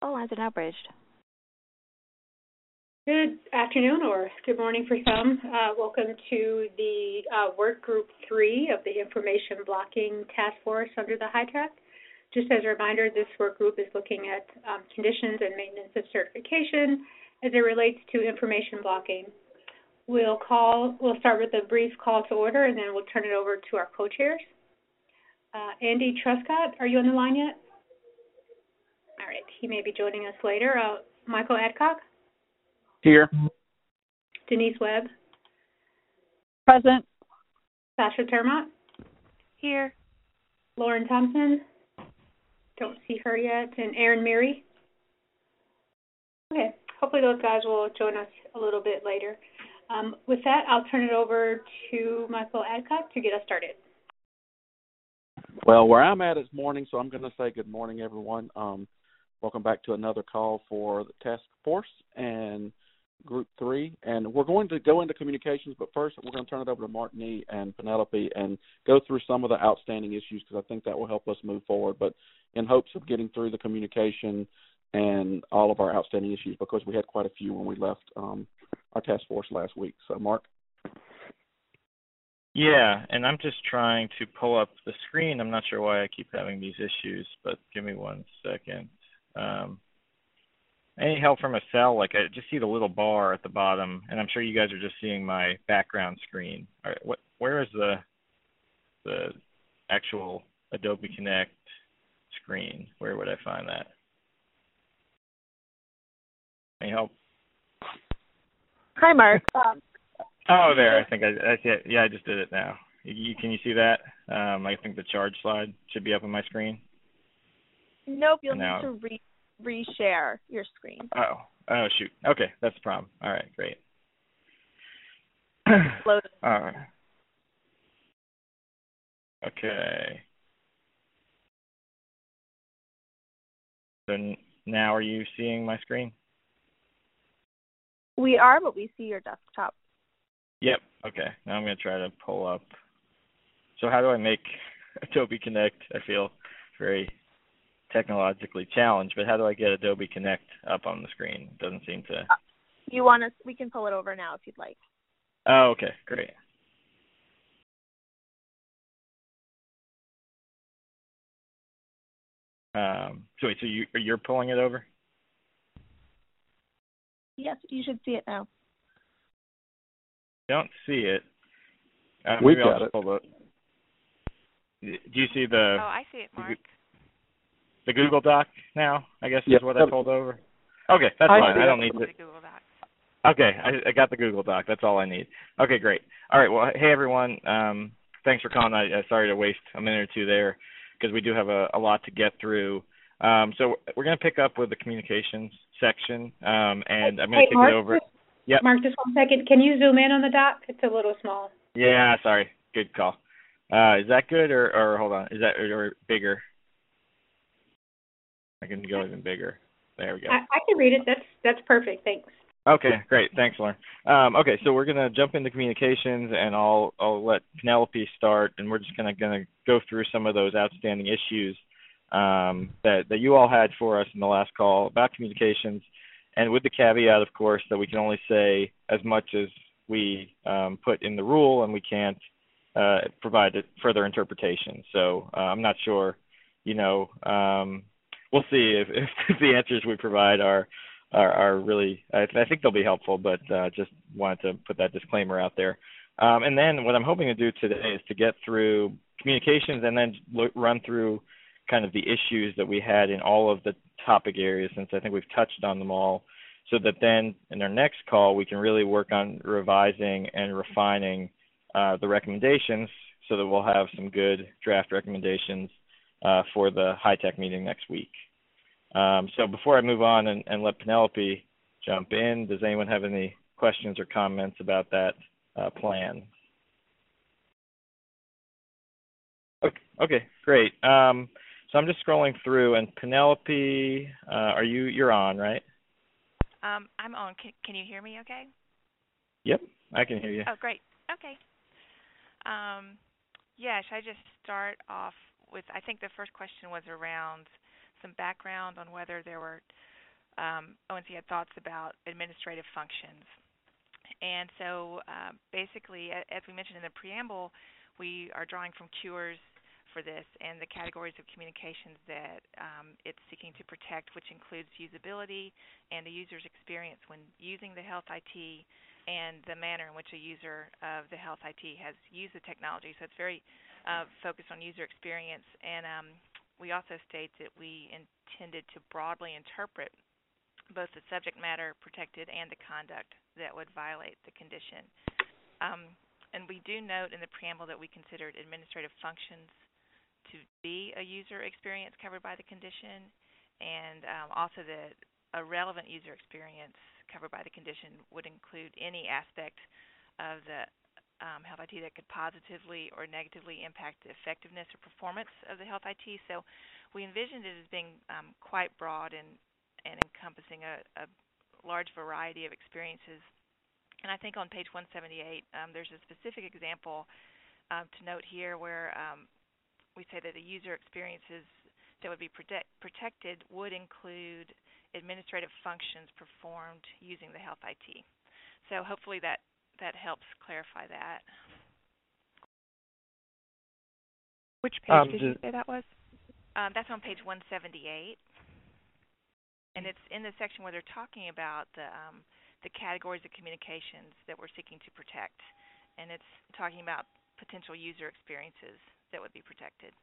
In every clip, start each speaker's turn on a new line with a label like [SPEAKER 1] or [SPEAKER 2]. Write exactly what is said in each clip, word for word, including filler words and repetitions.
[SPEAKER 1] All lines are now bridged.
[SPEAKER 2] Good afternoon or good morning for some. Uh, welcome to the uh, work group three of the Information Blocking Task Force under the HITECH. Just as a reminder, this work group is looking at um, conditions and maintenance of certification as it relates to information blocking. We'll call. We'll start with a brief call to order, and then we'll turn it over to our co-chairs. Uh, Andy Truscott, are you on the line yet? All right, he may be joining us later. Uh, Michael Adcock?
[SPEAKER 3] Here.
[SPEAKER 2] Denise Webb?
[SPEAKER 4] Present.
[SPEAKER 2] Sasha Termott?
[SPEAKER 1] Here.
[SPEAKER 2] Lauren Thompson? Don't see her yet. And Erin Meary? Okay, hopefully those guys will join us a little bit later. Um, with that, I'll turn it over to Michael Adcock to get us started.
[SPEAKER 3] Well, where I'm at is morning, so I'm going to say good morning, everyone. Um, welcome back to another call for the task force and Group three, and we're going to go into communications, but first we're going to turn it over to Martini and Penelope and go through some of the outstanding issues because I think that will help us move forward, but in hopes of getting through the communication and all of our outstanding issues because we had quite a few when we left um, our task force last week. So, Mark?
[SPEAKER 5] Yeah, and I'm just trying to pull up the screen. I'm not sure why I keep having these issues, but give me one second. Um, Any help from a cell? Like I just see the little bar at the bottom, and I'm sure you guys are just seeing my background screen. All right, what, where is the the actual Adobe Connect screen? Where would I find that? Any help?
[SPEAKER 4] Hi, Mark. Um,
[SPEAKER 5] oh, there. I think I, I see it. Yeah, I just did it now. You, can you see that? Um, I think the charge slide should be up on my screen.
[SPEAKER 4] Nope, you'll
[SPEAKER 5] now,
[SPEAKER 4] need to re reshare your screen.
[SPEAKER 5] Oh, oh shoot. Okay, that's the problem. All right, great.
[SPEAKER 4] Load.
[SPEAKER 5] All right. Okay. So now are you seeing my screen?
[SPEAKER 4] We are, but we see your desktop.
[SPEAKER 5] Yep. Okay. Now I'm going to try to pull up. So how do I make Adobe Connect? I feel very technologically challenged, but how do I get Adobe Connect up on the screen? It doesn't seem to.
[SPEAKER 4] You want us? We can pull it over now if you'd like.
[SPEAKER 5] Oh, okay, great. Um, so wait, so you you're pulling it over?
[SPEAKER 4] Yes, you should see it now.
[SPEAKER 5] Don't see it. Uh,
[SPEAKER 3] We've
[SPEAKER 5] maybe I'll
[SPEAKER 3] got
[SPEAKER 5] just
[SPEAKER 3] it.
[SPEAKER 5] pull it. Do you see the?
[SPEAKER 1] Oh, I see it, Mark.
[SPEAKER 5] The Google Doc now, I guess,
[SPEAKER 3] Yep.
[SPEAKER 5] is what I pulled over. Okay, that's
[SPEAKER 3] I
[SPEAKER 5] fine.
[SPEAKER 3] see
[SPEAKER 5] I don't
[SPEAKER 1] The
[SPEAKER 5] need to.
[SPEAKER 1] Google Doc.
[SPEAKER 5] Okay, I, I got the Google Doc. That's all I need. Okay, great. All right. Well, hey everyone. Um, thanks for calling. I, I sorry to waste a minute or two there because we do have a, a lot to get through. Um, so we're going to pick up with the communications section, um, and I'm going to
[SPEAKER 2] hey,
[SPEAKER 5] kick
[SPEAKER 2] Mark,
[SPEAKER 5] it over.
[SPEAKER 2] Just,
[SPEAKER 5] Yep.
[SPEAKER 2] Mark, just one second. Can you zoom in on the doc? It's a little small.
[SPEAKER 5] Yeah. Sorry. Good call. Uh, is that good or, or hold on? Is that or, or bigger? I can go even bigger. There we go.
[SPEAKER 2] I, I can read it. That's that's perfect. Thanks.
[SPEAKER 5] Okay, great. Thanks, Lauren. Um, okay, so we're gonna jump into communications, and I'll I'll let Penelope start, and we're just gonna gonna go through some of those outstanding issues um, that that you all had for us in the last call about communications, and with the caveat, of course, that we can only say as much as we um, put in the rule, and we can't uh, provide further interpretation. So uh, I'm not sure, you know. Um, we'll see if, if the answers we provide are are, are really, I, I think they'll be helpful, but uh, just wanted to put that disclaimer out there. Um, and then what I'm hoping to do today is to get through communications and then look, run through kind of the issues that we had in all of the topic areas, since I think we've touched on them all, so that then in our next call we can really work on revising and refining uh, the recommendations so that we'll have some good draft recommendations uh, for the HITECH meeting next week. Um, so before I move on and, and let Penelope jump in, does anyone have any questions or comments about that uh, plan? Okay, okay great. Um, so I'm just scrolling through, and Penelope, uh, are you, you're on, right?
[SPEAKER 1] Um, I'm on. Can, can you hear me okay?
[SPEAKER 5] Yep, I can hear you.
[SPEAKER 1] Oh, great. Okay. Um, yeah, should I just start off with, I think the first question was around some background on whether there were um, O N C had thoughts about administrative functions. And so uh, basically, as we mentioned in the preamble, we are drawing from Cures for this and the categories of communications that um, it's seeking to protect, which includes usability and the user's experience when using the health I T and the manner in which a user of the health I T has used the technology. So it's very uh, focused on user experience. And um, we also state that we intended to broadly interpret both the subject matter protected and the conduct that would violate the condition. Um, and we do note in the preamble that we considered administrative functions to be a user experience covered by the condition, and um, also that a relevant user experience covered by the condition would include any aspect of the um, health I T that could positively or negatively impact the effectiveness or performance of the health I T. So we envisioned it as being um, quite broad and and encompassing a, a large variety of experiences. And I think on page one seventy-eight, um, there's a specific example um, to note here where um, we say that the user experiences that would be protect, protected would include administrative functions performed using the health I T. So hopefully that, that helps clarify that.
[SPEAKER 6] Which page
[SPEAKER 5] Um,
[SPEAKER 6] did you say that was?
[SPEAKER 1] Um, that's on page one seventy-eight. And it's in the section where they're talking about the um, the categories of communications that we're seeking to protect. And it's talking about potential user experiences that would be protected.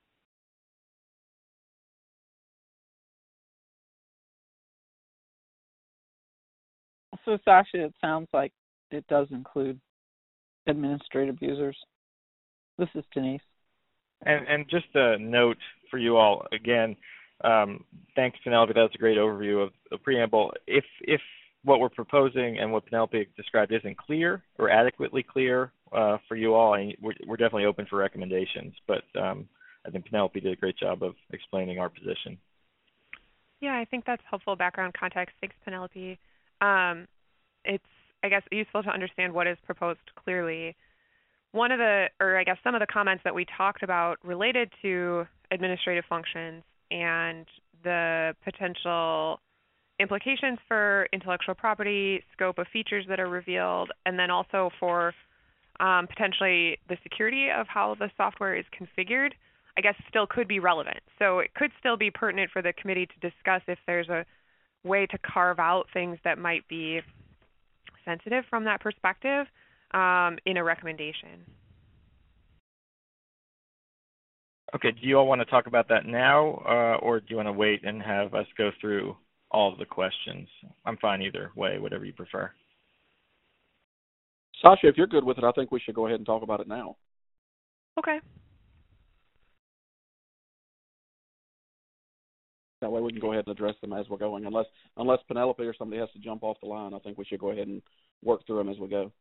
[SPEAKER 7] So, Sasha, it sounds like it does include administrative users. This is Denise.
[SPEAKER 5] And, and just a note for you all, again, um, thanks, Penelope. That was a great overview of the preamble. If, if what we're proposing and what Penelope described isn't clear or adequately clear uh, for you all, I, we're, we're definitely open for recommendations. But um, I think Penelope did a great job of explaining our position.
[SPEAKER 6] Yeah, I think that's helpful background context. Thanks, Penelope. Um, it's, I guess, useful to understand what is proposed clearly. One of the, or I guess some of the comments that we talked about related to administrative functions and the potential implications for intellectual property, scope of features that are revealed, and then also for um, potentially the security of how the software is configured, I guess still could be relevant. So it could still be pertinent for the committee to discuss if there's a way to carve out things that might be sensitive from that perspective um, in a recommendation.
[SPEAKER 5] Okay, do you all want to talk about that now, uh, or do you want to wait and have us go through all of the questions? I'm fine either way, whatever you prefer.
[SPEAKER 3] Sasha, if you're good with it, I think we should go ahead and talk about it now.
[SPEAKER 6] Okay.
[SPEAKER 3] That way we can go ahead and address them as we're going. Unless unless Penelope or somebody has to jump off the line, I think we should go ahead and work through them as we go.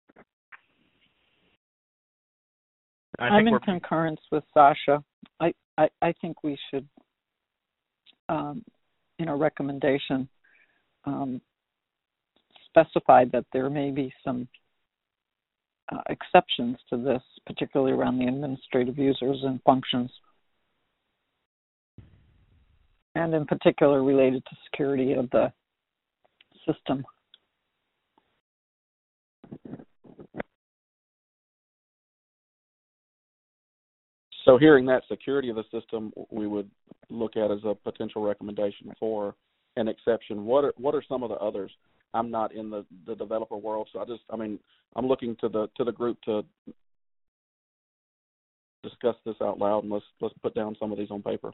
[SPEAKER 5] I
[SPEAKER 7] I'm
[SPEAKER 5] think
[SPEAKER 7] in
[SPEAKER 5] we're...
[SPEAKER 7] concurrence with Sasha. I, I, I think we should, um, in a recommendation, um, specify that there may be some uh, exceptions to this, particularly around the administrative users and functions, and in particular related to security of the system.
[SPEAKER 3] So hearing that security of the system, we would look at as a potential recommendation for an exception. What are what are some of the others? I'm not in the, the developer world, so I just I mean I'm looking to the to the group to discuss this out loud, and let's let's put down some of these on paper.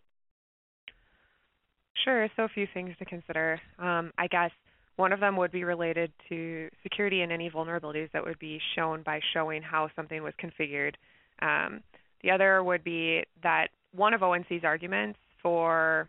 [SPEAKER 6] Sure. So a few things to consider. Um, I guess one of them would be related to security and any vulnerabilities that would be shown by showing how something was configured. Um, the other would be that one of O N C's arguments for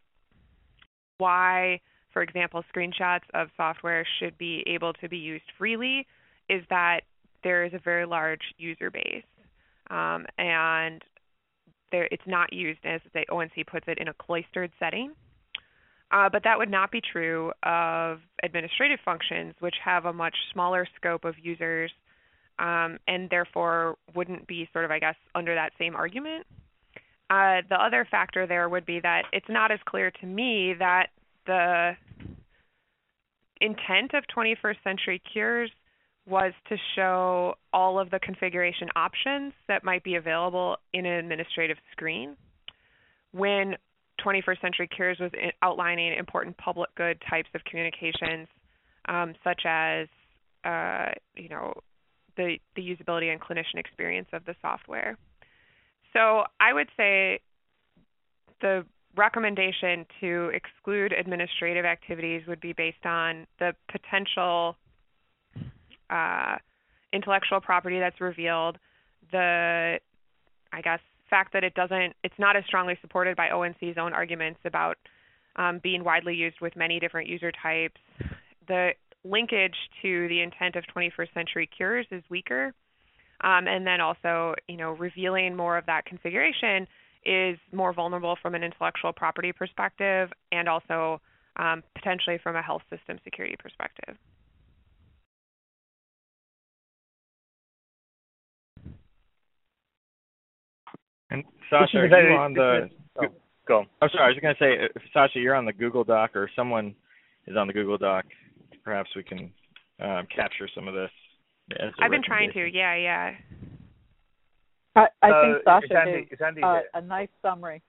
[SPEAKER 6] why, for example, screenshots of software should be able to be used freely is that there is a very large user base. Um, and there, it's not used, as the O N C puts it, in a cloistered setting. Uh, but that would not be true of administrative functions, which have a much smaller scope of users um, and therefore wouldn't be sort of, I guess, under that same argument. Uh, the other factor there would be that it's not as clear to me that the intent of twenty-first Century Cures was to show all of the configuration options that might be available in an administrative screen. When twenty-first Century Cures was outlining important public good types of communications, um, such as, uh, you know, the, the usability and clinician experience of the software. So I would say the recommendation to exclude administrative activities would be based on the potential uh, intellectual property that's revealed, the, I guess, fact that it doesn't, it's not as strongly supported by O N C's own arguments about um, being widely used with many different user types. The linkage to the intent of twenty-first Century Cures is weaker. Um, and then also, you know, revealing more of that configuration is more vulnerable from an intellectual property perspective and also um, potentially from a health system security perspective.
[SPEAKER 5] And Sasha, are you on the? Oh, go on. Oh, sorry. I was going to say, if Sasha, you're on the Google Doc, or someone is on the Google Doc, perhaps we can um, capture some of this. As a
[SPEAKER 6] I've been trying to. Yeah, yeah.
[SPEAKER 7] I, I
[SPEAKER 8] uh,
[SPEAKER 7] think Sasha
[SPEAKER 8] it's Andy,
[SPEAKER 7] gave
[SPEAKER 8] it's Andy
[SPEAKER 7] uh, a nice summary.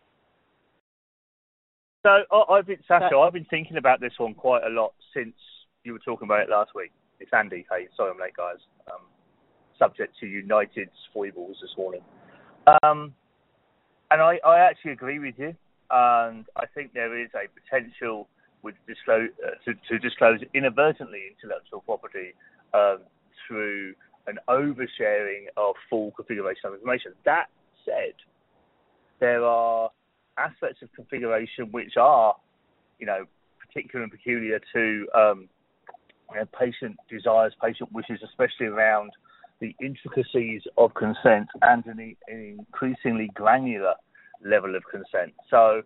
[SPEAKER 8] So I, I've been, Sasha, I've been thinking about this one quite a lot since you were talking about it last week. It's Andy. Hey, sorry I'm late, guys. Um, subject to United's foibles this morning. Um, and I, I actually agree with you, and I think there is a potential with disclose, uh, to, to disclose inadvertently intellectual property um, through an oversharing of full configuration of information. That said, there are aspects of configuration which are, you know, particular and peculiar to um, you know, patient desires, patient wishes, especially around the intricacies of consent and an, an increasingly granular level of consent. So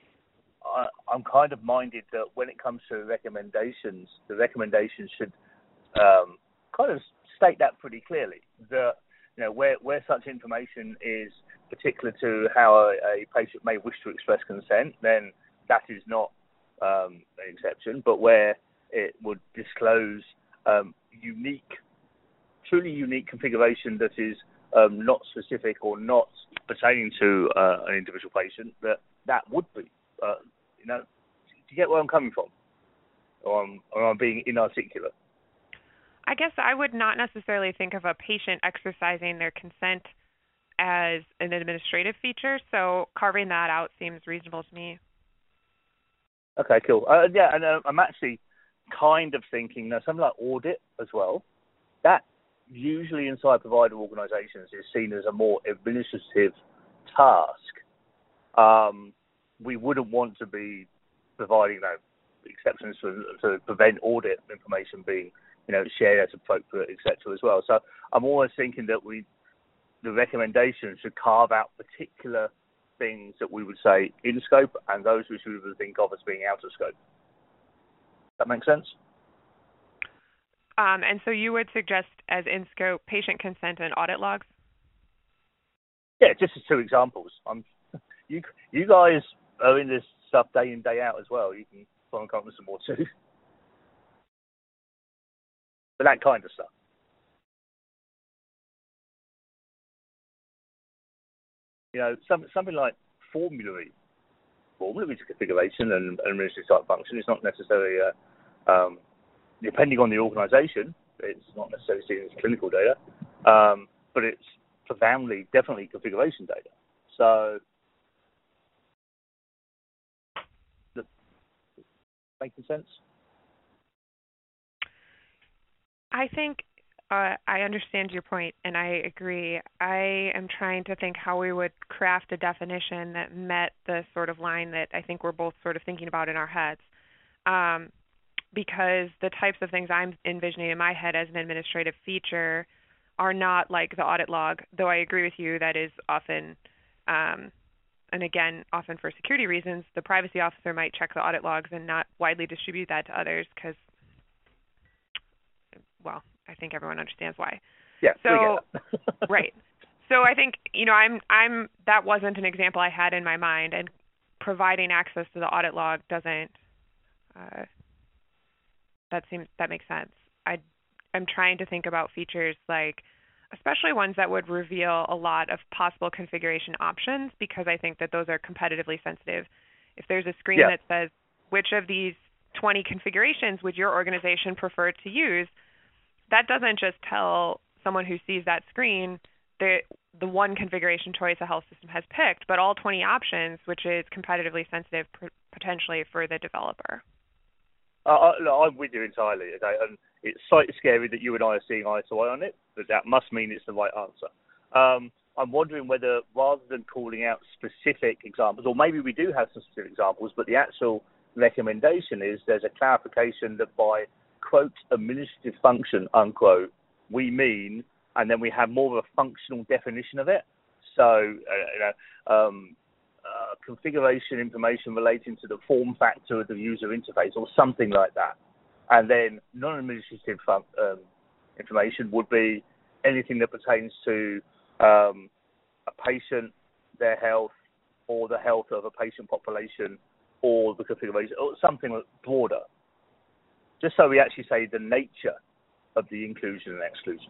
[SPEAKER 8] I, I'm kind of minded that when it comes to recommendations, the recommendations should um, kind of state that pretty clearly, that you know where, where such information is particular to how a, a patient may wish to express consent, then that is not um, an exception, but where it would disclose um, unique truly unique configuration that is um, not specific or not pertaining to uh, an individual patient, that that would be, uh, you know, do you get where I'm coming from? Or I'm, or I'm being inarticulate?
[SPEAKER 6] I guess I would not necessarily think of a patient exercising their consent as an administrative feature, so carving that out seems reasonable to me.
[SPEAKER 8] Okay, cool. Uh, yeah, and uh, I'm actually kind of thinking, now, something like audit as well, that usually inside provider organisations is seen as a more administrative task. Um, we wouldn't want to be providing, you know, exceptions to, to prevent audit information being, you know, shared as appropriate, et cetera as well. So I'm always thinking that we, the recommendation should carve out particular things that we would say in scope and those which we would think of as being out of scope. That makes sense?
[SPEAKER 6] Um, and so you would suggest as in scope patient consent and audit logs?
[SPEAKER 8] Yeah, just as two examples. I'm, you you guys are in this stuff day in, day out as well. You can try and come up with some more too. But that kind of stuff. You know, some, something like formulary. Formulary configuration and, and administrative type function is not necessarily a... Um, depending on the organisation, it's not necessarily seen as clinical data, um, but it's profoundly, definitely configuration data. So, the, making sense?
[SPEAKER 6] I think uh, I understand your point, and I agree. I am trying to think how we would craft a definition that met the sort of line that I think we're both sort of thinking about in our heads. Um, because the types of things I'm envisioning in my head as an administrative feature are not like the audit log, though I agree with you that is often, um, and again, often for security reasons, the privacy officer might check the audit logs and not widely distribute that to others because, well, I think everyone understands why.
[SPEAKER 8] Yeah.
[SPEAKER 6] So, right. So I think, you know, I'm, I'm, that wasn't an example I had in my mind, and providing access to the audit log doesn't Uh, that seems that makes sense. I I'm trying to think about features like, especially ones that would reveal a lot of possible configuration options, because I think that those are competitively sensitive. If there's a screen
[SPEAKER 8] yeah.
[SPEAKER 6] that says, which of these twenty configurations would your organization prefer to use, that doesn't just tell someone who sees that screen the the one configuration choice a health system has picked, but all twenty options, which is competitively sensitive p- potentially for the developer.
[SPEAKER 8] Uh, I'm with you entirely, okay? And it's slightly scary that you and I are seeing eye to eye on it, but that must mean it's the right answer. Um, I'm wondering whether, rather than calling out specific examples, or maybe we do have some specific examples, but the actual recommendation is there's a clarification that by, quote, administrative function, unquote, we mean, and then we have more of a functional definition of it. So, uh, you know, um, uh, configuration information relating to the form factor of the user interface or something like that. And then non-administrative fun- um, information would be anything that pertains to um, a patient, their health, or the health of a patient population, or the configuration, or something broader. Just so we actually say the nature of the inclusion and exclusion.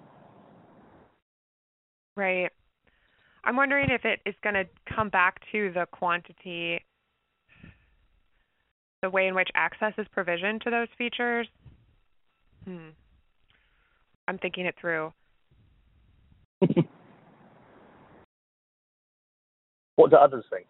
[SPEAKER 6] Right. I'm wondering if it is going to come back to the quantity, the way in which access is provisioned to those features. Hmm. I'm thinking it through.
[SPEAKER 8] What do others think?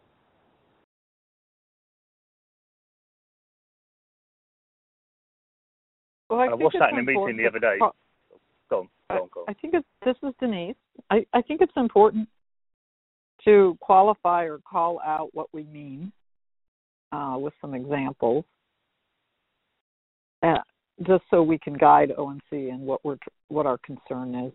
[SPEAKER 7] Well, I
[SPEAKER 8] I
[SPEAKER 7] think
[SPEAKER 8] watched
[SPEAKER 7] it's
[SPEAKER 8] that in a meeting the other day.
[SPEAKER 7] Pro-
[SPEAKER 8] Go on, go on, go on.
[SPEAKER 7] I think it's, this is Denise. I, I think it's important to qualify or call out what we mean uh, with some examples, uh, just so we can guide O N C and what we're what our concern is.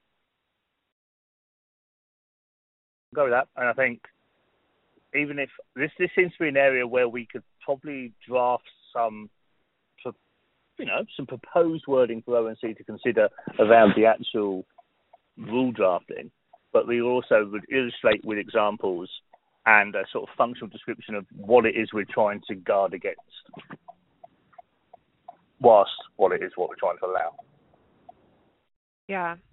[SPEAKER 8] Go with that, and I think even if this this seems to be an area where we could probably draft some, you know, some proposed wording for O N C to consider around the actual rule drafting, but we also would illustrate with examples and a sort of functional description of what it is we're trying to guard against, whilst what it is what we're trying to allow.
[SPEAKER 6] Yeah.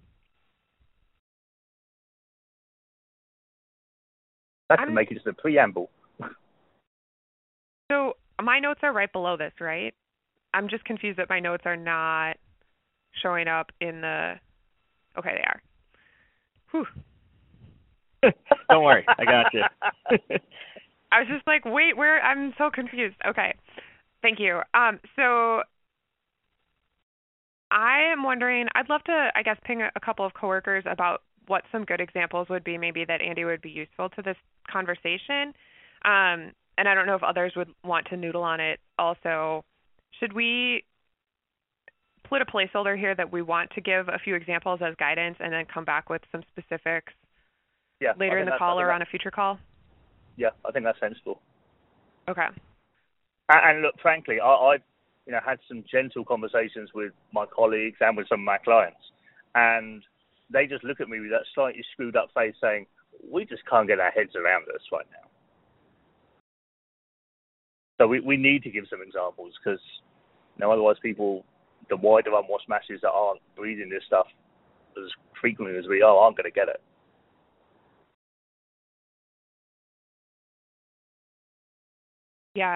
[SPEAKER 8] That
[SPEAKER 6] I'm,
[SPEAKER 8] can make it just a preamble.
[SPEAKER 6] So my notes are right below this, right? I'm just confused that my notes are not showing up in the... Okay, they are. Whew.
[SPEAKER 5] Don't worry, I got you.
[SPEAKER 6] I was just like, wait, where? I'm so confused. Okay, thank you. Um, so I am wondering, I'd love to, I guess, ping a, a couple of coworkers about what some good examples would be, maybe that Andy would be useful to this conversation. Um, and I don't know if others would want to noodle on it also. Should we put a placeholder here that we want to give a few examples as guidance and then come back with some specifics
[SPEAKER 8] yeah,
[SPEAKER 6] later in the call or on a future call?
[SPEAKER 8] Yeah, I think that's sensible.
[SPEAKER 6] Okay.
[SPEAKER 8] And, and look, frankly, I, I've you know had some gentle conversations with my colleagues and with some of my clients, and they just look at me with that slightly screwed up face saying, we just can't get our heads around this right now. So we, we need to give some examples because, you know, otherwise people, the wider unwashed masses that aren't breathing this stuff as frequently as we are, aren't going to get it.
[SPEAKER 6] Yeah.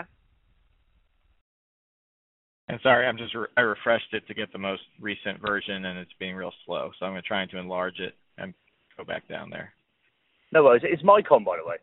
[SPEAKER 5] And sorry, I'm just re- I refreshed it to get the most recent version, and it's being real slow. So I'm trying to enlarge it and go back down there.
[SPEAKER 8] No worries. It's my con, by the way.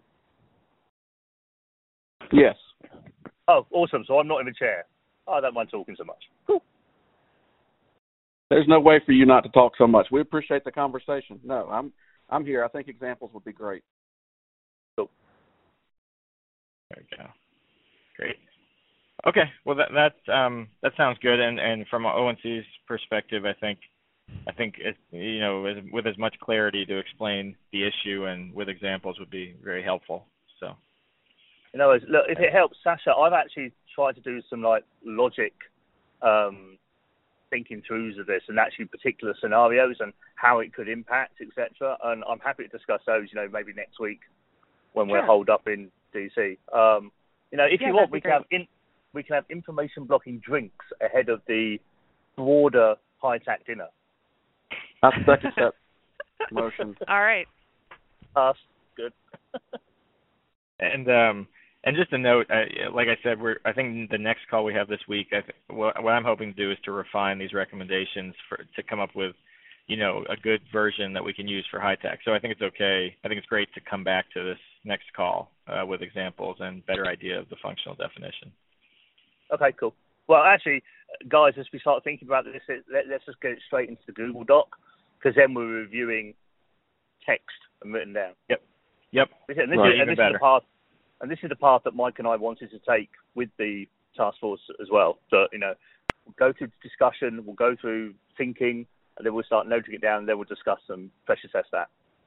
[SPEAKER 3] Yes.
[SPEAKER 8] Oh, awesome. So I'm not in the chair. Oh, I don't mind talking so much. Cool.
[SPEAKER 3] There's no way for you not to talk so much. We appreciate the conversation. No, I'm I'm here. I think examples would be great.
[SPEAKER 8] Cool.
[SPEAKER 5] There we go. Great. Okay. Well, that that um that sounds good. And and from O N C's perspective, I think I think it, you know with, with as much clarity to explain the issue and with examples would be very helpful. So.
[SPEAKER 8] You know, look, if it helps, Sasha, I've actually tried to do some like logic um, thinking throughs of this and actually particular scenarios and how it could impact, et cetera. And I'm happy to discuss those, you know, maybe next week when
[SPEAKER 6] Sure.
[SPEAKER 8] we're holed up in D C. Um, you know, if
[SPEAKER 6] yeah,
[SPEAKER 8] you want,
[SPEAKER 6] we
[SPEAKER 8] can have in, we can have information blocking drinks ahead of the broader high-tech dinner.
[SPEAKER 3] I second that motion.
[SPEAKER 6] All right.
[SPEAKER 8] Pass. Good.
[SPEAKER 5] And um, and just a note, uh, like I said, we're I think the next call we have this week, I th- what, what I'm hoping to do is to refine these recommendations for to come up with, you know, a good version that we can use for high tech. So I think it's okay. I think it's great to come back to this next call uh, with examples and better idea of the functional definition.
[SPEAKER 8] Okay, cool. Well, actually, guys, as we start thinking about this, let, let's just get it straight into the Google Doc, because then we're reviewing text and written down.
[SPEAKER 5] Yep. Yep.
[SPEAKER 8] And this,
[SPEAKER 5] right,
[SPEAKER 8] is, and this
[SPEAKER 5] is
[SPEAKER 8] the path, and this is the path that Mike and I wanted to take with the task force as well. So, you know, we'll go through discussion, we'll go through thinking, and then we'll start noting it down, and then we'll discuss and pressure test that.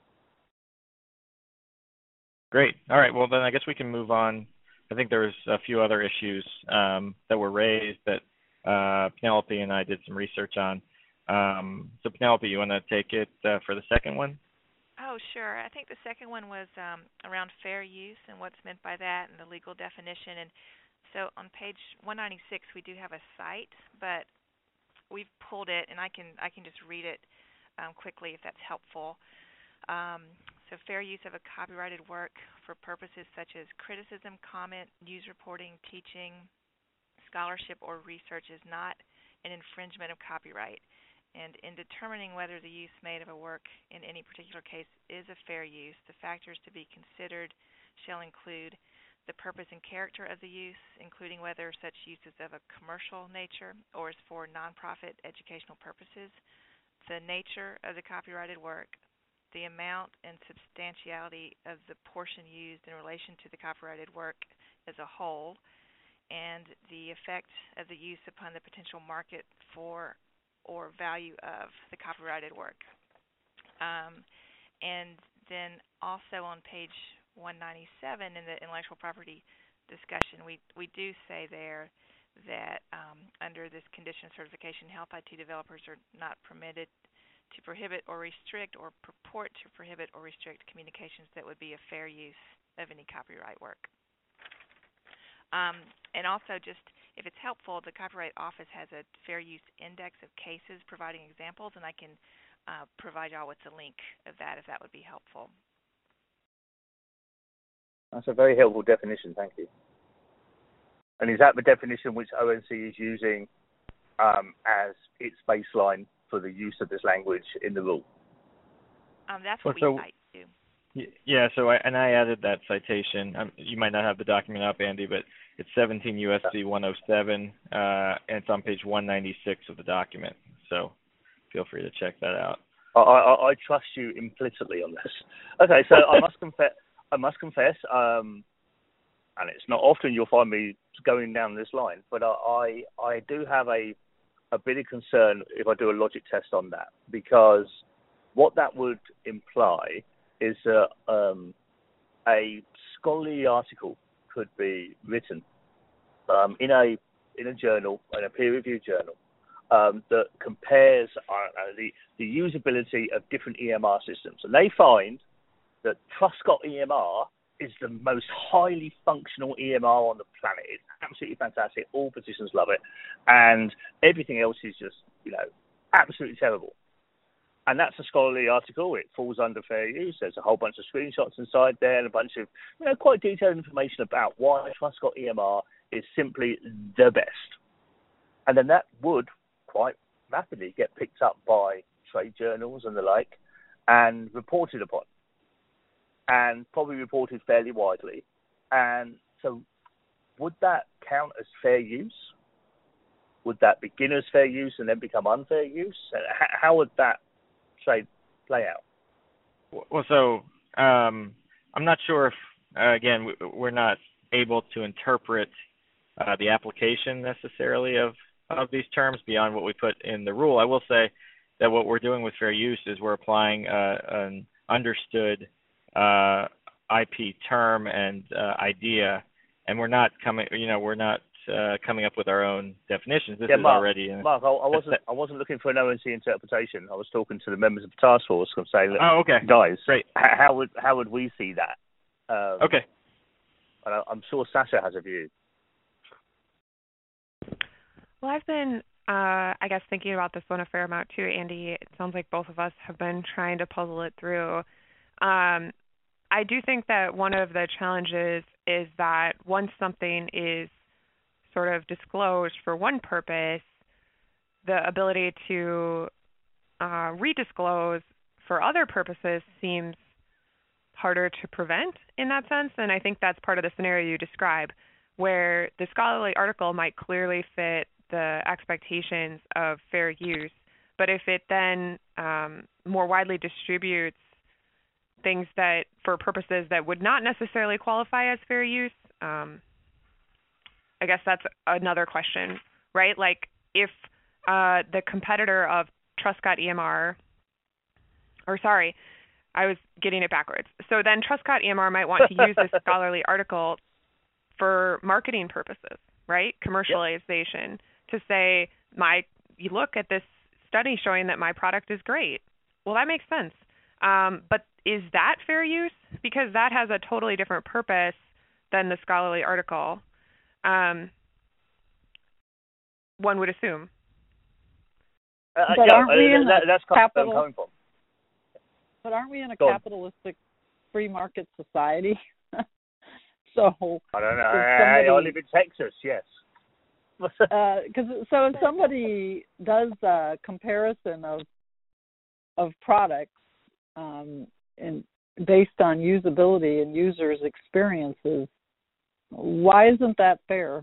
[SPEAKER 5] Great. All right. Well, then I guess we can move on. I think there's a few other issues um, that were raised that uh, Penelope and I did some research on. Um, so, Penelope, you want to take it uh, for the second one?
[SPEAKER 1] Oh, sure. I think the second one was um, around fair use and what's meant by that and the legal definition. And so on page one ninety-six, we do have a cite, but we've pulled it, and I can I can just read it um, quickly if that's helpful. Um, so fair use of a copyrighted work for purposes such as criticism, comment, news reporting, teaching, scholarship, or research is not an infringement of copyright. And in determining whether the use made of a work in any particular case is a fair use, the factors to be considered shall include the purpose and character of the use, including whether such use is of a commercial nature or is for nonprofit educational purposes, the nature of the copyrighted work, the amount and substantiality of the portion used in relation to the copyrighted work as a whole, and the effect of the use upon the potential market for or value of the copyrighted work. Um, and then also on page one ninety-seven in the intellectual property discussion, we, we do say there that um, under this condition of certification, health I T developers are not permitted to prohibit or restrict or purport to prohibit or restrict communications that would be a fair use of any copyright work. Um, and also, just if it's helpful, the Copyright Office has a fair use index of cases providing examples, and I can uh, provide y'all with the link of that if that would be helpful.
[SPEAKER 8] That's a very helpful definition, thank you. And is that the definition which O N C is using um, as its baseline for the use of this language in the rule?
[SPEAKER 1] Um, that's what
[SPEAKER 5] well,
[SPEAKER 1] we
[SPEAKER 5] so,
[SPEAKER 1] cite too.
[SPEAKER 5] Yeah, so I, and I added that citation. Um, you might not have the document up, Andy, but it's seventeen U S C one oh seven, uh, and it's on page one ninety-six of the document. So feel free to check that out.
[SPEAKER 8] I, I, I trust you implicitly on this. Okay, so I must confess. I must confess, um, and it's not often you'll find me going down this line, but I I do have a a bit of concern if I do a logic test on that, because what that would imply is that um, a scholarly article could be written um, in a in a journal, in a peer-reviewed journal, um, that compares uh, the the usability of different E M R systems, and they find that Truscott E M R is the most highly functional E M R on the planet. It's absolutely fantastic. All physicians love it, and everything else is just, you know, absolutely terrible. And that's a scholarly article. It falls under fair use. There's a whole bunch of screenshots inside there and a bunch of, you know, quite detailed information about why Truscott E M R is simply the best. And then that would quite rapidly get picked up by trade journals and the like and reported upon, and probably reported fairly widely. And so would that count as fair use? Would that begin as fair use and then become unfair use? How would that trade play out?
[SPEAKER 5] Well, so um, I'm not sure if, uh, again, we're not able to interpret uh, the application necessarily of, of these terms beyond what we put in the rule. I will say that what we're doing with fair use is we're applying uh, an understood uh, I P term and uh, idea, and we're not coming, you know, we're not Uh, coming up with our own definitions. This
[SPEAKER 8] yeah,
[SPEAKER 5] is
[SPEAKER 8] Mark,
[SPEAKER 5] already in,
[SPEAKER 8] Mark, I, I wasn't. I wasn't looking for an O N C interpretation. I was talking to the members of the task force and saying, "Look,
[SPEAKER 5] oh, okay,
[SPEAKER 8] guys,
[SPEAKER 5] great.
[SPEAKER 8] H- how would how would we see that?" Um,
[SPEAKER 5] okay.
[SPEAKER 8] And I, I'm sure Sasha has a view.
[SPEAKER 6] Well, I've been, uh, I guess, thinking about this one a fair amount too, Andy. It sounds like both of us have been trying to puzzle it through. Um, I do think that one of the challenges is that once something is sort of disclosed for one purpose, the ability to uh, redisclose for other purposes seems harder to prevent in that sense. And I think that's part of the scenario you describe, where the scholarly article might clearly fit the expectations of fair use, but if it then um, more widely distributes things that for purposes that would not necessarily qualify as fair use, um, I guess that's another question, right? Like if uh, the competitor of Truscott E M R, or sorry, I was getting it backwards. So then Truscott E M R might want to use this scholarly article for marketing purposes, right? Commercialization, yep. To say, my, you look at this study showing that my product is great. Well, that makes sense. Um, but is that fair use? Because that has a totally different purpose than the scholarly article, um, one would assume.
[SPEAKER 8] Uh,
[SPEAKER 7] but
[SPEAKER 8] yeah,
[SPEAKER 7] aren't we in
[SPEAKER 8] that,
[SPEAKER 7] a
[SPEAKER 8] that's
[SPEAKER 7] capital,
[SPEAKER 8] coming from.
[SPEAKER 7] But aren't we in a
[SPEAKER 8] Go
[SPEAKER 7] capitalistic on. free market society? so
[SPEAKER 8] I don't know.
[SPEAKER 7] Somebody,
[SPEAKER 8] I live in Texas. Yes.
[SPEAKER 7] Because uh, so if somebody does a comparison of of products um, and based on usability and users' experiences, why isn't that fair?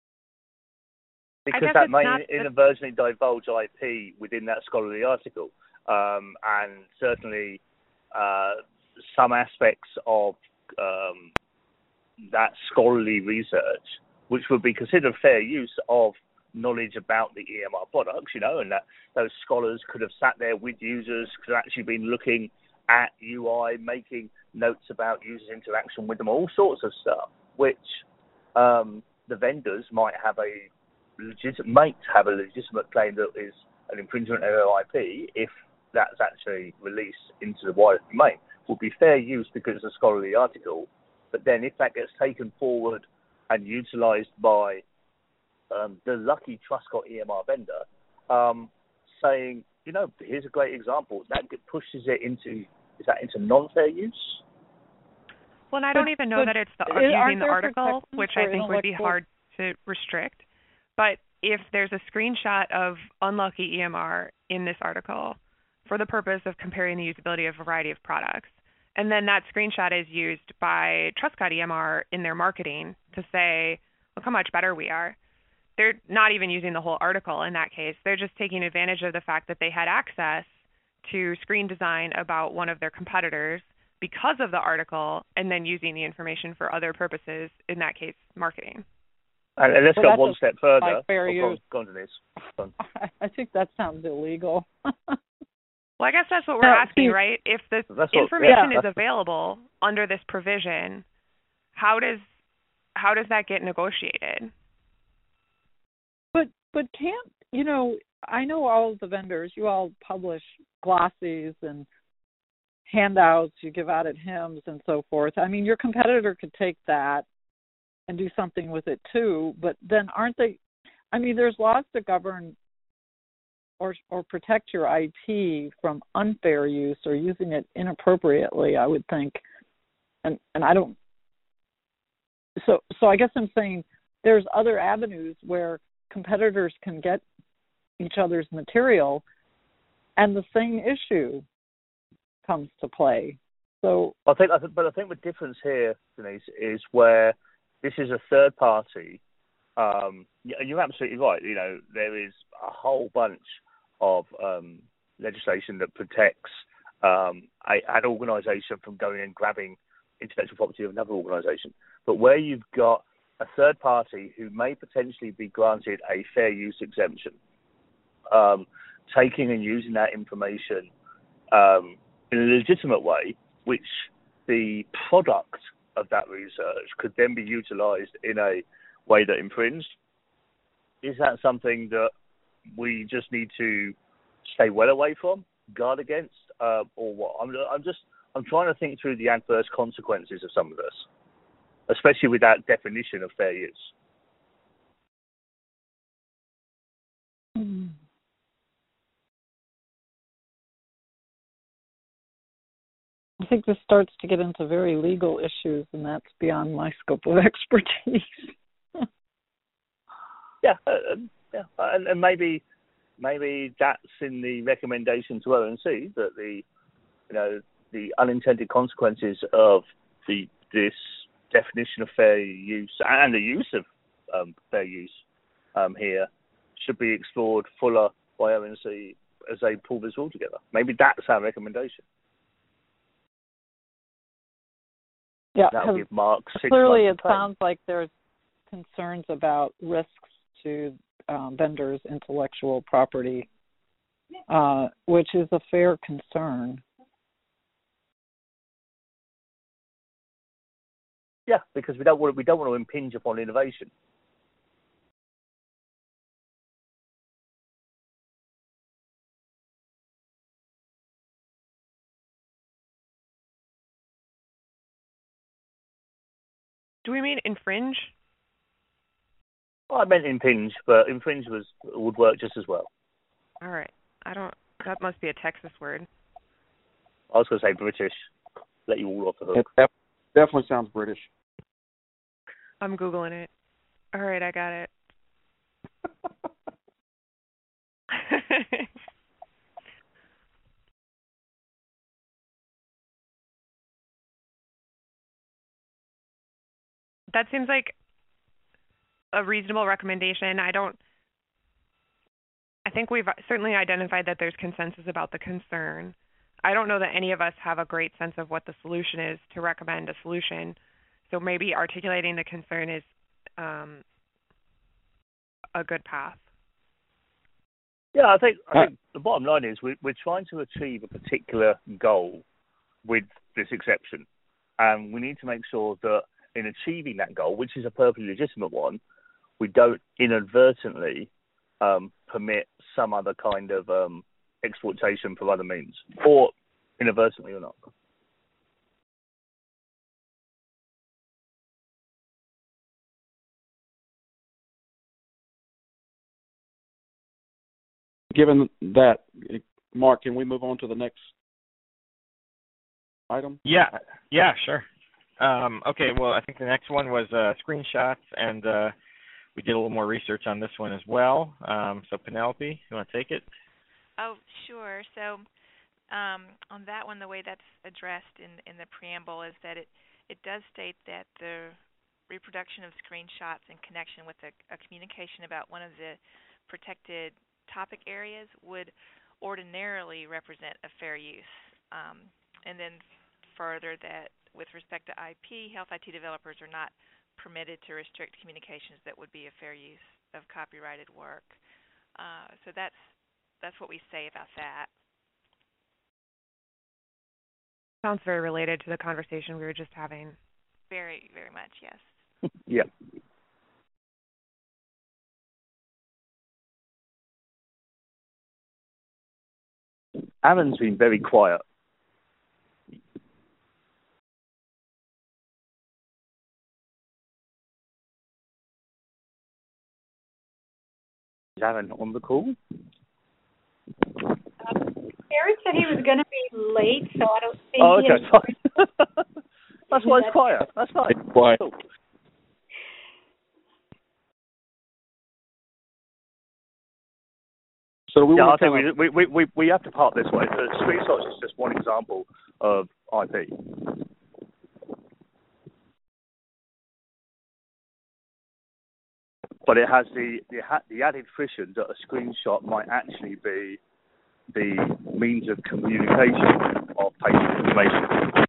[SPEAKER 8] Because that may inadvertently divulge I P within that scholarly article, um, and certainly uh, some aspects of um, that scholarly research, which would be considered fair use of knowledge about the E M R products, you know, and that those scholars could have sat there with users, could have actually been looking at U I, making notes about users' interaction with them, all sorts of stuff, which um, the vendors might have a legit might have a legitimate claim that is an infringement of their I P if that's actually released into the wider domain. Would be fair use because it's a scholarly article, but then if that gets taken forward and utilised by um, the lucky Truscott E M R vendor, um, saying, you know, here's a great example, that pushes it into, is that into non-fair use?
[SPEAKER 6] Well, and I don't but, even know that it's the, using the article, which I think would be hard to restrict. But if there's a screenshot of unlucky E M R in this article for the purpose of comparing the usability of a variety of products, and then that screenshot is used by Truscott E M R in their marketing to say, look how much better we are. They're not even using the whole article in that case. They're just taking advantage of the fact that they had access to screen design about one of their competitors because of the article, and then using the information for other purposes, in that case, marketing.
[SPEAKER 8] And, and let's
[SPEAKER 7] well,
[SPEAKER 8] go one step further.
[SPEAKER 7] Like fair
[SPEAKER 8] oh,
[SPEAKER 7] use.
[SPEAKER 8] Go on, go on, Denise. Go on.
[SPEAKER 7] I think that sounds illegal.
[SPEAKER 6] Well, I guess that's what we're asking, right? If the
[SPEAKER 8] what,
[SPEAKER 6] information
[SPEAKER 8] yeah.
[SPEAKER 6] is available under this provision, how does how does that get negotiated?
[SPEAKER 7] But but can't, you know, I know all of the vendors, you all publish glossies and handouts, you give out at H I M S and so forth. I mean, your competitor could take that and do something with it too, but then aren't they, I mean, there's laws to govern or or protect your I P from unfair use or using it inappropriately, I would think. And and I don't, so so I guess I'm saying there's other avenues where competitors can get each other's material and the same issue comes to play. So
[SPEAKER 8] I think, I think, but I think the difference here, Denise, is where this is a third party. Um, and you're absolutely right. You know, there is a whole bunch of um, legislation that protects um, a, an organisation from going and grabbing intellectual property of another organisation. But where you've got a third party who may potentially be granted a fair use exemption, um, taking and using that information um, in a legitimate way, which the product of that research could then be utilised in a way that infringed, is that something that we just need to stay well away from, guard against, uh, or what? I'm, I'm just, I'm trying to think through the adverse consequences of some of this, especially with that definition of fair use.
[SPEAKER 7] Hmm. I think this starts to get into very legal issues, and that's beyond my scope of expertise.
[SPEAKER 8] yeah, uh, yeah, and, and maybe maybe that's in the recommendation to O N C that the you know the unintended consequences of the this definition of fair use and the use of um, fair use um, here should be explored fuller by O N C as they pull this all together. Maybe that's our recommendation.
[SPEAKER 7] Yeah,
[SPEAKER 8] that'll give Mark six
[SPEAKER 7] clearly
[SPEAKER 8] months
[SPEAKER 7] it sounds like there's concerns about risks to um, vendors' intellectual property, uh, which is a fair concern.
[SPEAKER 8] Yeah, because we don't want we don't want to impinge upon innovation.
[SPEAKER 6] Do we mean infringe?
[SPEAKER 8] Well, I meant impinge, but infringe was would work just as well.
[SPEAKER 6] All right. I don't. That must be a Texas word.
[SPEAKER 8] I was going to say British. Let you all off the hook.
[SPEAKER 3] It definitely sounds British.
[SPEAKER 6] I'm Googling it. All right, I got it. That seems like a reasonable recommendation. I don't. I think we've certainly identified that there's consensus about the concern. I don't know that any of us have a great sense of what the solution is to recommend a solution. So maybe articulating the concern is um, a good path.
[SPEAKER 8] Yeah, I think I think the bottom line is we, we're trying to achieve a particular goal with this exception, and we need to make sure that in achieving that goal, which is a perfectly legitimate one, we don't inadvertently um, permit some other kind of um, exploitation for other means, or inadvertently or not.
[SPEAKER 3] Given that, Mark, can we move on to the next item?
[SPEAKER 5] Yeah, yeah, sure. Um, okay, well, I think the next one was uh, screenshots, and uh, we did a little more research on this one as well. Um, so, Penelope, you want to take it?
[SPEAKER 1] Oh, sure. So, um, on that one, the way that's addressed in in the preamble is that it it does state that the reproduction of screenshots in connection with a, a communication about one of the protected topic areas would ordinarily represent a fair use. Um, and then further that with respect to I P, health I T developers are not permitted to restrict communications that would be a fair use of copyrighted work. Uh, so that's that's what we say about that.
[SPEAKER 6] Sounds very related to the conversation we were just having.
[SPEAKER 1] Very, very much, yes.
[SPEAKER 8] Yeah. Alan's been very quiet. Is Alan on the call?
[SPEAKER 2] Uh, Eric said he was going to be late, so I don't think
[SPEAKER 8] oh,
[SPEAKER 2] he
[SPEAKER 8] okay, fine. That's why it's quiet. That's fine.
[SPEAKER 3] It's quiet.
[SPEAKER 8] Cool.
[SPEAKER 3] So we
[SPEAKER 8] yeah,
[SPEAKER 3] want
[SPEAKER 8] I
[SPEAKER 3] to
[SPEAKER 8] think we, we we we have to part this way. The screenshots is just one example of I P. But it has the the, the added friction that a screenshot might actually be the means of communication of patient information.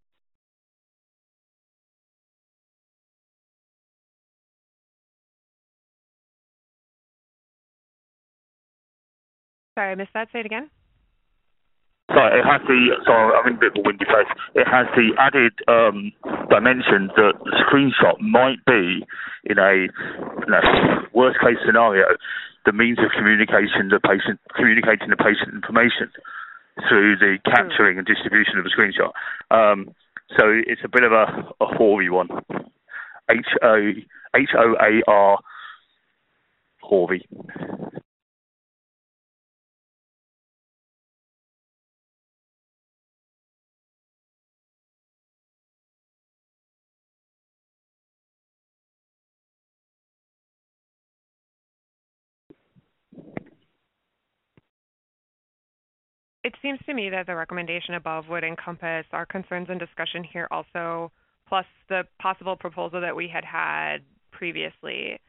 [SPEAKER 6] Sorry, I missed that. Say it again.
[SPEAKER 8] Sorry, it has the. Sorry, I'm in a bit of a windy place. It has the added um, dimension that the screenshot might be, in a you know, worst case scenario, the means of communication the patient communicating the patient information through the capturing and distribution of a screenshot. Um, so it's a bit of a, a hoary one. H O H O A R Hoary.
[SPEAKER 6] it seems to me that the recommendation above would encompass our concerns and discussion here also, plus the possible proposal that we had had previously.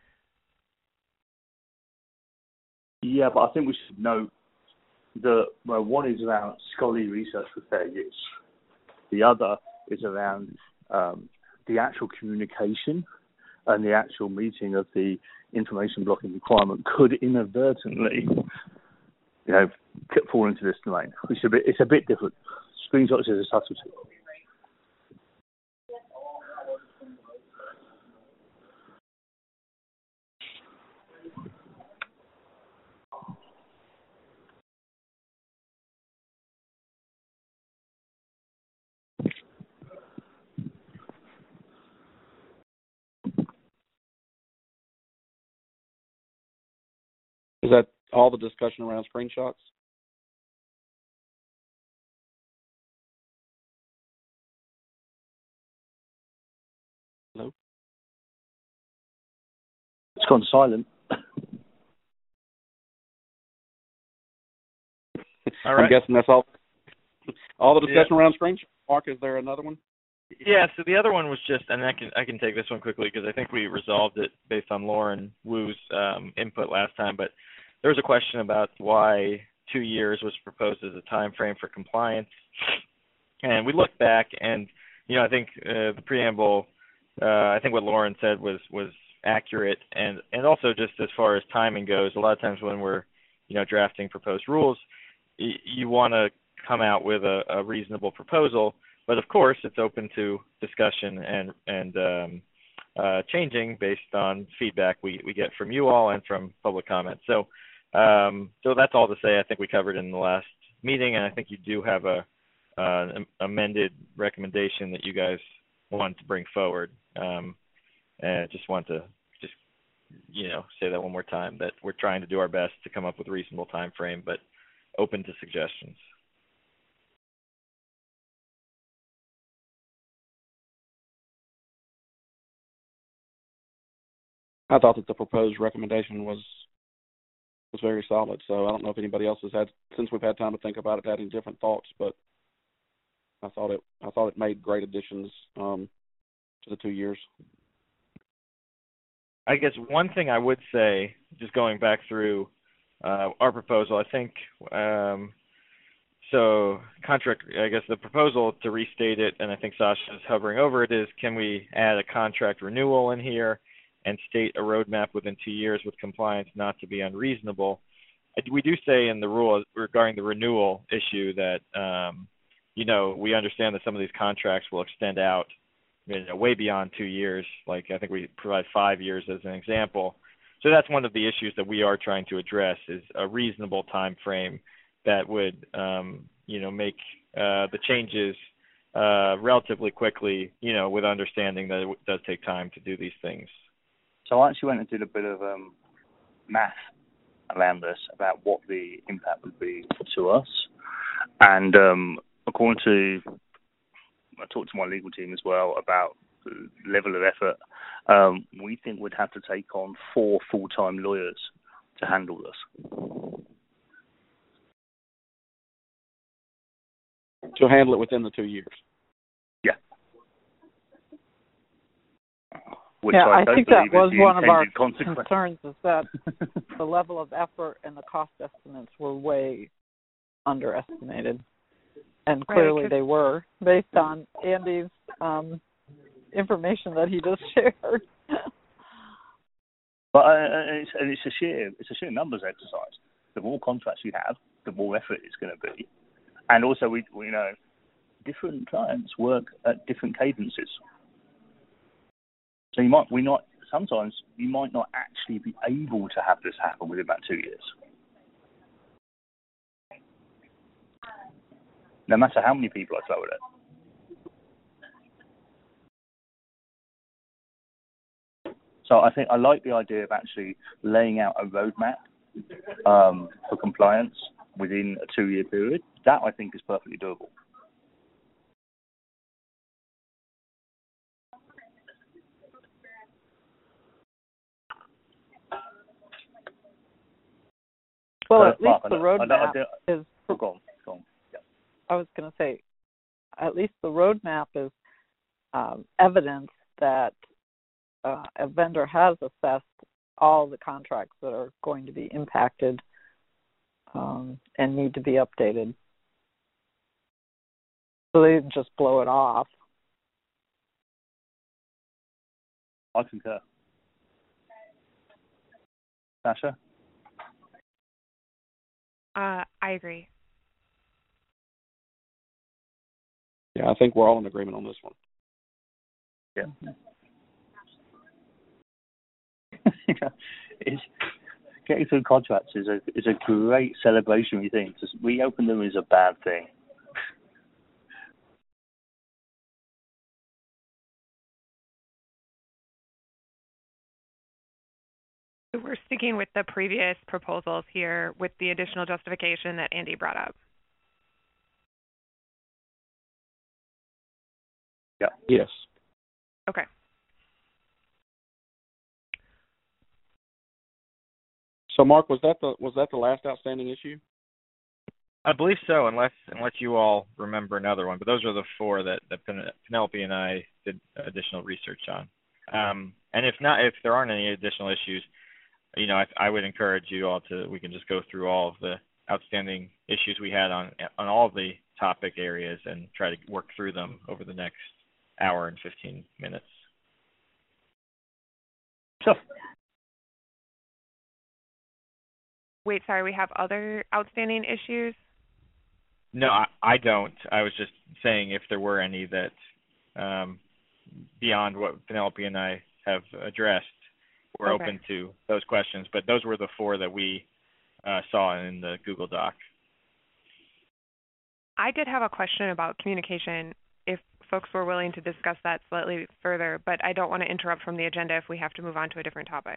[SPEAKER 8] Yeah, but I think we should note that, well, one is around scholarly research for fair use. The other is around um, the actual communication and the actual meeting of the information blocking requirement could inadvertently, you know, fall into this domain. It's a bit, it's a bit different. Screenshots is a subtlety.
[SPEAKER 3] Is that all the discussion around screenshots? Hello?
[SPEAKER 8] It's gone silent.
[SPEAKER 5] All right.
[SPEAKER 3] I'm guessing that's all. All the discussion
[SPEAKER 5] Yeah.
[SPEAKER 3] around screenshots. Mark, is there another one?
[SPEAKER 5] Yeah, so the other one was just, and I can I can take this one quickly because I think we resolved it based on Lauren Wu's um, input last time. But there was a question about why two years was proposed as a time frame for compliance, and we looked back, and you know I think uh, the preamble, uh, I think what Lauren said was was accurate, and and also just as far as timing goes, a lot of times when we're you know drafting proposed rules, y- you want to come out with a, a reasonable proposal. But of course, it's open to discussion and and um, uh, changing based on feedback we, we get from you all and from public comment. So, um, so that's all to say. I think we covered in the last meeting, and I think you do have a uh, an amended recommendation that you guys want to bring forward. Um, and I just want to just you know say that one more time, that we're trying to do our best to come up with a reasonable time frame, but open to suggestions.
[SPEAKER 3] I thought that the proposed recommendation was was very solid. So I don't know if anybody else has had, since we've had time to think about it, had any different thoughts. But I thought it I thought it made great additions um, to the two years.
[SPEAKER 5] I guess one thing I would say, just going back through uh, our proposal, I think um, so. Contract. I guess the proposal to restate it, and I think Sasha is hovering over it, is can we add a contract renewal in here and state a roadmap within two years with compliance not to be unreasonable. We do say in the rule regarding the renewal issue that, um, you know, we understand that some of these contracts will extend out you know, way beyond two years. Like I think we provide five years as an example. So that's one of the issues that we are trying to address, is a reasonable time frame that would, um, you know, make uh, the changes uh, relatively quickly, you know, with understanding that it does take time to do these things.
[SPEAKER 8] So I actually went and did a bit of um, math around this, about what the impact would be to us. And um, according to, I talked to my legal team as well about the level of effort, um, we think we'd have to take on four full-time lawyers to handle this.
[SPEAKER 3] To handle it within the two years.
[SPEAKER 8] Yeah. Which
[SPEAKER 7] yeah,
[SPEAKER 8] I,
[SPEAKER 7] I
[SPEAKER 8] don't
[SPEAKER 7] think that was one of our
[SPEAKER 8] consequence.
[SPEAKER 7] concerns, is that the level of effort and the cost estimates were way underestimated. And clearly
[SPEAKER 6] right,
[SPEAKER 7] they were, based on Andy's um, information that he just shared.
[SPEAKER 8] But uh, it's, and it's a sheer it's a sheer numbers exercise. The more contracts you have, the more effort it's going to be. And also, we, we you know, different clients work at different cadences. So you might we not sometimes you might not actually be able to have this happen within about two years. No matter how many people I throw at it. So I think I like the idea of actually laying out a roadmap um, for compliance within a two-year period. That I think is perfectly doable.
[SPEAKER 7] Well,
[SPEAKER 8] So,
[SPEAKER 7] at least
[SPEAKER 8] Mark,
[SPEAKER 7] the
[SPEAKER 8] I, I,
[SPEAKER 7] roadmap
[SPEAKER 8] I, I,
[SPEAKER 7] is
[SPEAKER 8] oh, go on, go on.
[SPEAKER 7] I was going to say, at least the roadmap is um, evidence that uh, a vendor has assessed all the contracts that are going to be impacted um, and need to be updated. So they didn't just blow it off.
[SPEAKER 8] I concur. Sasha?
[SPEAKER 6] Uh, I agree.
[SPEAKER 3] Yeah, I think we're all in agreement on this one.
[SPEAKER 8] Yeah. it's, getting through contracts is a is a great celebratory thing. To reopen them is a bad thing.
[SPEAKER 6] So we're sticking with the previous proposals here with the additional justification that Andy brought up.
[SPEAKER 8] Yeah.
[SPEAKER 3] Yes.
[SPEAKER 6] Okay.
[SPEAKER 3] So, Mark, was that the was that the last outstanding issue?
[SPEAKER 5] I believe so, unless unless you all remember another one. But those are the four that, that Penelope and I did additional research on. Um, and if not, if there aren't any additional issues, you know, I, I would encourage you all to. We can just go through all of the outstanding issues we had on on all of the topic areas and try to work through them over the next hour and fifteen minutes.
[SPEAKER 8] Sure.
[SPEAKER 6] Wait, sorry, we have other outstanding issues?
[SPEAKER 5] No, I, I don't. I was just saying if there were any that, um, beyond what Penelope and I have addressed, we're
[SPEAKER 6] Okay.
[SPEAKER 5] open to those questions. But those were the four that we uh, saw in the Google Doc.
[SPEAKER 6] I did have a question about communication, if folks were willing to discuss that slightly further, but I don't want to interrupt from the agenda if we have to move on to a different topic.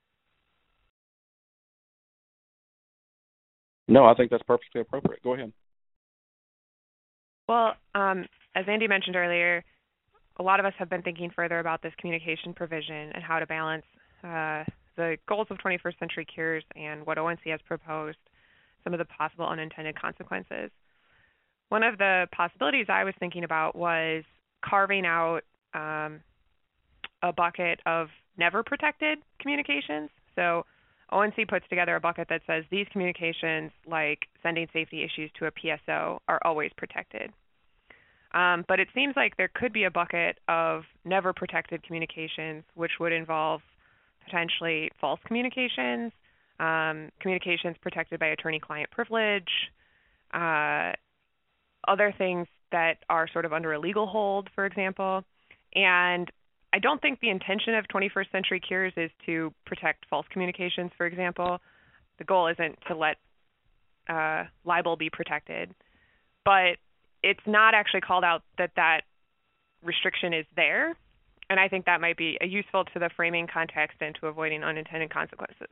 [SPEAKER 3] No, I think that's perfectly appropriate. Go ahead.
[SPEAKER 6] Well, um, as Andy mentioned earlier, a lot of us have been thinking further about this communication provision and how to balance uh, the goals of twenty-first century cures and what O N C has proposed, some of the possible unintended consequences. One of the possibilities I was thinking about was carving out um, a bucket of never protected communications. So O N C puts together a bucket that says these communications, like sending safety issues to a P S O, are always protected. Um, but it seems like there could be a bucket of never protected communications, which would involve potentially false communications, um, communications protected by attorney-client privilege, uh, other things that are sort of under a legal hold, for example. And I don't think the intention of twenty-first century cures is to protect false communications, for example. The goal isn't to let uh, libel be protected. But it's not actually called out that that restriction is there. And I think that might be a useful to the framing context and to avoiding unintended consequences.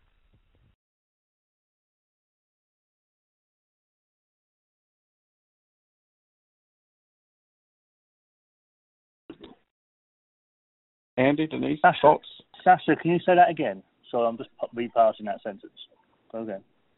[SPEAKER 3] Andy, Denise,
[SPEAKER 8] Sasha,
[SPEAKER 3] thoughts?
[SPEAKER 8] Sasha, can you say that again? So I'm just repassing that sentence. Okay.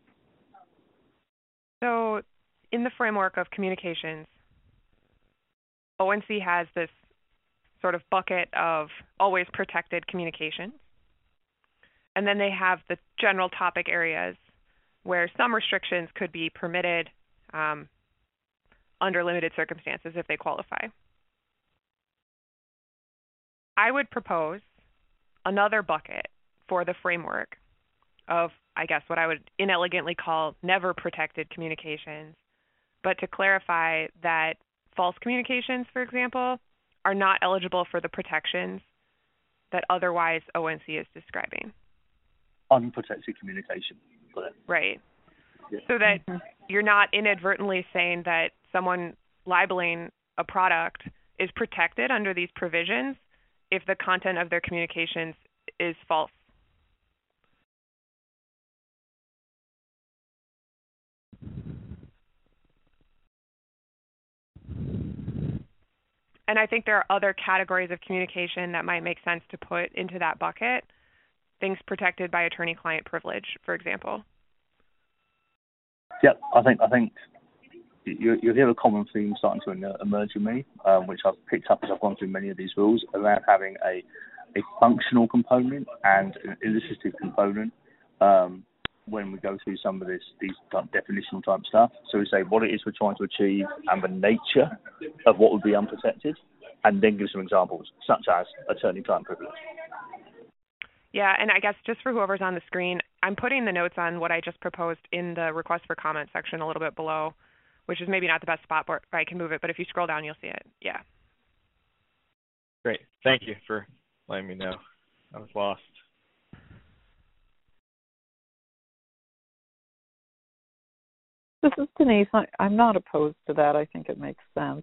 [SPEAKER 6] So in the framework of communications, O N C has this sort of bucket of always protected communications. And then they have the general topic areas where some restrictions could be permitted um, under limited circumstances if they qualify. I would propose another bucket for the framework of, I guess, what I would inelegantly call never protected communications, but to clarify that false communications, for example, are not eligible for the protections that otherwise O N C is describing.
[SPEAKER 8] Unprotected communication.
[SPEAKER 6] Right.
[SPEAKER 8] Yeah.
[SPEAKER 6] So that you're not inadvertently saying that someone libeling a product is protected under these provisions if the content of their communications is false. And I think there are other categories of communication that might make sense to put into that bucket. Things protected by attorney-client privilege, for example.
[SPEAKER 8] Yeah, I think I think you, you'll hear a common theme starting to emerge with me, um, which I've picked up as I've gone through many of these rules, around having a, a functional component and an illustrative component um, when we go through some of this these type, definitional type stuff. So we say what it is we're trying to achieve and the nature of what would be unprotected, and then give some examples, such as attorney-client privilege.
[SPEAKER 6] Yeah, and I guess just for whoever's on the screen, I'm putting the notes on what I just proposed in the request for comment section a little bit below, which is maybe not the best spot where I can move it, but if you scroll down, you'll see it. Yeah.
[SPEAKER 5] Great. Thank you for letting me know. I was lost.
[SPEAKER 7] This is Denise. I, I'm not opposed to that. I think it makes sense.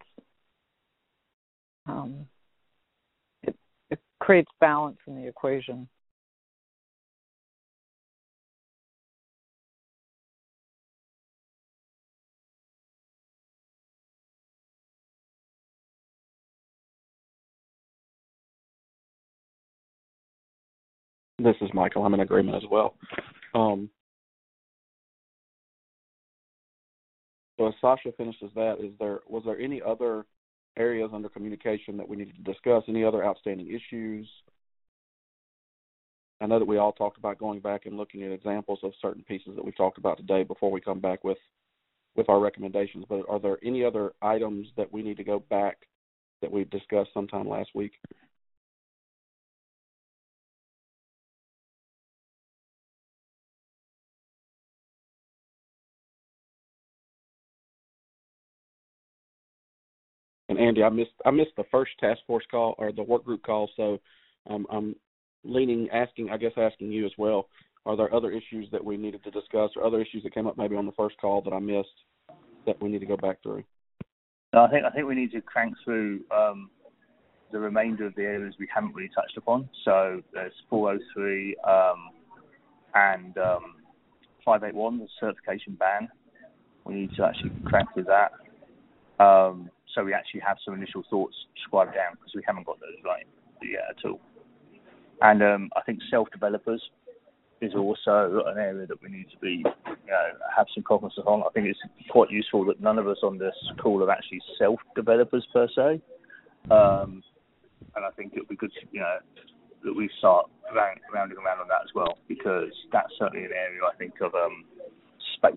[SPEAKER 7] Um, it, it creates balance in the equation.
[SPEAKER 3] This is Michael. I'm in agreement as well. Um, so as Sasha finishes that, is there was there any other areas under communication that we needed to discuss? Any other outstanding issues? I know that we all talked about going back and looking at examples of certain pieces that we talked about today before we come back with with our recommendations. But are there any other items that we need to go back that we discussed sometime last week? And Andy, I missed I missed the first task force call or the work group call, so um, I'm leaning, asking, I guess, asking you as well. Are there other issues that we needed to discuss, or other issues that came up maybe on the first call that I missed that we need to go back through?
[SPEAKER 8] No, I think I think we need to crank through um, the remainder of the areas we haven't really touched upon. So there's four oh three um, and um, five eighty-one, the certification ban. We need to actually crank through that. Um, so we actually have some initial thoughts scribed down, because we haven't got those right yet at all. And um, I think self-developers is also an area that we need to be, you know, have some cognizance on. I think it's quite useful that none of us on this call are actually self-developers per se. Um, and I think it would be good to, you know, that we start round, rounding around on that as well, because that's certainly an area, I think, of um, space.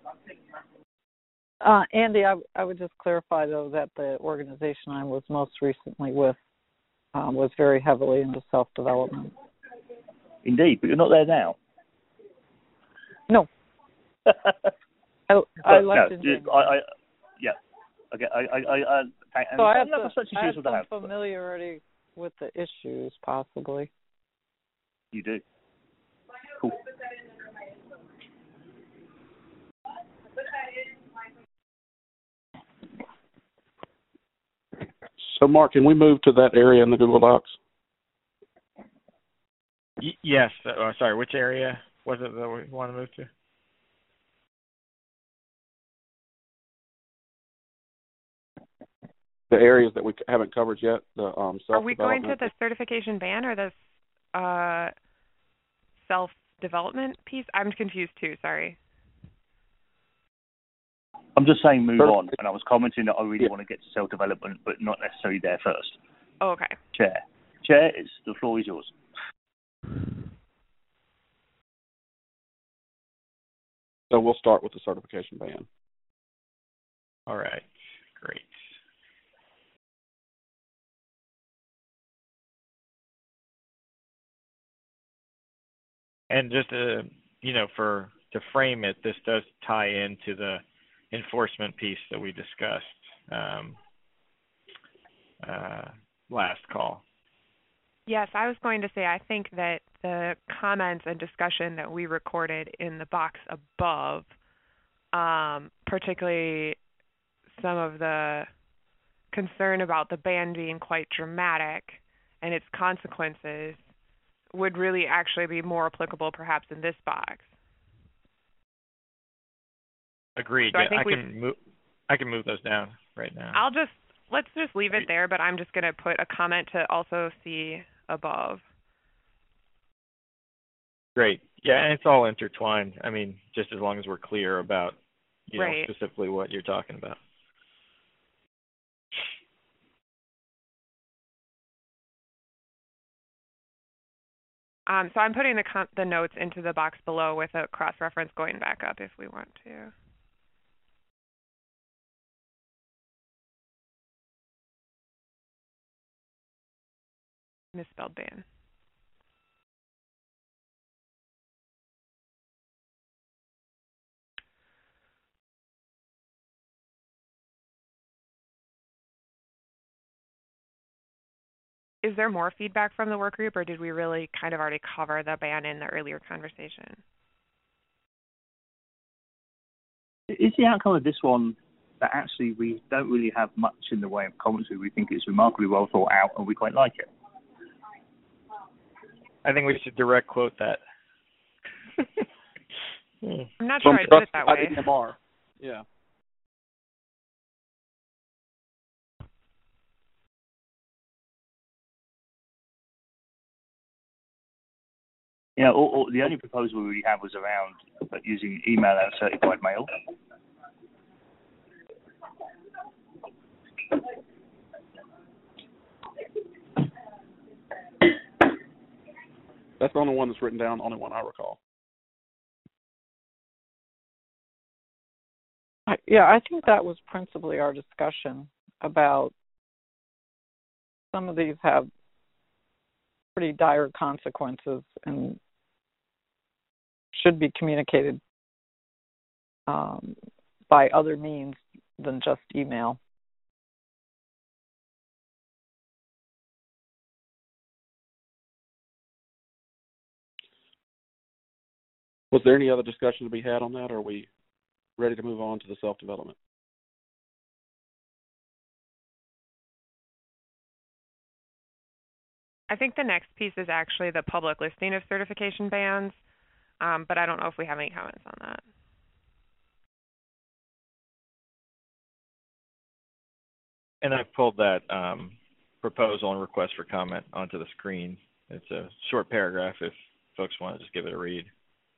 [SPEAKER 7] Uh, Andy, I, I would just clarify, though, that the organization I was most recently with uh, was very heavily into self-development.
[SPEAKER 8] Indeed, but you're not there now.
[SPEAKER 7] No. I, I left
[SPEAKER 8] no,
[SPEAKER 7] in January.
[SPEAKER 8] I, I, yeah. Okay. I, I, I, I,
[SPEAKER 7] so I have,
[SPEAKER 8] to,
[SPEAKER 7] such I have some have, familiarity but... with the issues, possibly.
[SPEAKER 8] You do. Cool.
[SPEAKER 3] So, Mark, can we move to that area in the Google Docs?
[SPEAKER 5] Y- yes. Uh, sorry, which area was it that we want to move to?
[SPEAKER 3] The areas that we haven't covered yet. The um, self-development.
[SPEAKER 6] Are we going to the certification ban or the uh, self-development piece? I'm confused too. Sorry.
[SPEAKER 8] I'm just saying move on, and I was commenting that I really yeah. want to get to self-development, but not necessarily there first.
[SPEAKER 6] Oh, okay.
[SPEAKER 8] Chair. Chair, it's, the floor is yours.
[SPEAKER 3] So we'll start with the certification ban.
[SPEAKER 5] All right. Great. And just to, you know, for to frame it, this does tie into the enforcement piece that we discussed um, uh, last call.
[SPEAKER 6] Yes, I was going to say I think that the comments and discussion that we recorded in the box above, um, particularly some of the concern about the ban being quite dramatic and its consequences, would really actually be more applicable perhaps in this box.
[SPEAKER 5] Agreed.
[SPEAKER 6] So
[SPEAKER 5] yeah,
[SPEAKER 6] I, think
[SPEAKER 5] I can move. I can move those down right now.
[SPEAKER 6] I'll just let's just leave it there, but I'm just going to put a comment to also see above.
[SPEAKER 5] Great. Yeah, and it's all intertwined. I mean, just as long as we're clear about you know,
[SPEAKER 6] Right.
[SPEAKER 5] specifically what you're talking about.
[SPEAKER 6] Um, so I'm putting the con- the notes into the box below with a cross-reference going back up if we want to. Misspelled ban. Is there more feedback from the work group, or did we really kind of already cover the ban in the earlier conversation?
[SPEAKER 8] Is the outcome of this one that actually we don't really have much in the way of commentary? We think it's remarkably well thought out and we quite like it.
[SPEAKER 5] I think we should direct quote that.
[SPEAKER 6] I'm not sure I'd put it that way.
[SPEAKER 3] M R. Yeah.
[SPEAKER 8] Yeah, or, or the only proposal we really had was around using email and certified mail.
[SPEAKER 3] That's the only one that's written down, only one I recall.
[SPEAKER 7] Yeah, I think that was principally our discussion about some of these have pretty dire consequences and should be communicated um, by other means than just email.
[SPEAKER 3] Was there any other discussion to be had on that, or are we ready to move on to the self-development?
[SPEAKER 6] I think the next piece is actually the public listing of certification bans, um, but I don't know if we have any comments on that.
[SPEAKER 5] And I pulled that um, proposal and request for comment onto the screen. It's a short paragraph if folks want to just give it a read.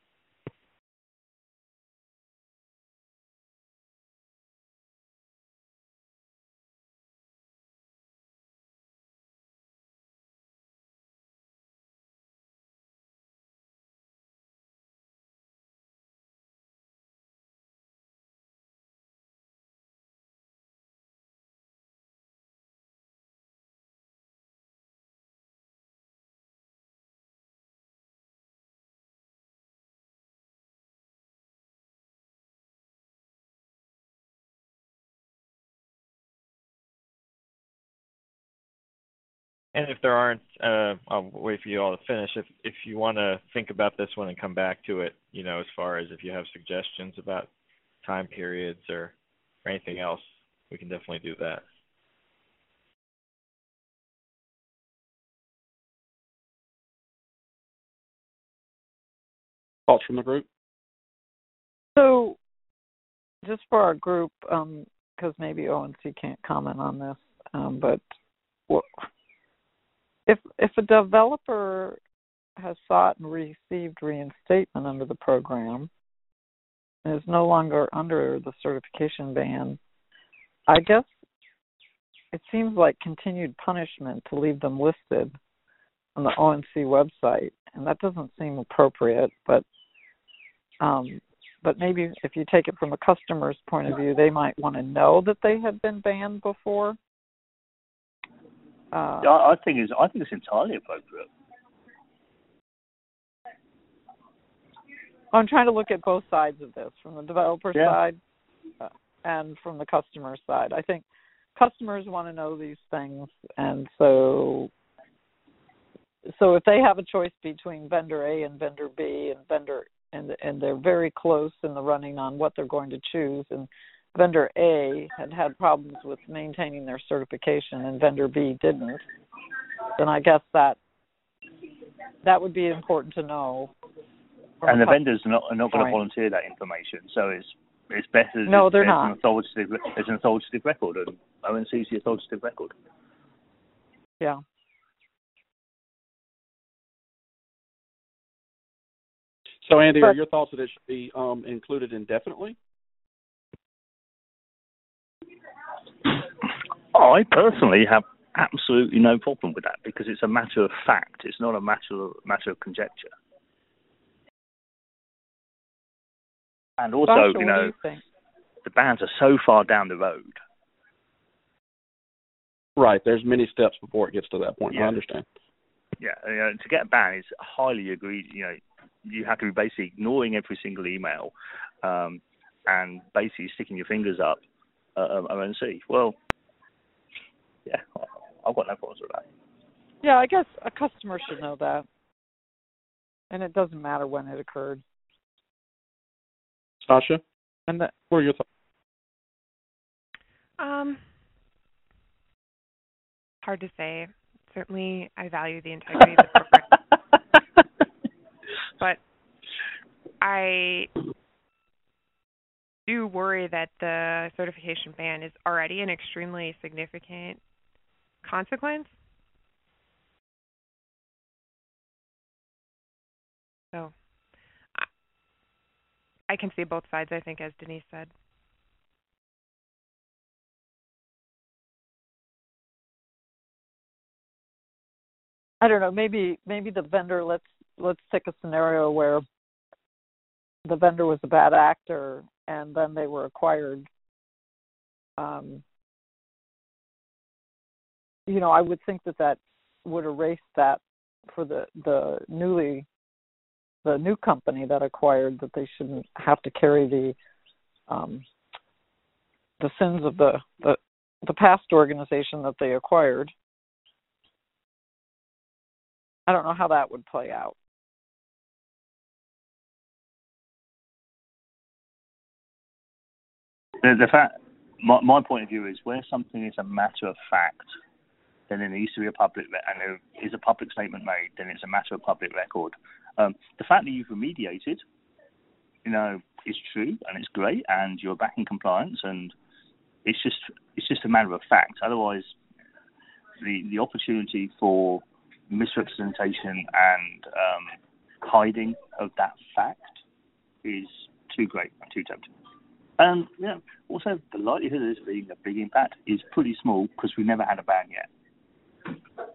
[SPEAKER 5] And if there aren't, uh, I'll wait for you all to finish. If if you want to think about this one and come back to it, you know, as far as if you have suggestions about time periods or, or anything else, we can definitely do that.
[SPEAKER 3] Thoughts from the group?
[SPEAKER 7] So, just for our group, because um, maybe O N C can't comment on this, um, but what, if if a developer has sought and received reinstatement under the program and is no longer under the certification ban, I guess it seems like continued punishment to leave them listed on the O N C website, and that doesn't seem appropriate, but um, but maybe if you take it from a customer's point of view, they might want to know that they had been banned before. Uh,
[SPEAKER 8] I, I think it's I think it's entirely appropriate.
[SPEAKER 7] I'm trying to look at both sides of this, from the developer
[SPEAKER 8] yeah.
[SPEAKER 7] side uh, and from the customer side. I think customers want to know these things, and so so if they have a choice between vendor A and vendor B, and vendor and and they're very close in the running on what they're going to choose, and vendor A had had problems with maintaining their certification and vendor B didn't, then I guess that that would be important to know.
[SPEAKER 8] And the vendors are not are not going to volunteer that information, so it's it's better.
[SPEAKER 7] No, they're
[SPEAKER 8] there's
[SPEAKER 7] not.
[SPEAKER 8] An authoritative, there's an authoritative record, and O N C's the authoritative record.
[SPEAKER 7] Yeah.
[SPEAKER 3] So, Andy,
[SPEAKER 7] but,
[SPEAKER 3] are your thoughts that it should be um, included indefinitely?
[SPEAKER 8] I personally have absolutely no problem with that because it's a matter of fact. It's not a matter of, matter of conjecture. And also,
[SPEAKER 7] Sasha,
[SPEAKER 8] you know,
[SPEAKER 7] what do you think?
[SPEAKER 8] the bands are so far down the road.
[SPEAKER 3] Right. There's many steps before it gets to that point.
[SPEAKER 8] Yeah.
[SPEAKER 3] I understand.
[SPEAKER 8] Yeah. You know, to get a ban is highly agreed. You know, you have to be basically ignoring every single email, um, and basically sticking your fingers up uh, and see. Well, yeah, I've got no problems with that.
[SPEAKER 7] Yeah, I guess a customer should know that, and it doesn't matter when it occurred.
[SPEAKER 3] Sasha,
[SPEAKER 7] and that,
[SPEAKER 3] what are your thoughts?
[SPEAKER 6] Um, hard to say. Certainly, I value the integrity of the program, but I do worry that the certification ban is already an extremely significant consequence. So I, I can see both sides, I think, as Denise said.
[SPEAKER 7] I don't know. Maybe maybe the vendor. Let's let's take a scenario where the vendor was a bad actor and then they were acquired. Um, you know, I would think that that would erase that for the the newly the new company that acquired, that they shouldn't have to carry the um, the sins of the, the the past organization that they acquired. I don't know how that would play out.
[SPEAKER 8] The, the fact, my, my point of view is where something is a matter of fact, then there needs to be a public, and there is a public statement made, then it's a matter of public record. Um, the fact that you've remediated, you know, is true and it's great, and you're back in compliance, and it's just it's just a matter of fact. Otherwise, the the opportunity for misrepresentation and um, hiding of that fact is too great and too tempting. And yeah, also the likelihood of this being a big impact is pretty small because we've never had a ban yet.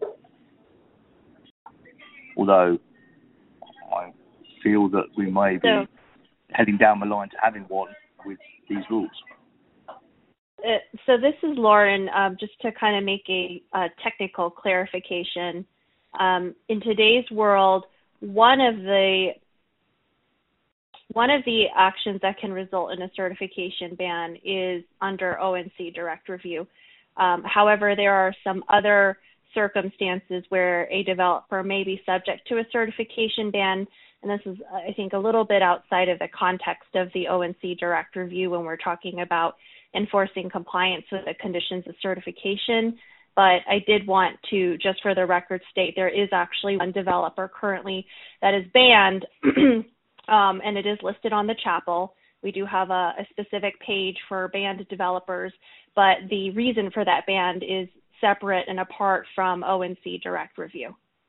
[SPEAKER 8] Although I feel that we may be
[SPEAKER 9] so,
[SPEAKER 8] heading down the line to having one with these rules.
[SPEAKER 9] Uh, so this is Lauren, um, just to kind of make a, a technical clarification. Um, in today's world, one of the one of the actions that can result in a certification ban is under O N C direct review. Um, however, there are some other circumstances where a developer may be subject to a certification ban, and this is, I think, a little bit outside of the context of the O N C direct review when we're talking about enforcing compliance with the conditions of certification. But I did want to, just for the record, state there is actually one developer currently that is banned, um, and it is listed on the chapel. We do have a, a specific page for banned developers, but the reason for that ban is separate and apart from O N C direct review.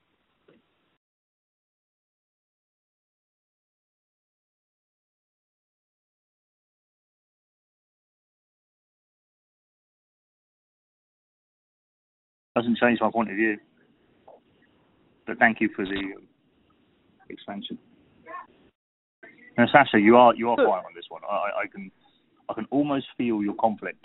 [SPEAKER 8] Doesn't change my point of view. But thank you for the expansion. Now, Sasha, you are you are fine on this one. I, I can I can almost feel your conflict.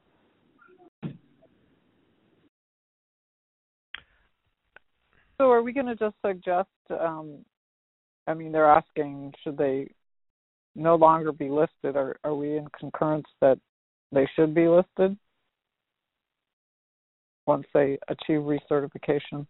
[SPEAKER 7] So are we going to just suggest, um, I mean, they're asking, should they no longer be listed? Are, are we in concurrence that they should be listed once they achieve recertification?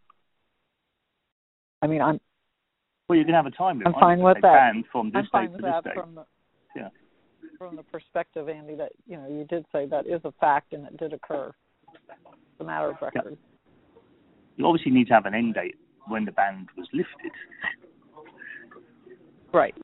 [SPEAKER 7] I mean, I'm
[SPEAKER 8] Well, you can have a time limit.
[SPEAKER 7] I'm fine with that.
[SPEAKER 8] From this
[SPEAKER 7] I'm fine
[SPEAKER 8] date
[SPEAKER 7] with
[SPEAKER 8] to this
[SPEAKER 7] that
[SPEAKER 8] date.
[SPEAKER 7] from the,
[SPEAKER 8] yeah.
[SPEAKER 7] from the perspective, Andy, that, you know, you did say that is a fact and it did occur. It's a matter of record.
[SPEAKER 8] Yeah. You obviously need to have an end date when the ban was lifted.
[SPEAKER 7] Right.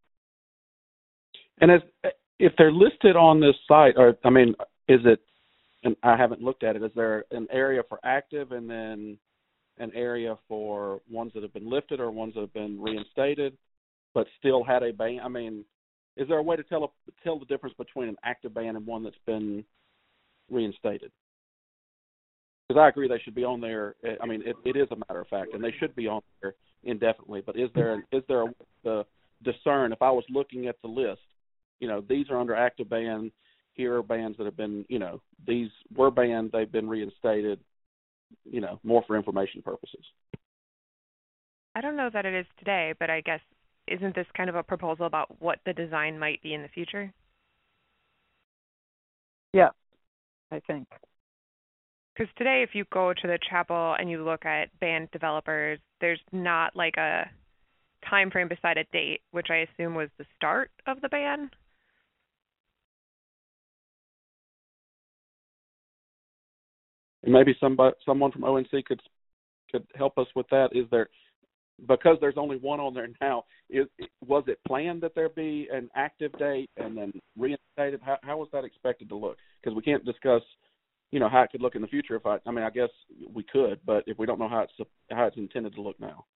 [SPEAKER 3] And as, if they're listed on this site, or I mean, is it, and I haven't looked at it, is there an area for active and then an area for ones that have been lifted or ones that have been reinstated but still had a ban? I mean, is there a way to tell a, tell the difference between an active ban and one that's been reinstated? because I agree they should be on there. I mean, it, it is a matter of fact, and they should be on there indefinitely. But is there is there a to discern? If I was looking at the list, you know, these are under active ban. Here are bans that have been, you know, these were banned. They've been reinstated. You know, more for information purposes.
[SPEAKER 6] I don't know that it is today, but I guess isn't this kind of a proposal about what the design might be in the future?
[SPEAKER 7] Yeah, I think.
[SPEAKER 6] Because today, if you go to the chapel and you look at band developers, there's not like a time frame beside a date, which I assume was the start of the ban.
[SPEAKER 3] Maybe somebody, someone from O N C could could help us with that. Is there, because there's only one on there now, is, was it planned that there be an active date and then reinstated? How, how was that expected to look? Because we can't discuss, you know, how it could look in the future. If I, I mean, I guess we could, but if we don't know how it's how it's intended to look now.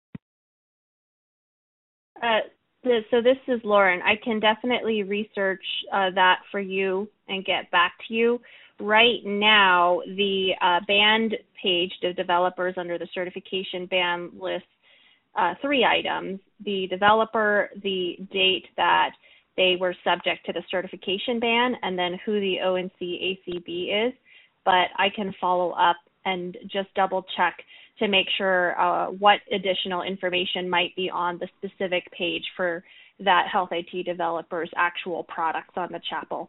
[SPEAKER 9] Uh, so this is Lauren. I can definitely research uh, that for you and get back to you. Right now, the uh, band page, the developers under the certification ban lists uh, three items: the developer, the date that they were subject to the certification ban, and then who the O N C A C B is. But I can follow up and just double check to make sure uh, what additional information might be on the specific page for that Health I T developer's actual products on the chapel.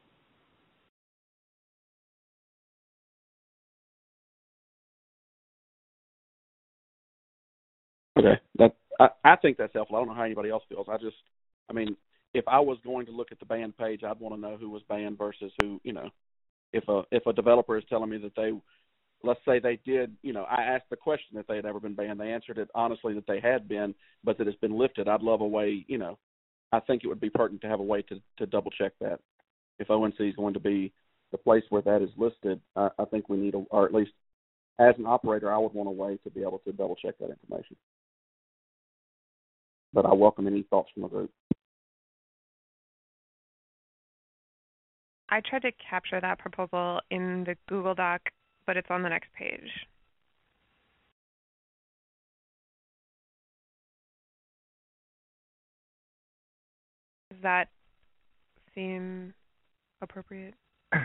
[SPEAKER 3] Okay, that I, I think that's helpful. I don't know how anybody else feels. I just, I mean, if I was going to look at the band page, I'd want to know who was banned versus who, you know, if a if a developer is telling me that they, let's say they did, you know, I asked the question if they had ever been banned. They answered it honestly that they had been, but that it's been lifted. I'd love a way, you know, I think it would be pertinent to have a way to, to double check that. If O N C is going to be the place where that is listed, I, I think we need, a, or at least as an operator, I would want a way to be able to double check that information. But I welcome any thoughts from the group.
[SPEAKER 6] I tried to capture that proposal in the Google Doc, but it's on the next page. Does that seem appropriate?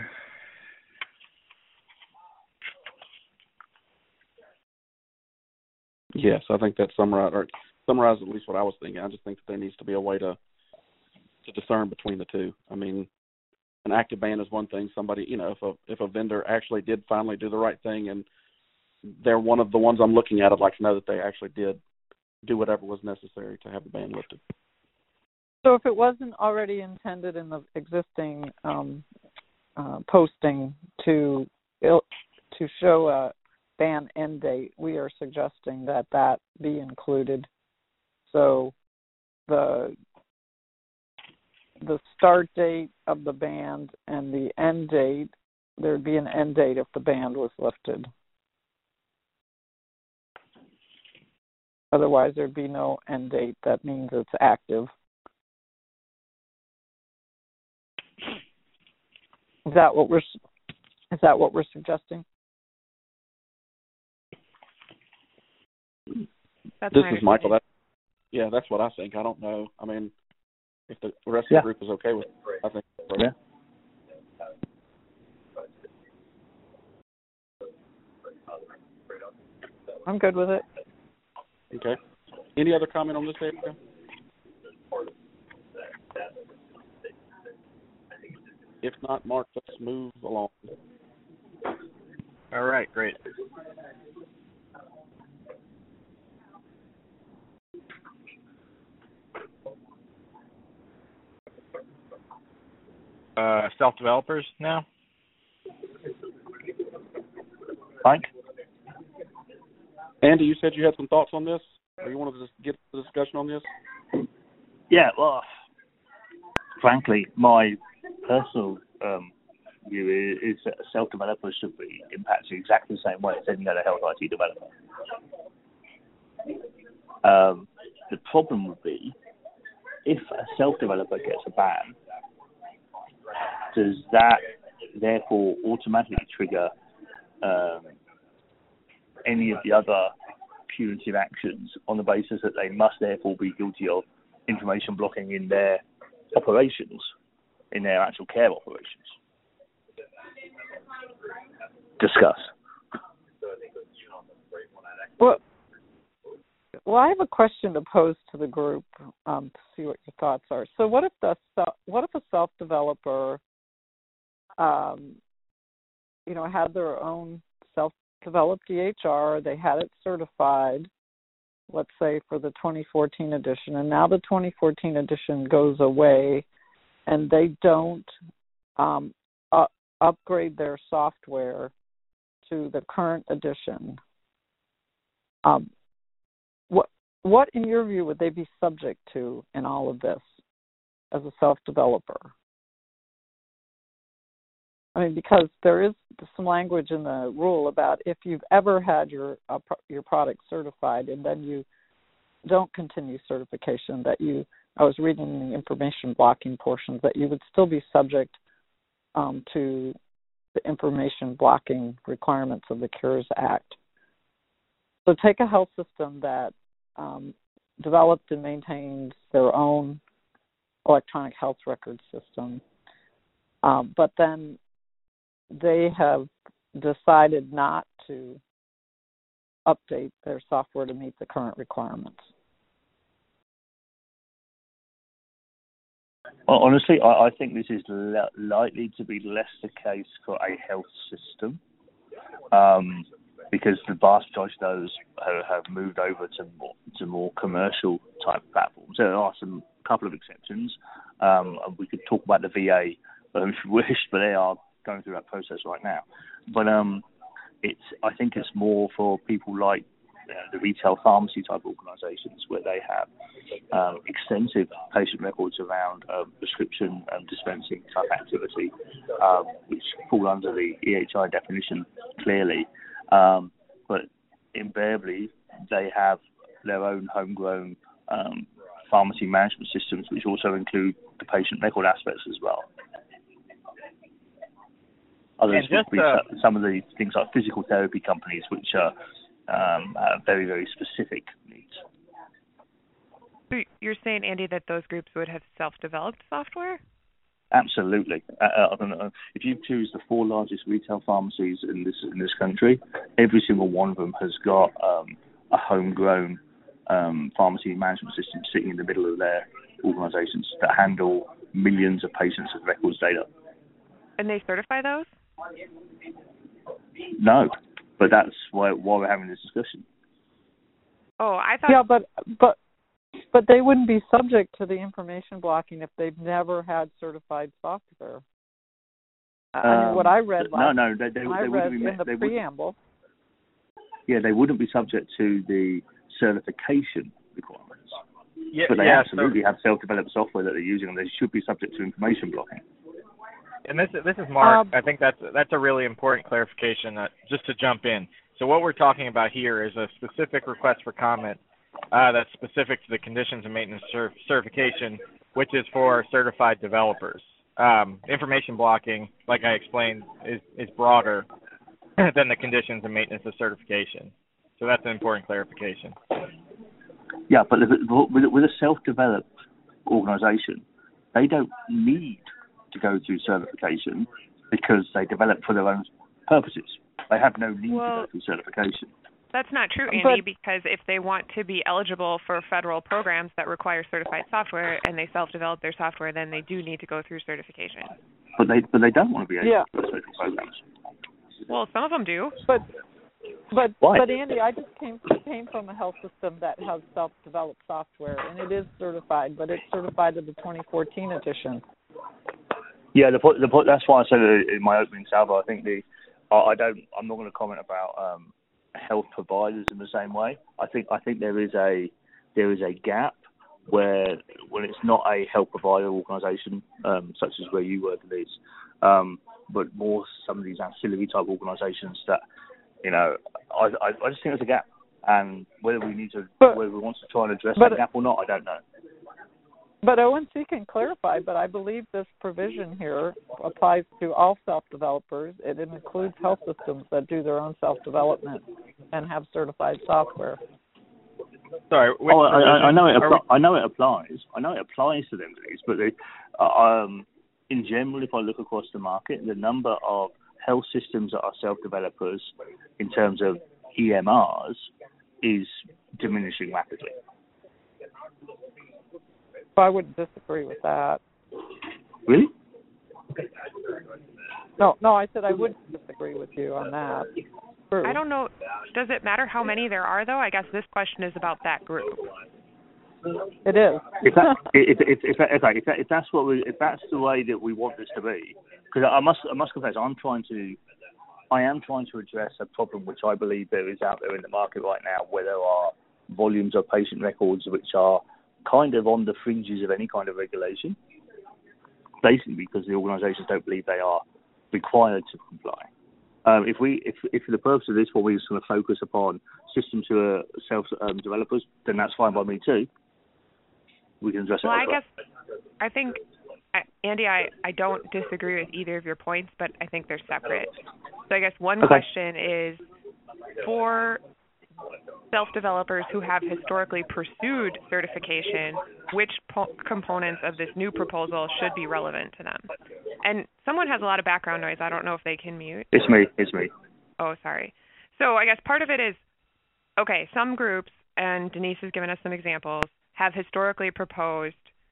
[SPEAKER 3] Yes, I think that summarized, or summarized at least what I was thinking. I just think that there needs to be a way to to discern between the two. I mean, an active ban is one thing. Somebody, you know, if a if a vendor actually did finally do the right thing and they're one of the ones I'm looking at, I'd like to know that they actually did do whatever was necessary to have the ban lifted.
[SPEAKER 7] So if it wasn't already intended in the existing um, uh, posting to to show a ban end date, we are suggesting that that be included. So the the start date of the band and the end date, there'd be an end date if the band was lifted. Otherwise, there'd be no end date. That means it's active. Is that what we're is that what we're suggesting?
[SPEAKER 6] That's
[SPEAKER 3] this is Michael. That, yeah, that's what I think. I don't know. I mean, if the rest
[SPEAKER 8] yeah.
[SPEAKER 3] of the group is okay with it, I think.
[SPEAKER 8] Yeah.
[SPEAKER 7] I'm good with it.
[SPEAKER 3] Okay. Any other comment on this, Erica? If not, Mark, let's move along.
[SPEAKER 5] All right, great. Uh, self-developers now?
[SPEAKER 8] Mike?
[SPEAKER 3] Andy, you said you had some thoughts on this? Or you wanted to just get the discussion on this?
[SPEAKER 8] Yeah, well, frankly, my personal um, view is, is that self-developers should be impacted exactly the same way as any other health I T developer. Um, the problem would be if a self-developer gets a ban, does that therefore automatically trigger um, any of the other punitive actions on the basis that they must therefore be guilty of information blocking in their operations, in their actual care operations. Discuss.
[SPEAKER 7] Well, well, I have a question to pose to the group um, to see what your thoughts are. So, what if the what if a self-developer, um, you know, had their own self-developed D H R, they had it certified, let's say for the twenty fourteen edition, and now the twenty fourteen edition goes away, and they don't um, uh, upgrade their software to the current edition. Um, what, what, in your view, would they be subject to in all of this as a self-developer? I mean, because there is some language in the rule about if you've ever had your uh, pro- your product certified and then you don't continue certification, that you, I was reading the information blocking portions, that you would still be subject um, to the information blocking requirements of the Cures Act. So take a health system that um, developed and maintains their own electronic health record system, um, but then they have decided not to update their software to meet the current requirements.
[SPEAKER 8] Well, honestly, I, I think this is le- likely to be less the case for a health system, um, because the vast majority of those have, have moved over to more, to more commercial type platforms. There are some couple of exceptions. Um, we could talk about the V A um, if you wish, but they are going through that process right now. But um, it's I think it's more for people like uh, the retail pharmacy type organisations, where they have um, extensive patient records around uh, prescription and dispensing type activity, um, which fall under the E H I definition clearly. Um, but invariably, they have their own homegrown um, pharmacy management systems, which also include the patient record aspects as well. Others
[SPEAKER 5] just,
[SPEAKER 8] would be
[SPEAKER 5] uh,
[SPEAKER 8] some of the things like physical therapy companies, which are um, have very, very specific needs.
[SPEAKER 6] So you're saying, Andy, that those groups would have self-developed software?
[SPEAKER 8] Absolutely. Uh, I don't know. If you choose the four largest retail pharmacies in this in this country, every single one of them has got um, a homegrown um, pharmacy management system sitting in the middle of their organisations that handle millions of patients' records data.
[SPEAKER 6] And they certify those?
[SPEAKER 8] No, but that's why why we're having this discussion.
[SPEAKER 6] Oh, I thought.
[SPEAKER 7] Yeah, but but. But they wouldn't be subject to the information blocking if they've never had certified software. I mean,
[SPEAKER 8] Um,
[SPEAKER 7] what I read
[SPEAKER 8] no,
[SPEAKER 7] last,
[SPEAKER 8] no, they, they,
[SPEAKER 7] I
[SPEAKER 8] they
[SPEAKER 7] read
[SPEAKER 8] wouldn't be.
[SPEAKER 7] in the
[SPEAKER 8] they
[SPEAKER 7] preamble.
[SPEAKER 8] Would, yeah, they wouldn't be subject to the certification requirements.
[SPEAKER 5] Yeah,
[SPEAKER 8] but they
[SPEAKER 5] yeah,
[SPEAKER 8] absolutely
[SPEAKER 5] so,
[SPEAKER 8] have self-developed software that they're using, and they should be subject to information blocking.
[SPEAKER 5] And this this is Mark.
[SPEAKER 7] Um,
[SPEAKER 5] I think that's that's a really important clarification. Uh, just to jump in. So what we're talking about here is a specific request for comment uh, that's specific to the conditions and maintenance cer- certification, which is for certified developers. Um, information blocking, like I explained, is, is broader than the conditions and maintenance of certification. So that's an important clarification.
[SPEAKER 8] Yeah, but with, with a self-developed organisation, they don't need to go through certification because they develop for their own purposes. They have no need
[SPEAKER 6] well,
[SPEAKER 8] to go through certification.
[SPEAKER 6] That's not true, Andy,
[SPEAKER 7] but,
[SPEAKER 6] because if they want to be eligible for federal programs that require certified software and they self-develop their software, then they do need to go through certification.
[SPEAKER 8] But they but they don't want to be able
[SPEAKER 7] yeah.
[SPEAKER 8] to go through programs.
[SPEAKER 6] Well, some of them do.
[SPEAKER 7] But but
[SPEAKER 8] Why?
[SPEAKER 7] but Andy, I just came came from a health system that has self-developed software, and it is certified, but it's certified to the twenty fourteen edition.
[SPEAKER 8] Yeah, the point, the point, that's why I said in my opening salvo. I think the I don't. I'm not going to comment about um, health providers in the same way. I think I think there is a there is a gap where when it's not a health provider organisation um, such as where you work, Liz, um, but more some of these ancillary type organisations that you know I, I I just think there's a gap, and whether we need to
[SPEAKER 7] but,
[SPEAKER 8] whether we want to try and address
[SPEAKER 7] but,
[SPEAKER 8] that gap or not, I don't know.
[SPEAKER 7] But O N C can clarify, but I believe this provision here applies to all self-developers. It includes health systems that do their own self-development and have certified software.
[SPEAKER 5] Sorry.
[SPEAKER 8] Oh, I, I know it. Appli-
[SPEAKER 5] we...
[SPEAKER 8] I know it applies. I know it applies to them, Denise. But they, uh, um, in general, if I look across the market, the number of health systems that are self-developers in terms of E M Rs is diminishing rapidly.
[SPEAKER 7] I wouldn't disagree with that.
[SPEAKER 8] Really?
[SPEAKER 7] No, no, I said I wouldn't disagree with you on that. True.
[SPEAKER 6] I don't know. Does it matter how many there are, though? I guess this question is about that group.
[SPEAKER 7] It is.
[SPEAKER 8] If, that, if, if, if, that, if, that, if, that, if that's what we, if that's the way that we want this to be, because I must, I must confess, I'm trying to, I am trying to address a problem which I believe there is out there in the market right now, where there are volumes of patient records which are kind of on the fringes of any kind of regulation, basically because the organisations don't believe they are required to comply. Um, if we, if, if for the purpose of this, what we're just going to focus upon systems who are self-developers, um, then that's fine by me too. We can address
[SPEAKER 6] well,
[SPEAKER 8] it.
[SPEAKER 6] Well, I guess I think Andy, I, I don't disagree with either of your points, but I think they're separate. So I guess one
[SPEAKER 8] okay.
[SPEAKER 6] question is for self-developers who have historically pursued certification, which po- components of this new proposal should be relevant to them? And someone has a lot of background noise. I don't know if they can mute.
[SPEAKER 8] It's me. It's me.
[SPEAKER 6] Oh, sorry. So I guess part of it is, okay, some groups, and Denise has given us some examples, have historically proposed,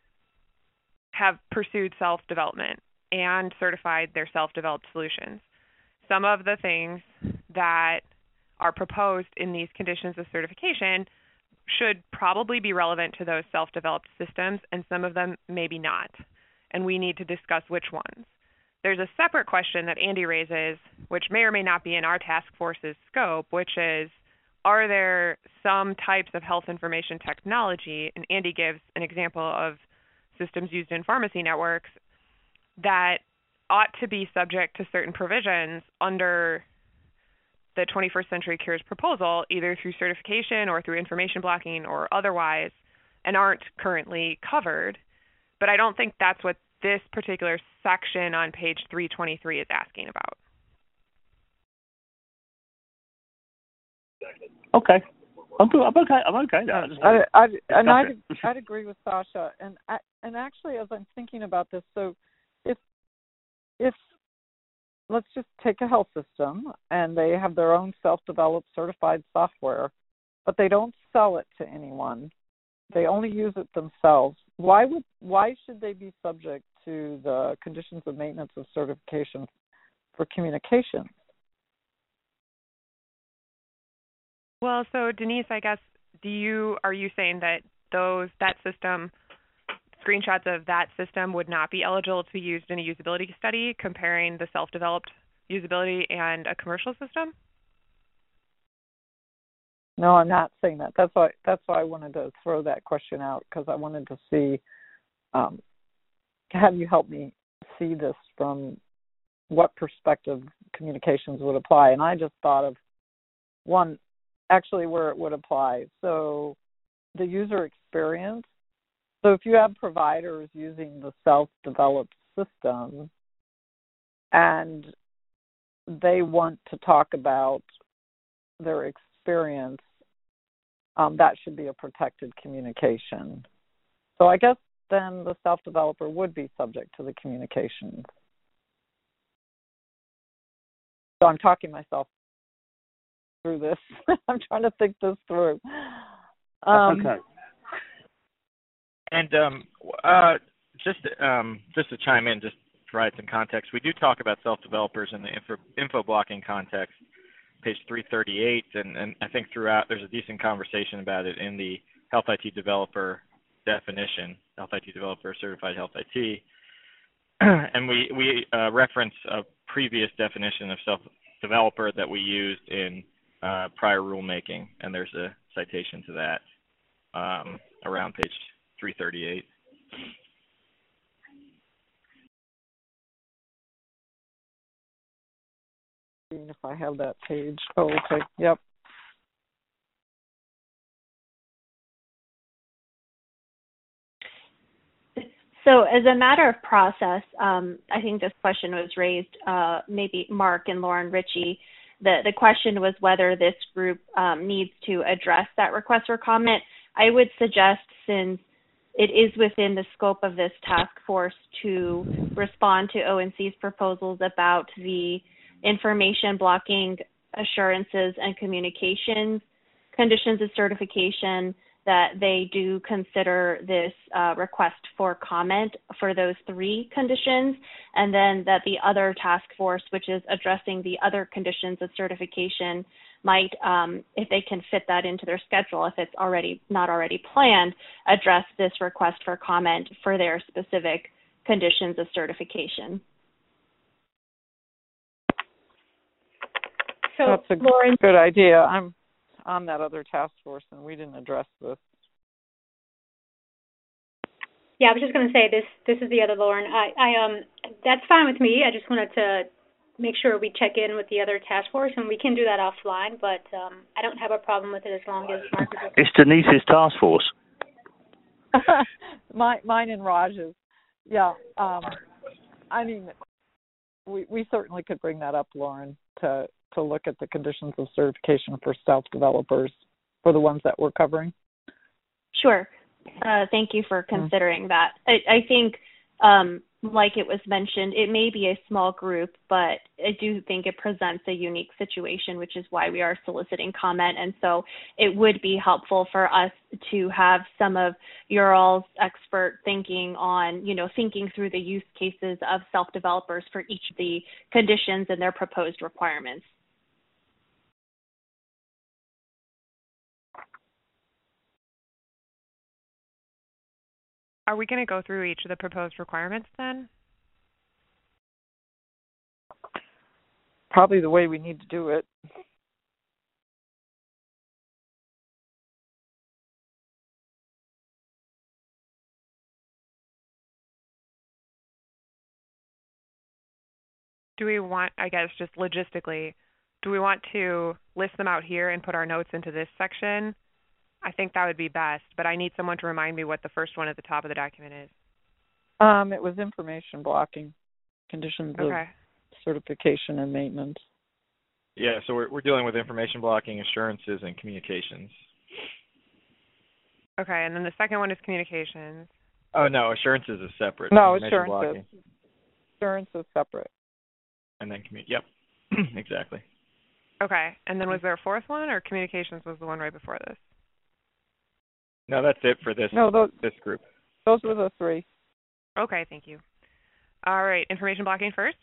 [SPEAKER 6] have pursued self-development and certified their self-developed solutions. Some of the things that are proposed in these conditions of certification should probably be relevant to those self-developed systems, and some of them maybe not. And we need to discuss which ones. There's a separate question that Andy raises, which may or may not be in our task force's scope, which is, are there some types of health information technology, and Andy gives an example of systems used in pharmacy networks, that ought to be subject to certain provisions under the twenty-first Century Cures proposal, either through certification or through information blocking or otherwise, and aren't currently covered. But I don't think that's what this particular section on page three twenty-three is asking about.
[SPEAKER 8] Okay. I'm, I'm okay. I'm okay. No, just,
[SPEAKER 7] I, I, and I'd, I'd agree with Sasha. And I, and actually, as I'm thinking about this, so if if let's just take a health system and they have their own self-developed certified software, but they don't sell it to anyone. They only use it themselves. Why would why should they be subject to the conditions of maintenance of certification for communication?
[SPEAKER 6] Well, so Denise, I guess, do you are you saying that those that system screenshots of that system would not be eligible to be used in a usability study comparing the self-developed usability and a commercial system?
[SPEAKER 7] No, I'm not saying that. That's why that's why I wanted to throw that question out, because I wanted to see, um, have you help me see this from what perspective communications would apply. And I just thought of one, actually where it would apply. So the user experience. So if you have providers using the self-developed system and they want to talk about their experience, um, that should be a protected communication. So I guess then the self-developer would be subject to the communications. So I'm talking myself through this. I'm trying to think this through. Um,
[SPEAKER 8] okay.
[SPEAKER 5] And um, uh, just um, just to chime in, just to provide some context, we do talk about self-developers in the info, info blocking context, page three thirty-eight, and, and I think throughout there's a decent conversation about it in the Health I T developer definition, Health I T developer, certified Health I T, and we we uh, reference a previous definition of self-developer that we used in uh, prior rulemaking, and there's a citation to that um, around page three thirty-eight.
[SPEAKER 7] If I have that page. Oh, okay. Yep.
[SPEAKER 9] So as a matter of process, um, I think this question was raised, uh, maybe Mark and Lauren Ritchie. The, the question was whether this group um, needs to address that request for comment. I would suggest, since it is within the scope of this task force to respond to O N C's proposals about the information blocking assurances and communications conditions of certification, that they do consider this uh, request for comment for those three conditions, and then that the other task force, which is addressing the other conditions of certification, might, um, if they can fit that into their schedule, if it's already not already planned, address this request for comment for their specific conditions of certification.
[SPEAKER 2] So,
[SPEAKER 7] That's a
[SPEAKER 2] Lauren,
[SPEAKER 7] good idea. I'm on that other task force, and we didn't address this.
[SPEAKER 2] yeah, I was just going to say this. This is the other Lauren. I, I, um, that's fine with me. I just wanted to make sure we check in with the other task force, and we can do that offline. But um, I don't have a problem with it as long as Mark is okay.
[SPEAKER 8] It's Denise's task force.
[SPEAKER 7] My, mine and Raj's. Yeah. Um, I mean, we we certainly could bring that up, Lauren, to to look at the conditions of certification for self-developers, for the ones that we're covering.
[SPEAKER 9] Sure. Uh, thank you for considering that. I, I think, um, like it was mentioned, it may be a small group, but I do think it presents a unique situation, which is why we are soliciting comment. And so it would be helpful for us to have some of your all's expert thinking on, you know, thinking through the use cases of self-developers for each of the conditions and their proposed requirements.
[SPEAKER 6] Are we going to go through each of the proposed requirements then?
[SPEAKER 7] Probably the way we need to do it.
[SPEAKER 6] Do we want, I guess, just logistically, do we want to list them out here and put our notes into this section? I think that would be best, but I need someone to remind me what the first one at the top of the document is.
[SPEAKER 7] Um, it was information blocking, conditions
[SPEAKER 6] Okay.
[SPEAKER 7] of certification and maintenance.
[SPEAKER 5] Yeah, so we're we're dealing with information blocking, assurances, and communications.
[SPEAKER 6] Okay, and then the second one is communications.
[SPEAKER 5] Oh no, assurances is separate.
[SPEAKER 7] No,
[SPEAKER 5] Information
[SPEAKER 7] assurances.
[SPEAKER 5] blocking.
[SPEAKER 7] Assurance is separate.
[SPEAKER 5] And then commu- Yep, exactly.
[SPEAKER 6] Okay, and then was there a fourth one, or communications was the one right before this?
[SPEAKER 5] No, that's it for this
[SPEAKER 7] No, those
[SPEAKER 5] this group.
[SPEAKER 7] those were the three.
[SPEAKER 6] Okay, thank you. All right, information blocking first.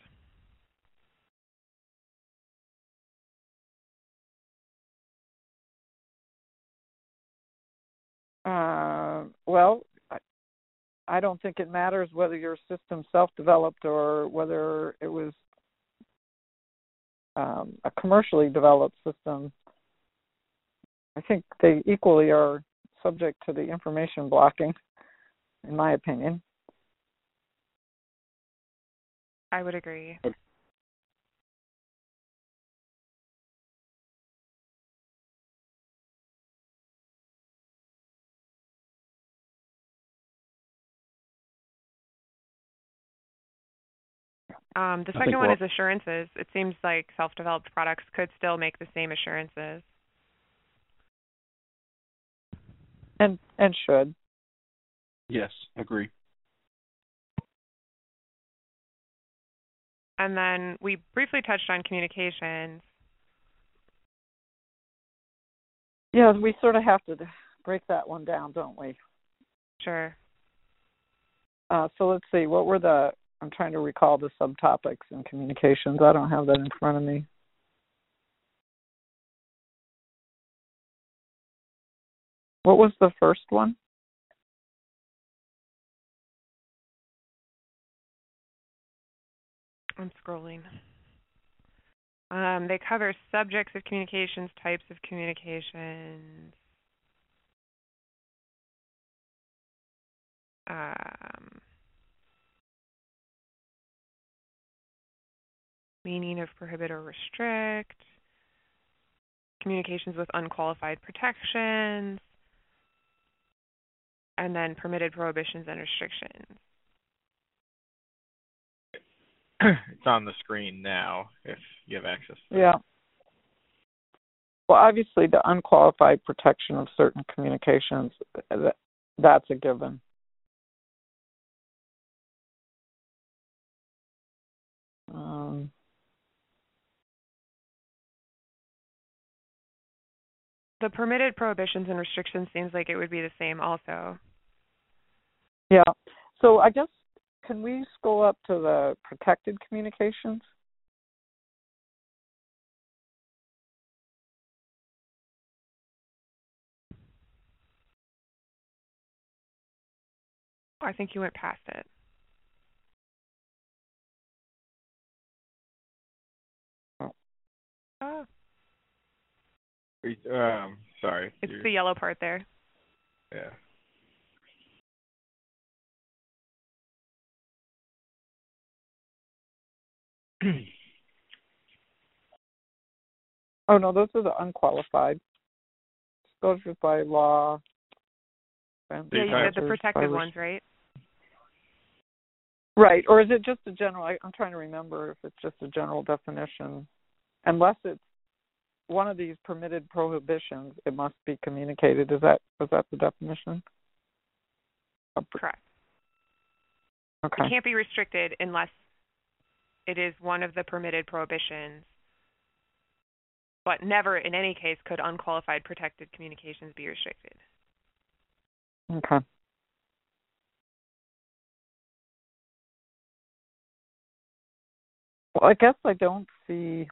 [SPEAKER 7] Uh, well, I, I don't think it matters whether your system self-developed or whether it was um, a commercially developed system. I think they equally are subject to the information blocking, in my opinion.
[SPEAKER 6] I would agree. Um, the
[SPEAKER 3] I
[SPEAKER 6] second
[SPEAKER 3] think
[SPEAKER 6] one
[SPEAKER 3] we're-
[SPEAKER 6] is assurances. It seems like self-developed products could still make the same assurances.
[SPEAKER 7] And and should.
[SPEAKER 3] Yes, agree.
[SPEAKER 6] And then we briefly touched on communications.
[SPEAKER 7] Yeah, we sort of have to break that one down, don't we?
[SPEAKER 6] Sure.
[SPEAKER 7] Uh, so let's see, what were the, I'm trying to recall the subtopics in communications. I don't have that in front of me. What was the first one?
[SPEAKER 6] I'm scrolling. Um, they cover subjects of communications, types of communications. Um, meaning of prohibit or restrict. Communications with unqualified protections. And then permitted prohibitions and restrictions.
[SPEAKER 5] it's on the screen now if you have access.
[SPEAKER 7] Yeah. Well, obviously, the unqualified protection of certain communications, that, that's a given. Um,
[SPEAKER 6] the permitted prohibitions and restrictions seems like it would be the same also.
[SPEAKER 7] Yeah. So I guess, can we scroll up to the protected communications?
[SPEAKER 6] I think you went past it.
[SPEAKER 7] Oh.
[SPEAKER 6] Oh.
[SPEAKER 5] Um, sorry.
[SPEAKER 6] It's
[SPEAKER 5] You're...
[SPEAKER 6] the yellow part there.
[SPEAKER 5] Yeah.
[SPEAKER 7] Oh, no, those are the unqualified. Disclosures by law.
[SPEAKER 6] Yeah, you said the protected ones, right?
[SPEAKER 7] Right, or is it just a general, I, I'm trying to remember if it's just a general definition. Unless it's one of these permitted prohibitions, it must be communicated. Is that, was that the definition?
[SPEAKER 6] Correct.
[SPEAKER 7] Okay.
[SPEAKER 6] It can't be restricted unless it is one of the permitted prohibitions, but never in any case could unqualified protected communications be restricted.
[SPEAKER 7] Okay. Well, I guess I don't see.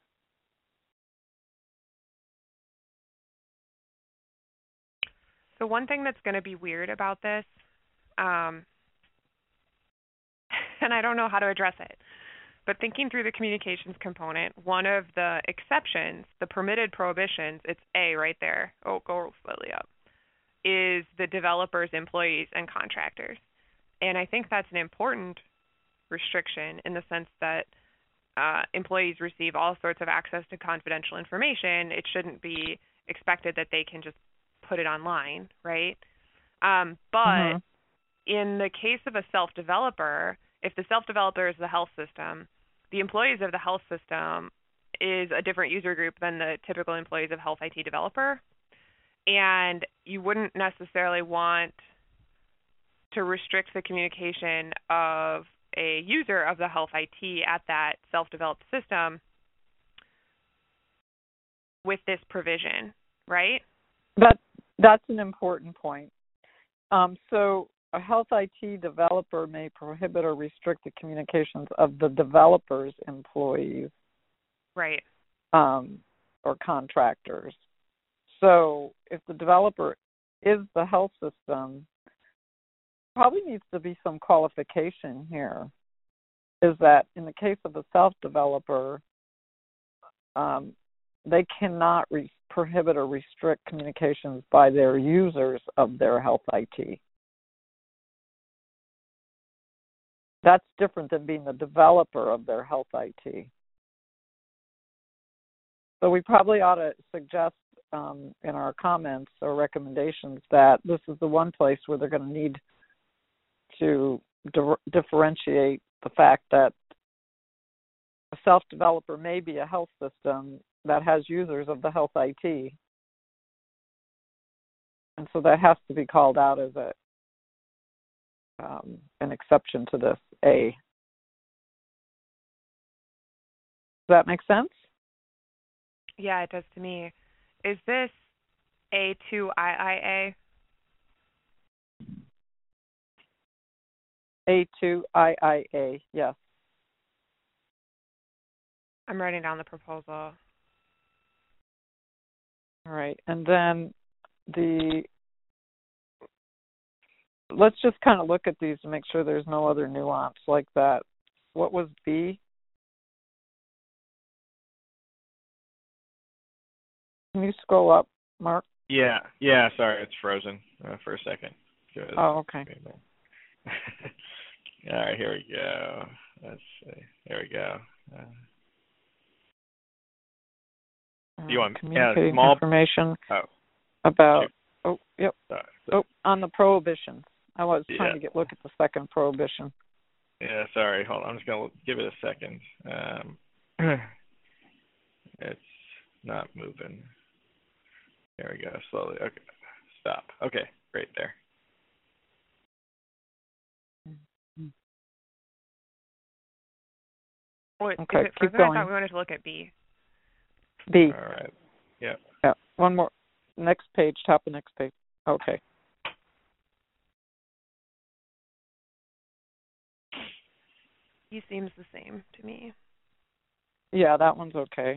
[SPEAKER 6] So one thing that's going to be weird about this, um, and I don't know how to address it, but thinking through the communications component, one of the exceptions, the permitted prohibitions, it's A right there. Oh, go slightly up. Is the developers, employees, and contractors. And I think that's an important restriction in the sense that uh, employees receive all sorts of access to confidential information. It shouldn't be expected that they can just put it online, right? Um, but mm-hmm. in the case of a self-developer, if the self-developer is the health system, the employees of the health system is a different user group than the typical employees of health I T developer. And you wouldn't necessarily want to restrict the communication of a user of the health I T at that self-developed system with this provision, right?
[SPEAKER 7] That, that's an important point. Um, so a health I T developer may prohibit or restrict the communications of the developer's employees.
[SPEAKER 6] Right.
[SPEAKER 7] Um, or contractors. So if the developer is the health system, probably needs to be some qualification here, is that in the case of a self-developer, um, they cannot re- prohibit or restrict communications by their users of their health I T. That's different than being the developer of their health I T. So we probably ought to suggest um, in our comments or recommendations that this is the one place where they're going to need to di- differentiate the fact that a self-developer may be a health system that has users of the health I T. And so that has to be called out as a um, an exception to this A. Does that make sense?
[SPEAKER 6] Yeah, it does to me. Is this A two I I A?
[SPEAKER 7] A two I I A, yes.
[SPEAKER 6] I'm writing down the proposal.
[SPEAKER 7] All right, and then the, let's just kind of look at these to make sure there's no other nuance like that. What was B? Can you scroll up, Mark?
[SPEAKER 5] Yeah, yeah, sorry, it's frozen uh, for a second. Good.
[SPEAKER 7] Oh, okay.
[SPEAKER 5] All right, here we go. Let's see. Here we go. Uh,
[SPEAKER 7] Uh,
[SPEAKER 5] you want
[SPEAKER 7] communicating
[SPEAKER 5] yeah, small
[SPEAKER 7] information
[SPEAKER 5] oh.
[SPEAKER 7] about oh yep
[SPEAKER 5] Sorry.
[SPEAKER 7] oh on the prohibitions. I was
[SPEAKER 5] yeah.
[SPEAKER 7] trying to get look at the second prohibition.
[SPEAKER 5] Yeah, sorry. Hold on. I'm just going to give it a second. Um, it's not moving. There we go. Slowly. Okay. Stop. Okay. Great there.
[SPEAKER 6] Wait,
[SPEAKER 7] Okay,
[SPEAKER 6] is it
[SPEAKER 7] keep
[SPEAKER 6] further?
[SPEAKER 7] going.
[SPEAKER 6] I thought we wanted to look at B.
[SPEAKER 7] B.
[SPEAKER 5] All right. Yeah.
[SPEAKER 7] Yeah. One more. Next page. Top of next page. Okay.
[SPEAKER 6] E seems the same to me.
[SPEAKER 7] Yeah, that one's okay.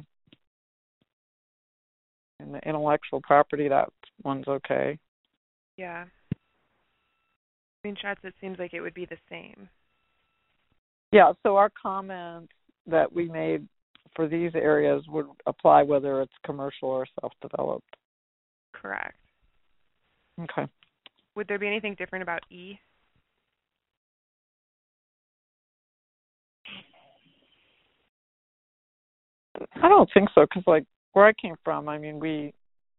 [SPEAKER 7] And the intellectual property, that one's okay.
[SPEAKER 6] Yeah. Screenshots, it seems like it would be the same.
[SPEAKER 7] Yeah, so our comments that we made for these areas would apply whether it's commercial or self-developed.
[SPEAKER 6] Correct.
[SPEAKER 7] Okay.
[SPEAKER 6] Would there be anything different about E?
[SPEAKER 7] I don't think so, because like where I came from, I mean, we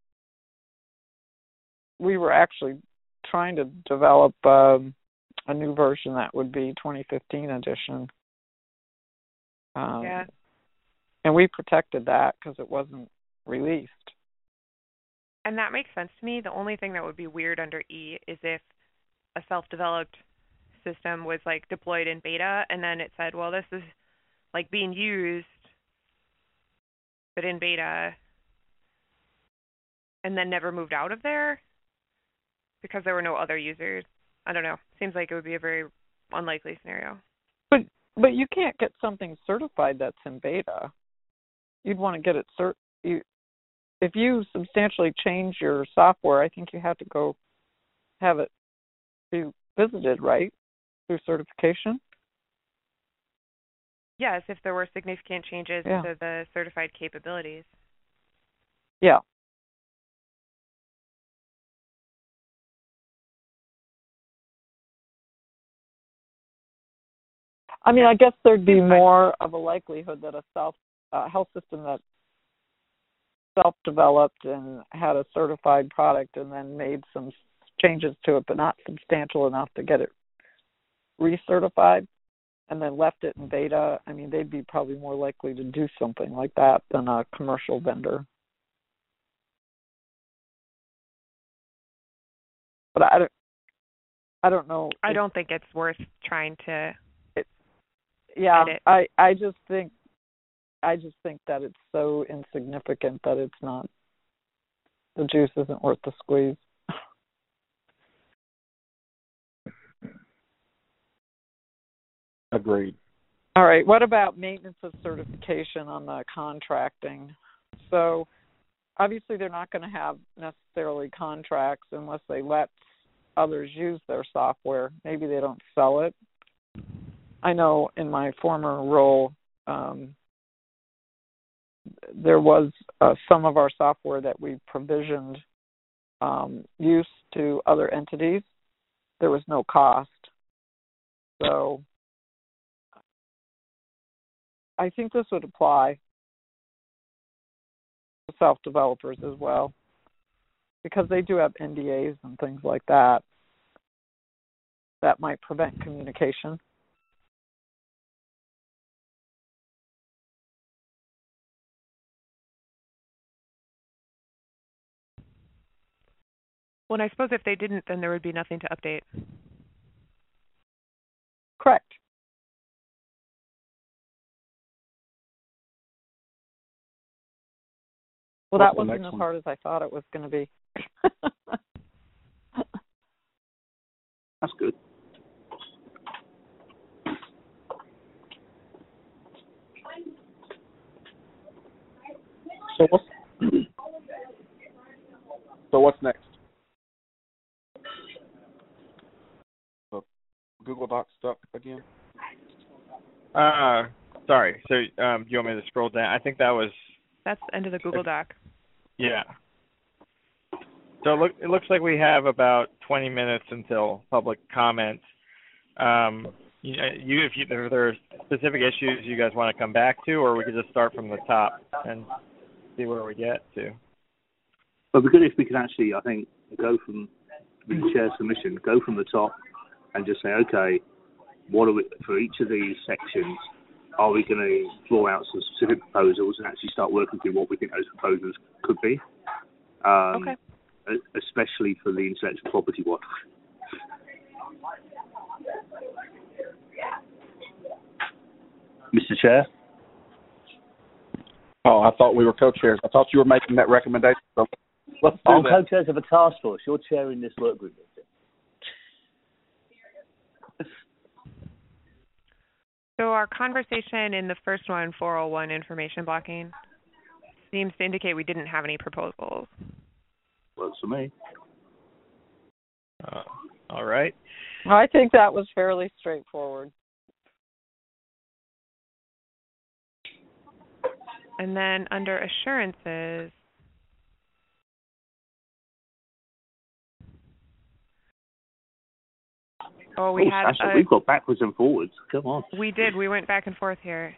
[SPEAKER 7] we were actually trying to develop um, a new version that would be twenty fifteen edition. Um,
[SPEAKER 6] yeah.
[SPEAKER 7] And we protected that because it wasn't released.
[SPEAKER 6] And that makes sense to me. The only thing that would be weird under E is if a self-developed system was like deployed in beta and then it said, well, this is like being used, but in beta, and then never moved out of there because there were no other users. I don't know. Seems like it would be a very unlikely scenario.
[SPEAKER 7] But but you can't get something certified that's in beta. You'd want to get it cert. You, if you substantially change your software, I think you have to go have it be visited, right, through certification.
[SPEAKER 6] Yes, if there were significant changes
[SPEAKER 7] yeah.
[SPEAKER 6] to the certified capabilities.
[SPEAKER 7] Yeah. I mean, I guess there'd be more of a likelihood that a self uh, health system that self-developed and had a certified product and then made some changes to it, but not substantial enough to get it recertified, and then left it in beta. I mean, they'd be probably more likely to do something like that than a commercial vendor. But I don't, I don't know.
[SPEAKER 6] I don't think it's worth trying to.
[SPEAKER 7] It, yeah,
[SPEAKER 6] edit.
[SPEAKER 7] I, I just think, I just think that it's so insignificant that it's not. The juice isn't worth the squeeze.
[SPEAKER 3] Agreed.
[SPEAKER 7] All right. What about maintenance of certification on the contracting? So obviously they're not going to have necessarily contracts unless they let others use their software. Maybe they don't sell it. I know in my former role, um, there was uh, some of our software that we provisioned um, use to other entities. There was no cost. So I think this would apply to self-developers as well, because they do have N D As and things like that that might prevent communication.
[SPEAKER 6] Well, and I suppose if they didn't, then there would be nothing to update.
[SPEAKER 7] Correct. Well,
[SPEAKER 3] What's
[SPEAKER 7] that wasn't as
[SPEAKER 3] one?
[SPEAKER 7] hard as I thought it was going to be.
[SPEAKER 8] That's good.
[SPEAKER 3] So what's so what's next? So Google Docs stuck again?
[SPEAKER 5] Uh, sorry. So um, do you want me to scroll down? I think that was.
[SPEAKER 6] That's the end of the Google Doc.
[SPEAKER 5] Yeah. So it, look, it looks like we have about twenty minutes until public comment. Um, you, you, if, you, if there are specific issues you guys want to come back to, or we could just start from the top and see where we get to.
[SPEAKER 8] But it'd be good if we could actually, I think, go from the chair submission, go from the top, and just say, okay, what are we, for each of these sections, are we going to draw out some specific proposals and actually start working through what we think those proposals could be? Um,
[SPEAKER 6] okay.
[SPEAKER 8] Especially for the intellectual property one. Mister Chair?
[SPEAKER 3] Oh, I thought we were co-chairs. I thought you were making that recommendation. So let's do
[SPEAKER 8] I'm
[SPEAKER 3] that.
[SPEAKER 8] co-chairs of a task force. You're chairing this work group.
[SPEAKER 6] So our conversation in the first one, four oh one information blocking, seems to indicate we didn't have any proposals.
[SPEAKER 8] Works for me.
[SPEAKER 5] Uh, all right.
[SPEAKER 7] I think that was fairly straightforward.
[SPEAKER 6] And then under assurances, oh, we
[SPEAKER 8] oh,
[SPEAKER 6] had
[SPEAKER 8] Sasha,
[SPEAKER 6] a,
[SPEAKER 8] we've got backwards and forwards. Come on.
[SPEAKER 6] We did. We went back and forth here.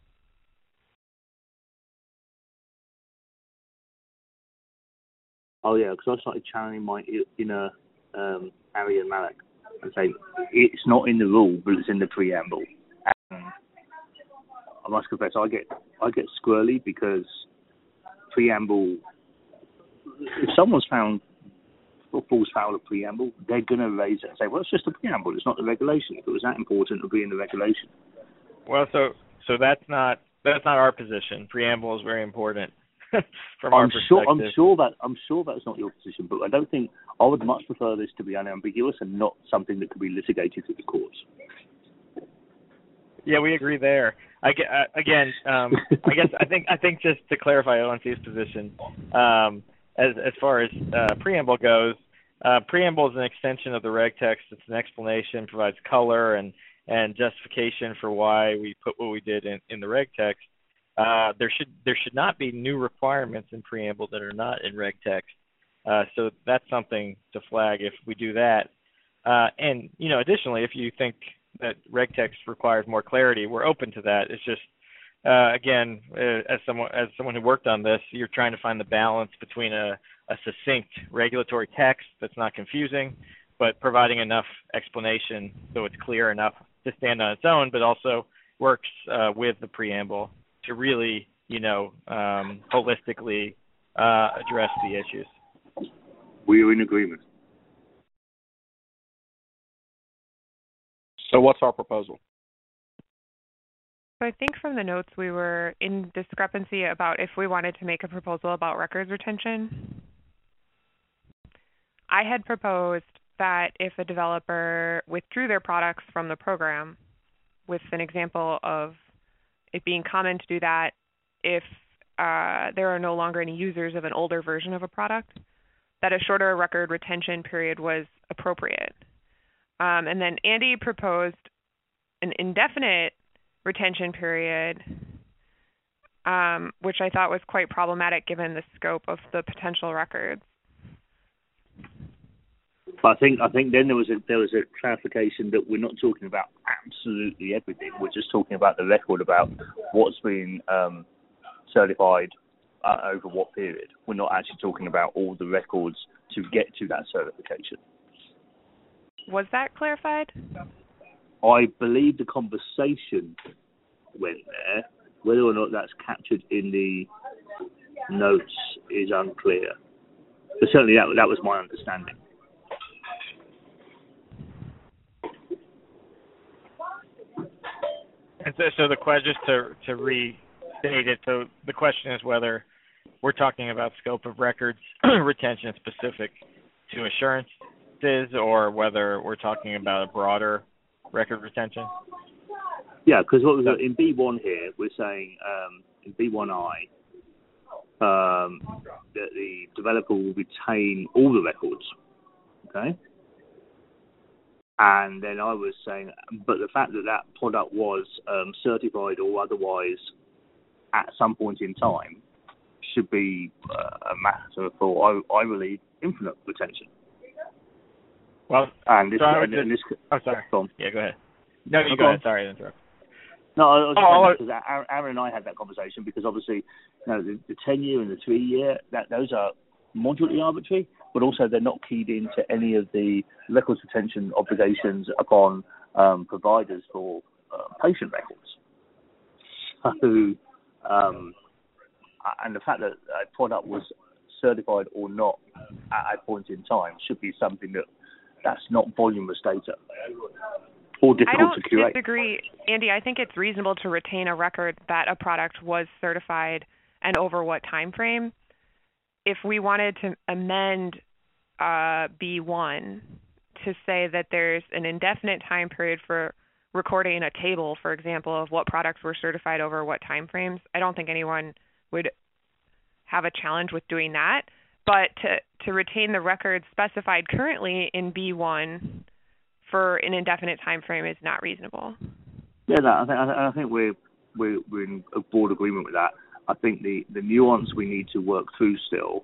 [SPEAKER 8] Oh yeah, because I started channeling my inner um, Ari and Malak and saying it's not in the rule, but it's in the preamble. And I must confess, I get I get squirrely because preamble. If someone's found falls foul of preamble, they're going to raise it and say, "Well, it's just a preamble. It's not the regulation. If it was that important, it would be in the regulation."
[SPEAKER 5] Well, so so that's not that's not our position. Preamble is very important from
[SPEAKER 8] I'm
[SPEAKER 5] our perspective.
[SPEAKER 8] sure I'm sure that I'm sure that's not your position, but I don't think I would much prefer this to be unambiguous and not something that could be litigated through the courts.
[SPEAKER 5] Yeah, we agree there. I get, uh, again, um, I guess I think I think just to clarify O N C's position, um, as as far as uh, preamble goes, uh, preamble is an extension of the reg text. It's an explanation, provides color and and justification for why we put what we did in, in the reg text. Uh, there should there should not be new requirements in preamble that are not in reg text. Uh, so that's something to flag if we do that. Uh, and you know, additionally, if you think that reg text requires more clarity, we're open to that. It's just, uh, again, uh, as someone as someone who worked on this, you're trying to find the balance between a, a succinct regulatory text that's not confusing, but providing enough explanation so it's clear enough to stand on its own, but also works uh, with the preamble to really, you know, um, holistically uh, address the issues.
[SPEAKER 8] We are in agreement.
[SPEAKER 3] So what's our proposal?
[SPEAKER 6] So I think from the notes we were in discrepancy about if we wanted to make a proposal about records retention. I had proposed that if a developer withdrew their products from the program, with an example of it being common to do that if uh, there are no longer any users of an older version of a product, that a shorter record retention period was appropriate. Um, and then Andy proposed an indefinite retention period, um, which I thought was quite problematic given the scope of the potential records.
[SPEAKER 8] But I think I think then there was a there was a clarification that we're not talking about absolutely everything. We're just talking about the record, about what's been um, certified uh, over what period. We're not actually talking about all the records to get to that certification.
[SPEAKER 6] Was that clarified?
[SPEAKER 8] I believe the conversation went there. Whether or not that's captured in the notes is unclear. But certainly that that was my understanding.
[SPEAKER 5] And so, so the question, just to to restate it, so the question is whether we're talking about scope of records retention specific to assurances, or whether we're talking about a broader record retention.
[SPEAKER 8] Yeah, because what was in B one here, we're saying um, in B one I um, that the developer will retain all the records. Okay. And then I was saying, but the fact that that product was um, certified or otherwise at some point in time should be uh, a matter for, I, I believe, infinite retention.
[SPEAKER 5] Well,
[SPEAKER 8] and this,
[SPEAKER 5] so I would
[SPEAKER 8] and,
[SPEAKER 5] just,
[SPEAKER 8] and this,
[SPEAKER 5] oh, sorry.
[SPEAKER 8] Tom.
[SPEAKER 5] Yeah, go ahead. No, you
[SPEAKER 8] no,
[SPEAKER 5] go, go ahead. Sorry to interrupt.
[SPEAKER 8] No, I was
[SPEAKER 5] oh,
[SPEAKER 8] just because Aaron, Aaron and I had that conversation because obviously, you know, the, the ten-year and the three-year, that those are moderately arbitrary, but also they're not keyed into any of the records retention obligations upon um, providers for uh, patient records. So, um, and the fact that a product was certified or not at a point in time should be something that that's not voluminous data or difficult to curate.
[SPEAKER 6] I don't disagree, Andy. I think it's reasonable to retain a record that a product was certified and over what time frame. If we wanted to amend uh, B one to say that there's an indefinite time period for recording a table, for example, of what products were certified over what time frames, I don't think anyone would have a challenge with doing that. But to, to retain the record specified currently in B one for an indefinite time frame is not reasonable.
[SPEAKER 8] Yeah, no, I think I think we're we're, we're in a broad agreement with that. I think the, the nuance we need to work through still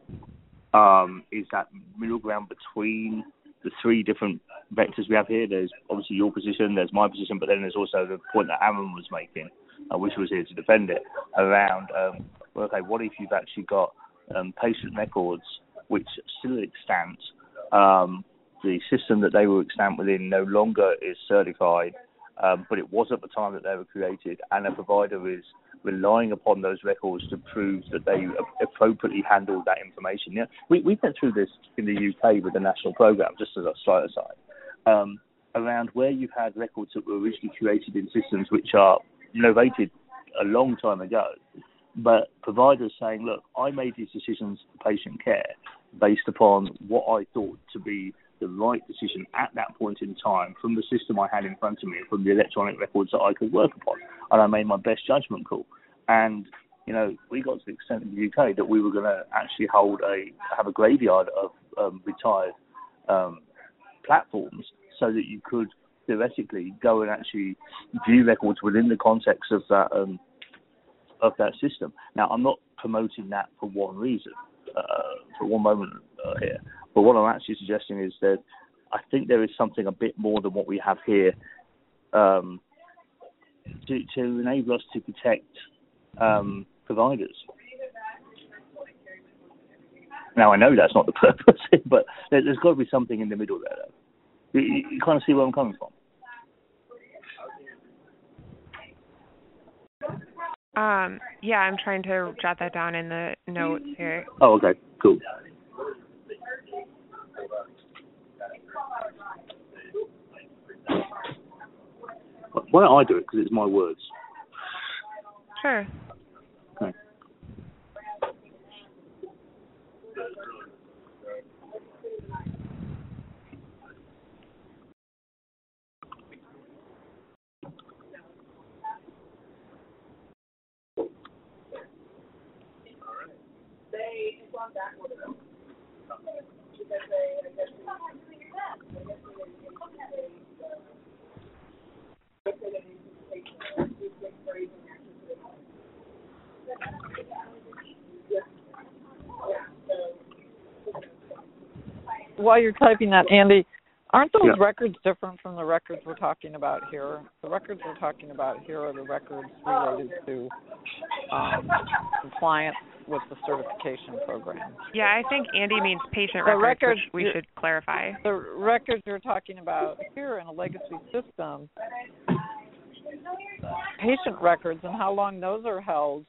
[SPEAKER 8] um, is that middle ground between the three different vectors we have here. There's obviously your position, there's my position, but then there's also the point that Aaron was making, uh, which was here to defend it, around, um, well, okay, what if you've actually got um, patient records which still extant, um, the system that they were extant within no longer is certified, um, but it was at the time that they were created, and a provider is relying upon those records to prove that they appropriately handled that information. Yeah, we we went through this in the U K with the national programme, just as a slight aside, um, around where you've had records that were originally created in systems which are innovated a long time ago, but providers saying, look, I made these decisions for patient care based upon what I thought to be the right decision at that point in time from the system I had in front of me, from the electronic records that I could work upon, and I made my best judgment call. And you know, we got to the extent in the U K that we were going to actually hold a have a graveyard of um, retired um, platforms, so that you could theoretically go and actually view records within the context of that um, of that system. Now, I'm not promoting that for one reason, uh, for one moment uh, here. But what I'm actually suggesting is that I think there is something a bit more than what we have here um, to, to enable us to protect um, providers. Now, I know that's not the purpose, but there, there's got to be something in the middle there, though. You, you, you kind of see where I'm coming from.
[SPEAKER 6] Um, yeah, I'm trying to jot that down in the notes here.
[SPEAKER 8] Oh, okay, cool. Why don't I do it? Because it's my words.
[SPEAKER 6] Sure.
[SPEAKER 8] Okay.
[SPEAKER 7] While you're typing that, Andy, aren't those
[SPEAKER 8] yeah.
[SPEAKER 7] records different from the records we're talking about here? The records we're talking about here are the records related to um, compliance with the certification program.
[SPEAKER 6] Yeah, I think Andy means patient
[SPEAKER 7] the
[SPEAKER 6] records,
[SPEAKER 7] records,
[SPEAKER 6] which we should clarify.
[SPEAKER 7] The records you're talking about here in a legacy system, patient records and how long those are held,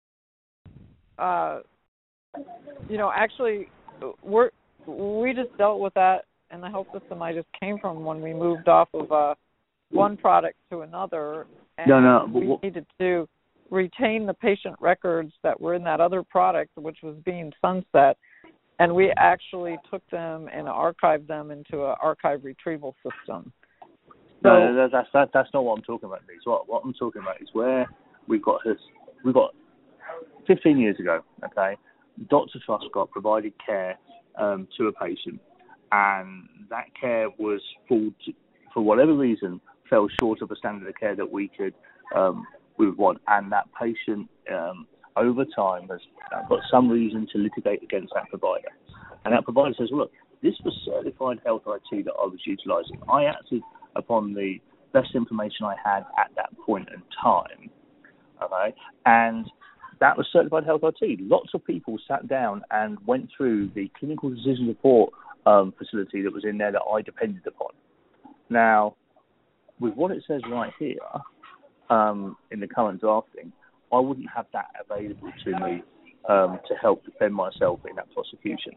[SPEAKER 7] uh, you know, actually, we're we just dealt with that in the health system I just came from when we moved off of uh, one product to another. And
[SPEAKER 8] no, no.
[SPEAKER 7] we
[SPEAKER 8] what,
[SPEAKER 7] needed to retain the patient records that were in that other product, which was being sunset, and we actually took them and archived them into an archive retrieval system. So,
[SPEAKER 8] no, no, that's that, that's not what I'm talking about. Lise. What what I'm talking about is where we've got this. We've got fifteen years ago. Okay, Doctor Truscott provided care um, to a patient, and that care was for for whatever reason fell short of a standard of care that we could um, we would want, and that patient um, over time has got some reason to litigate against that provider, and that provider says, well, look, this was certified health I T that I was utilising. I acted upon the best information I had at that point in time, okay, and that was certified health I T. Lots of people sat down and went through the clinical decision support um, facility that was in there that I depended upon. Now, with what it says right here um, in the current drafting, I wouldn't have that available to me um, to help defend myself in that prosecution.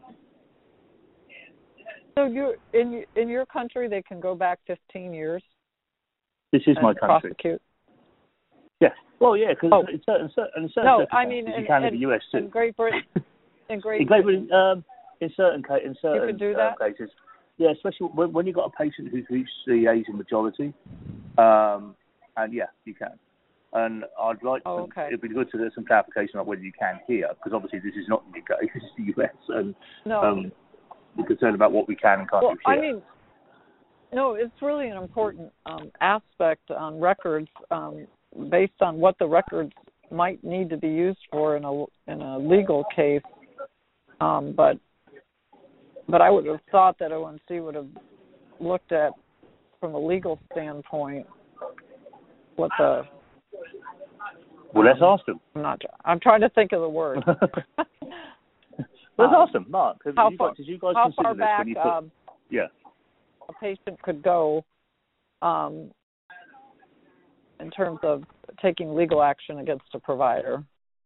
[SPEAKER 7] So you in in your country, they can go back fifteen years.
[SPEAKER 8] This is my country.
[SPEAKER 7] Prosecute.
[SPEAKER 8] Yes. Well, yeah, because
[SPEAKER 7] oh.
[SPEAKER 8] in certain, in certain
[SPEAKER 7] no, I mean,
[SPEAKER 8] you
[SPEAKER 7] in,
[SPEAKER 8] can
[SPEAKER 7] in,
[SPEAKER 8] in the U S too.
[SPEAKER 7] In Great Britain. In Great,
[SPEAKER 8] in Great Britain, um, in certain ca- in certain
[SPEAKER 7] you can do that?
[SPEAKER 8] Uh, cases, yeah, especially when, when you've got a patient who's reached the Asian majority, um, and yeah, you can. And I'd like
[SPEAKER 7] oh,
[SPEAKER 8] to,
[SPEAKER 7] okay.
[SPEAKER 8] it'd be good to get some clarification on whether you can here, because obviously this is not the U K, this is the U S, and
[SPEAKER 7] no.
[SPEAKER 8] um, we're concerned about what we can and can't
[SPEAKER 7] well,
[SPEAKER 8] do here.
[SPEAKER 7] I mean, no, it's really an important um, aspect on records, um, based on what the records might need to be used for in a in a legal case. Um, but but I would have thought that O N C would have looked at, from a legal standpoint, what the.
[SPEAKER 8] Well, let's
[SPEAKER 7] um,
[SPEAKER 8] ask them.
[SPEAKER 7] I'm not. I'm trying to think of the word.
[SPEAKER 8] Let's
[SPEAKER 7] um,
[SPEAKER 8] ask them, Mark. Have
[SPEAKER 7] how
[SPEAKER 8] you
[SPEAKER 7] far,
[SPEAKER 8] guys, did you guys
[SPEAKER 7] how
[SPEAKER 8] consider
[SPEAKER 7] far
[SPEAKER 8] this
[SPEAKER 7] back
[SPEAKER 8] when you put?
[SPEAKER 7] um,
[SPEAKER 8] Yeah.
[SPEAKER 7] a patient could go um, in terms of taking legal action against a provider?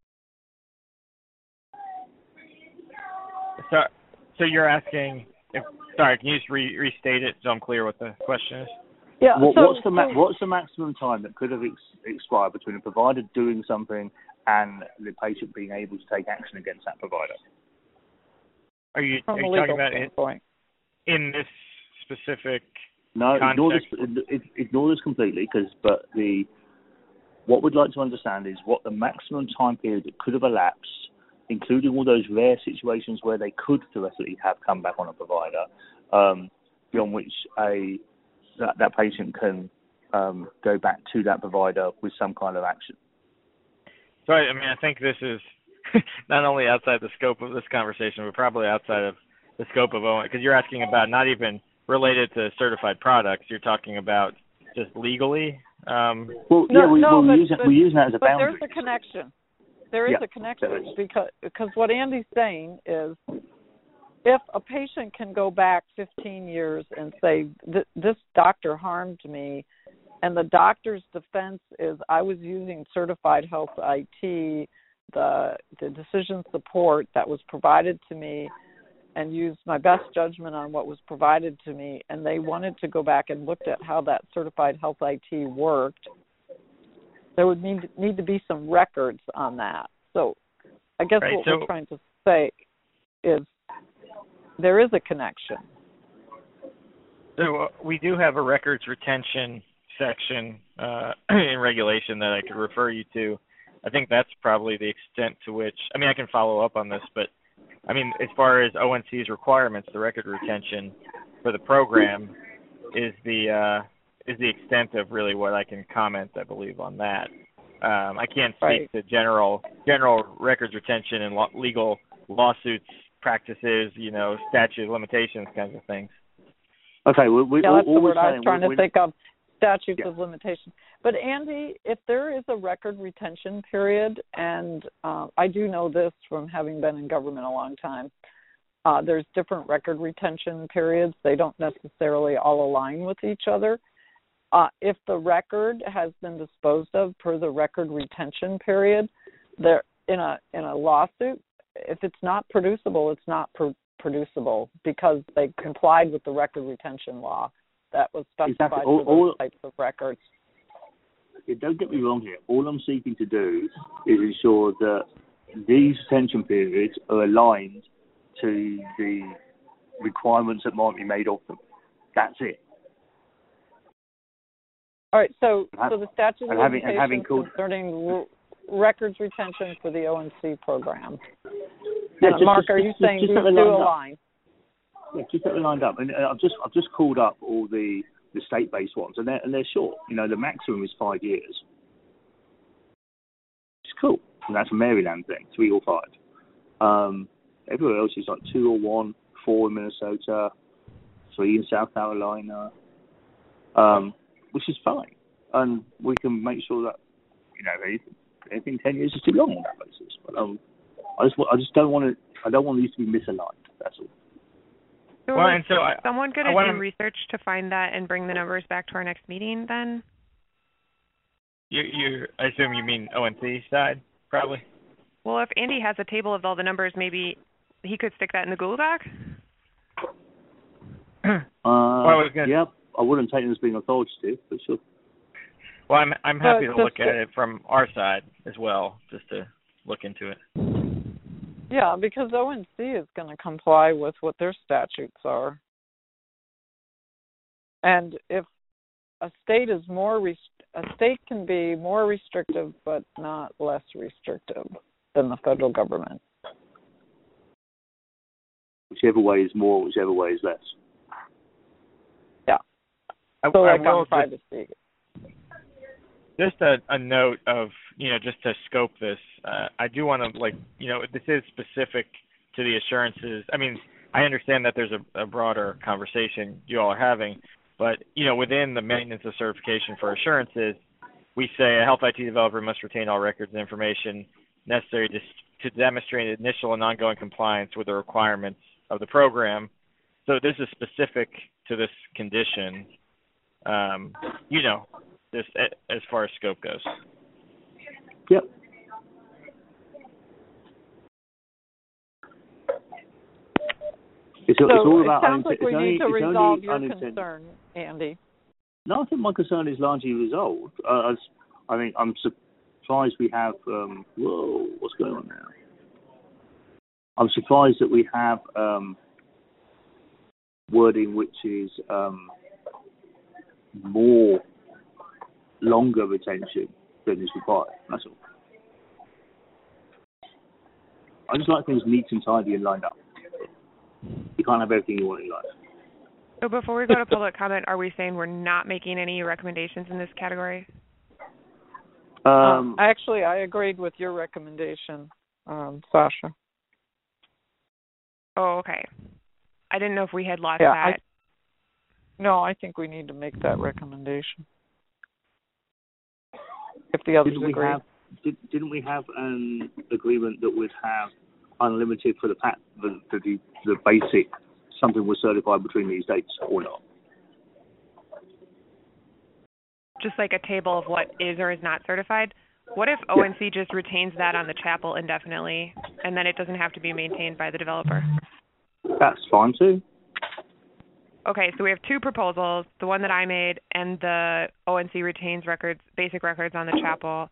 [SPEAKER 5] So, so you're asking? If, sorry, can you just re- restate it so I'm clear what the question is?
[SPEAKER 7] Yeah.
[SPEAKER 8] What,
[SPEAKER 7] so,
[SPEAKER 8] what's the ma-
[SPEAKER 7] so,
[SPEAKER 8] what's the maximum time that could have ex- expired between a provider doing something and the patient being able to take action against that provider?
[SPEAKER 5] Are you,
[SPEAKER 7] from
[SPEAKER 5] are you
[SPEAKER 7] a
[SPEAKER 5] talking
[SPEAKER 7] legal
[SPEAKER 5] about
[SPEAKER 7] standpoint.
[SPEAKER 5] in, in this specific?
[SPEAKER 8] No, ignore this.
[SPEAKER 5] context?
[SPEAKER 8] Ignore this completely. Because, but the what we'd like to understand is what the maximum time period that could have elapsed, including all those rare situations where they could theoretically have come back on a provider, um, beyond which a that, that patient can um, go back to that provider with some kind of action.
[SPEAKER 5] So, I mean, I think this is not only outside the scope of this conversation, but probably outside of the scope of O N, because you're asking about not even related to certified products. You're talking about just legally. Um,
[SPEAKER 8] well,
[SPEAKER 7] no,
[SPEAKER 8] yeah, we,
[SPEAKER 7] no,
[SPEAKER 8] we're,
[SPEAKER 7] but,
[SPEAKER 8] using,
[SPEAKER 7] but,
[SPEAKER 8] we're using that as a
[SPEAKER 7] but
[SPEAKER 8] boundary.
[SPEAKER 7] there's a connection. There is
[SPEAKER 8] yeah,
[SPEAKER 7] a connection
[SPEAKER 8] there is.
[SPEAKER 7] because because what Andy's saying is, if a patient can go back fifteen years and say, this doctor harmed me, and the doctor's defense is, I was using certified health I T, the the decision support that was provided to me, and used my best judgment on what was provided to me, and they wanted to go back and looked at how that certified health I T worked, there would need need to be some records on that. So I guess
[SPEAKER 5] right,
[SPEAKER 7] what
[SPEAKER 5] so,
[SPEAKER 7] we're trying to say is there is a connection.
[SPEAKER 5] So uh, we do have a records retention section uh, in regulation that I could refer you to. I think that's probably the extent to which, I mean, I can follow up on this, but I mean, as far as O N C's requirements, the record retention for the program is the uh, is the extent of really what I can comment, I believe, on that. Um, I can't speak
[SPEAKER 7] right.
[SPEAKER 5] to general general records retention and lo- legal lawsuits practices, you know, statute of limitations kinds of things.
[SPEAKER 8] Okay, we, we,
[SPEAKER 7] yeah,
[SPEAKER 8] all,
[SPEAKER 7] that's
[SPEAKER 8] all
[SPEAKER 7] the
[SPEAKER 8] we're
[SPEAKER 7] word I was
[SPEAKER 8] saying,
[SPEAKER 7] trying
[SPEAKER 8] we,
[SPEAKER 7] to
[SPEAKER 8] we,
[SPEAKER 7] think of, statutes
[SPEAKER 8] yeah.
[SPEAKER 7] of limitation. But Andy, if there is a record retention period, and uh, I do know this from having been in government a long time, uh, there's different record retention periods. They don't necessarily all align with each other. Uh, if the record has been disposed of per the record retention period, there in a in a lawsuit, if it's not producible, it's not pro- producible because they complied with the record retention law that was specified
[SPEAKER 8] exactly. all,
[SPEAKER 7] for those
[SPEAKER 8] all,
[SPEAKER 7] types of records.
[SPEAKER 8] Don't get me wrong here. All I'm seeking to do is ensure that these retention periods are aligned to the requirements that might be made of them. That's it.
[SPEAKER 7] All right, so
[SPEAKER 8] have,
[SPEAKER 7] so the statute of
[SPEAKER 8] having,
[SPEAKER 7] limitations
[SPEAKER 8] called,
[SPEAKER 7] concerning r- records retention for the O N C program.
[SPEAKER 8] Yeah,
[SPEAKER 7] uh,
[SPEAKER 8] just,
[SPEAKER 7] Mark,
[SPEAKER 8] just,
[SPEAKER 7] are you
[SPEAKER 8] just,
[SPEAKER 7] saying
[SPEAKER 8] just
[SPEAKER 7] these do align?
[SPEAKER 8] Yeah, just get them lined up. And uh, I've just I've just called up all the, the state-based ones, and they're and they're short. You know, the maximum is five years. It's cool, and that's a Maryland thing, three or five. Um, everywhere else is like two or one, four in Minnesota, three in South Carolina. Um, which is fine, and we can make sure that you know anything, anything ten years is too long on that basis. But um, I just I just don't want to I don't want these to be misaligned. That's all.
[SPEAKER 6] So
[SPEAKER 5] Well,
[SPEAKER 6] is
[SPEAKER 5] and so I,
[SPEAKER 6] someone going
[SPEAKER 5] I
[SPEAKER 6] to
[SPEAKER 5] wanna-
[SPEAKER 6] do research to find that and bring the numbers back to our next meeting then?
[SPEAKER 5] You, you, I assume you mean O N C side, probably?
[SPEAKER 6] Well, if Andy has a table of all the numbers, maybe he could stick that in the Google Doc?
[SPEAKER 8] Uh,
[SPEAKER 5] Well, I was gonna-
[SPEAKER 8] yeah, I wouldn't take it as being authoritative, but sure.
[SPEAKER 5] Well, I'm I'm happy
[SPEAKER 7] But
[SPEAKER 5] to look
[SPEAKER 7] just-
[SPEAKER 5] at it from our side as well, just to look into it.
[SPEAKER 7] Yeah, because O N C is going to comply with what their statutes are. And if a state is more rest- a state can be more restrictive but not less restrictive than the federal government.
[SPEAKER 8] Whichever way is more, whichever way is less.
[SPEAKER 7] Yeah.
[SPEAKER 5] I,
[SPEAKER 7] So
[SPEAKER 5] I
[SPEAKER 7] like
[SPEAKER 5] will
[SPEAKER 7] on privacy.
[SPEAKER 5] Just a, a note of, you know, just to scope this, uh, I do want to, like, you know, this is specific to the assurances. I mean, I understand that there's a, a broader conversation you all are having, but, you know, within the maintenance of certification for assurances, we say a health I T developer must retain all records and information necessary to, to demonstrate initial and ongoing compliance with the requirements of the program. So this is specific to this condition, um, you know, just as far as scope goes.
[SPEAKER 8] Yep. It's,
[SPEAKER 7] So
[SPEAKER 8] it's all
[SPEAKER 7] it
[SPEAKER 8] about
[SPEAKER 7] sounds
[SPEAKER 8] uninten-
[SPEAKER 7] like we
[SPEAKER 8] it's only,
[SPEAKER 7] need to
[SPEAKER 8] it's
[SPEAKER 7] resolve
[SPEAKER 8] only
[SPEAKER 7] your
[SPEAKER 8] unintended.
[SPEAKER 7] concern, Andy.
[SPEAKER 8] No, I think my concern is largely resolved. Uh, as, I think I'm surprised we have. Um, whoa, what's going on now? I'm surprised that we have um, wording which is um, more longer retention than is required. That's all. I just like things neat and tidy and lined up. You can't have everything you want in life.
[SPEAKER 6] So before we go to public comment, are we saying we're not making any recommendations in this category?
[SPEAKER 8] Um,
[SPEAKER 7] Um, actually, I agreed with your recommendation, um, Sasha.
[SPEAKER 6] Oh, okay. I didn't know if we had lost
[SPEAKER 7] Yeah,
[SPEAKER 6] that.
[SPEAKER 7] I, no, I think we need to make that recommendation. If the others
[SPEAKER 8] didn't we
[SPEAKER 7] agree.
[SPEAKER 8] have did, didn't we have an agreement that would have unlimited for the pat the the, the basic something was certified between these dates or not?
[SPEAKER 6] Just like a table of what is or is not certified. What if O N C just retains that on the chapel indefinitely, and then it doesn't have to be maintained by the developer?
[SPEAKER 8] That's fine too.
[SPEAKER 6] Okay, so we have two proposals, the one that I made and the O N C retains records, basic records on the chapel.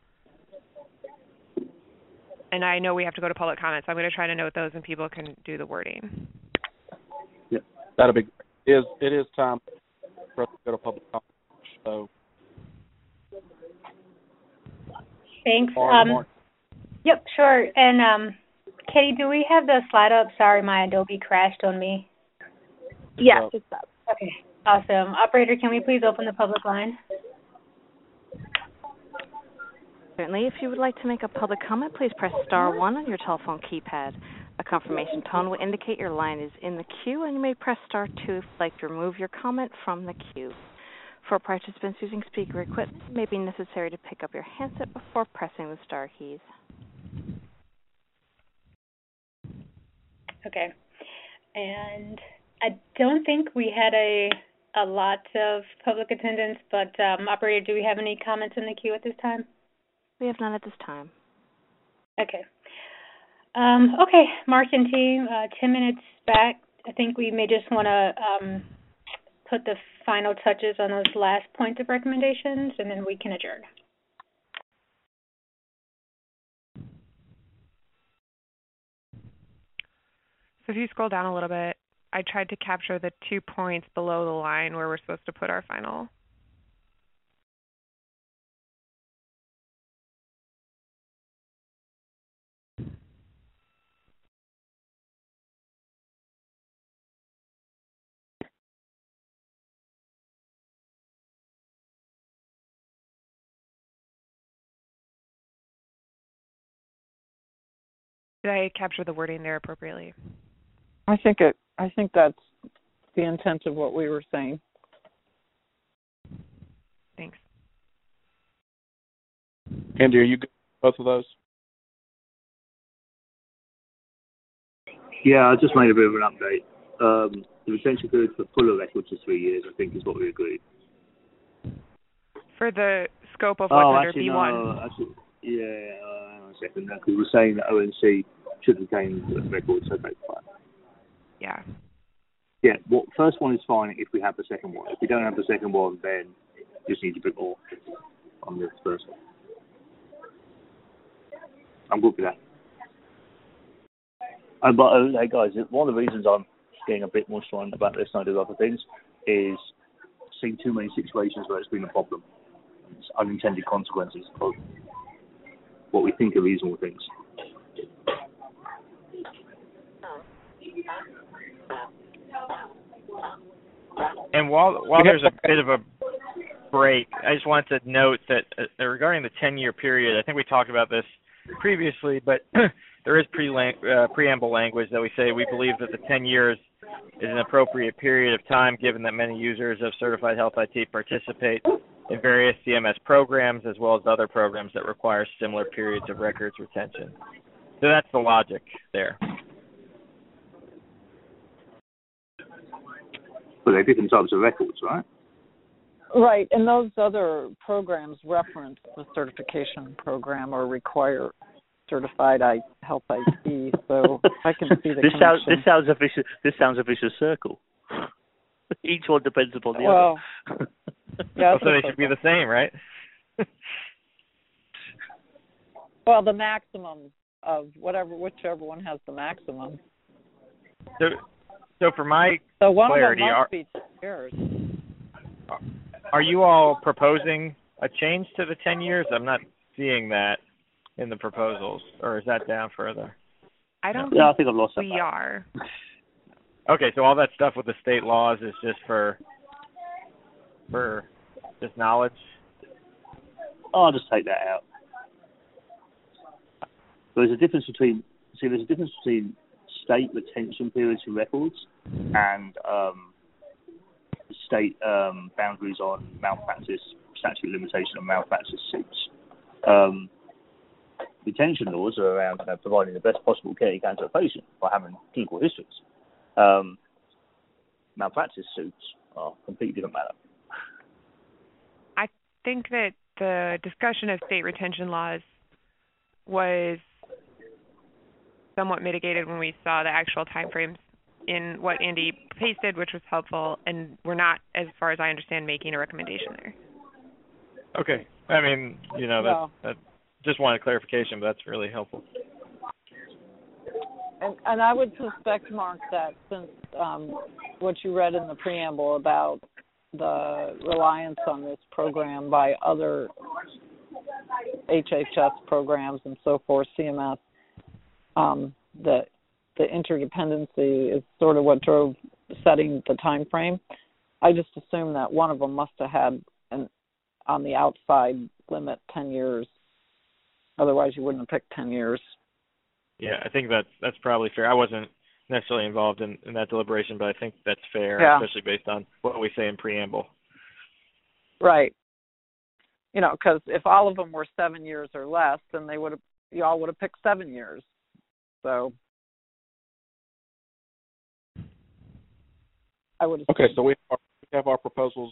[SPEAKER 6] And I know we have to go to public comments, so I'm going to try to note those and people can do the wording.
[SPEAKER 3] Yeah, that'll be it is it is time for us to go to public comment. So
[SPEAKER 2] Thanks.
[SPEAKER 3] Mark,
[SPEAKER 2] Um,
[SPEAKER 3] Mark.
[SPEAKER 2] Yep, sure. And um, Katie, do we have the slide up? Sorry, my Adobe crashed on me.
[SPEAKER 4] Yes,
[SPEAKER 3] So-
[SPEAKER 4] it's up.
[SPEAKER 2] Okay, awesome. Operator, can we please open the public line?
[SPEAKER 10] Certainly. If you would like to make a public comment, please press star one on your telephone keypad. A confirmation tone will indicate your line is in the queue, and you may press star two if you'd like to remove your comment from the queue. For participants using speaker equipment, it may be necessary to pick up your handset before pressing the star keys.
[SPEAKER 2] Okay. And I don't think we had a a lot of public attendance, but um, Operator, do we have any comments in the queue at this time?
[SPEAKER 10] We have none at this time.
[SPEAKER 2] Okay. Um, okay, Mark and team, uh, ten minutes back. I think we may just want to um, put the final touches on those last points of recommendations, and then we can adjourn.
[SPEAKER 6] So if you scroll down a little bit, I tried to capture the two points below the line where we're supposed to put our final. Did I capture the wording there appropriately?
[SPEAKER 7] I think it. I think that's the intent of what we were saying.
[SPEAKER 6] Thanks.
[SPEAKER 3] Andy, are you good with both of those?
[SPEAKER 8] Yeah, I just made a bit of an update. um, the retention period for fuller records is three years, I think is what we agreed.
[SPEAKER 6] For the scope of what's
[SPEAKER 8] oh,
[SPEAKER 6] under
[SPEAKER 8] actually,
[SPEAKER 6] B one.
[SPEAKER 8] No, actually, yeah, uh, hang on a second. Because we were saying that O N C should retain the records, okay, fine.
[SPEAKER 6] Yeah.
[SPEAKER 8] Yeah, well, first one is fine if we have the second one. If we don't have the second one, then just need a bit more on the first one. I'm good with that. Uh, but, uh, hey guys, one of the reasons I'm getting a bit more strong about this than I do other things is seeing too many situations where it's been a problem. It's unintended consequences of what we think are reasonable things.
[SPEAKER 5] And while while there's a bit of a break, I just wanted to note that uh, regarding the ten-year period, I think we talked about this previously, but there is pre uh, preamble language that we say we believe that the ten years is an appropriate period of time given that many users of Certified Health I T participate in various C M S programs as well as other programs that require similar periods of records retention. So that's the logic there.
[SPEAKER 8] But they're different types of records, right?
[SPEAKER 7] Right, and those other programs reference the certification program or require certified I, health I T, so I can see the
[SPEAKER 8] this
[SPEAKER 7] connection.
[SPEAKER 8] Sounds, this sounds a vicious. This sounds a vicious circle. Each one depends upon the
[SPEAKER 7] well,
[SPEAKER 8] other.
[SPEAKER 7] Yeah,
[SPEAKER 5] so they should be the same, right?
[SPEAKER 7] Well, the maximum of whatever, whichever one has the maximum.
[SPEAKER 5] So, so for my
[SPEAKER 7] so one
[SPEAKER 5] clarity,
[SPEAKER 7] of them must
[SPEAKER 5] are,
[SPEAKER 7] be ten years.
[SPEAKER 5] Are you all proposing a change to the ten years? I'm not seeing that in the proposals, or is that down further?
[SPEAKER 6] I don't
[SPEAKER 8] yeah,
[SPEAKER 6] think,
[SPEAKER 8] I think I've lost
[SPEAKER 6] we
[SPEAKER 8] that
[SPEAKER 6] are.
[SPEAKER 5] Okay, so all that stuff with the state laws is just for for just knowledge?
[SPEAKER 8] Oh, I'll just take that out. There's a difference between see. There's a difference between state retention periods for records and um, state um, boundaries on malpractice, statute of limitation on malpractice suits. Um, retention laws are around you know, providing the best possible care you can to a patient by having clinical histories. Um, malpractice suits are a completely different matter.
[SPEAKER 6] I think that the discussion of state retention laws was somewhat mitigated when we saw the actual timeframes in what Andy pasted, which was helpful, and we're not, as far as I understand, making a recommendation there.
[SPEAKER 5] Okay. I mean, you know,
[SPEAKER 7] No.
[SPEAKER 5] that, that just wanted clarification, but that's really helpful.
[SPEAKER 7] And, and I would suspect, Mark, that since um, what you read in the preamble about the reliance on this program by other H H S programs and so forth, C M S, um, the the interdependency is sort of what drove setting the time frame. I just assume that one of them must have had an on the outside limit ten years. Otherwise, you wouldn't have picked ten years.
[SPEAKER 5] Yeah, I think that's that's probably fair. I wasn't necessarily involved in, in that deliberation, but I think that's fair,
[SPEAKER 7] yeah.
[SPEAKER 5] especially based on what we say in preamble.
[SPEAKER 7] Right. You know, because if all of them were seven years or less, then they would have, y'all would have picked seven years. So I would.
[SPEAKER 3] Okay, so we have our proposals.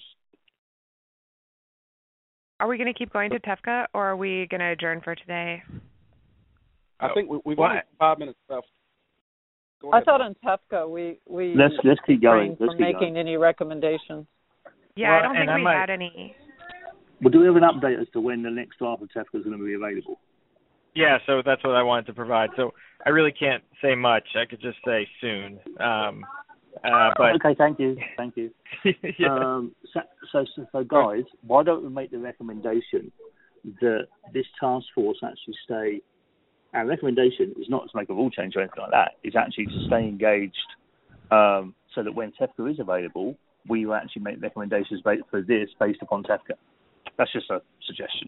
[SPEAKER 6] Are we going to keep going to TEFCA, or are we going to adjourn for today?
[SPEAKER 3] I think we, we've
[SPEAKER 5] What?
[SPEAKER 3] only five minutes left. Go
[SPEAKER 7] I
[SPEAKER 3] ahead.
[SPEAKER 7] thought on TEFCA we we
[SPEAKER 8] Let's let's keep going.
[SPEAKER 7] refrained
[SPEAKER 8] Let's
[SPEAKER 7] from
[SPEAKER 8] keep
[SPEAKER 7] making
[SPEAKER 8] going.
[SPEAKER 7] any recommendations.
[SPEAKER 6] Yeah,
[SPEAKER 5] Well,
[SPEAKER 6] I don't think
[SPEAKER 5] and I
[SPEAKER 6] we
[SPEAKER 5] might-
[SPEAKER 6] had any.
[SPEAKER 8] Well, do we have an update as to when the next draft of TEFCA is going to be available?
[SPEAKER 5] Yeah, so that's what I wanted to provide. So I really can't say much. I could just say soon. Um, uh, but
[SPEAKER 8] Okay, thank you, thank you.
[SPEAKER 5] yeah.
[SPEAKER 8] Um, so, so, so, so, guys, why don't we make the recommendation that this task force actually stay? Our recommendation is not to make a rule change or anything like that. It's actually to stay engaged, um, so that when TEFCA is available, we will actually make recommendations ba- for this based upon TEFCA. That's just a suggestion.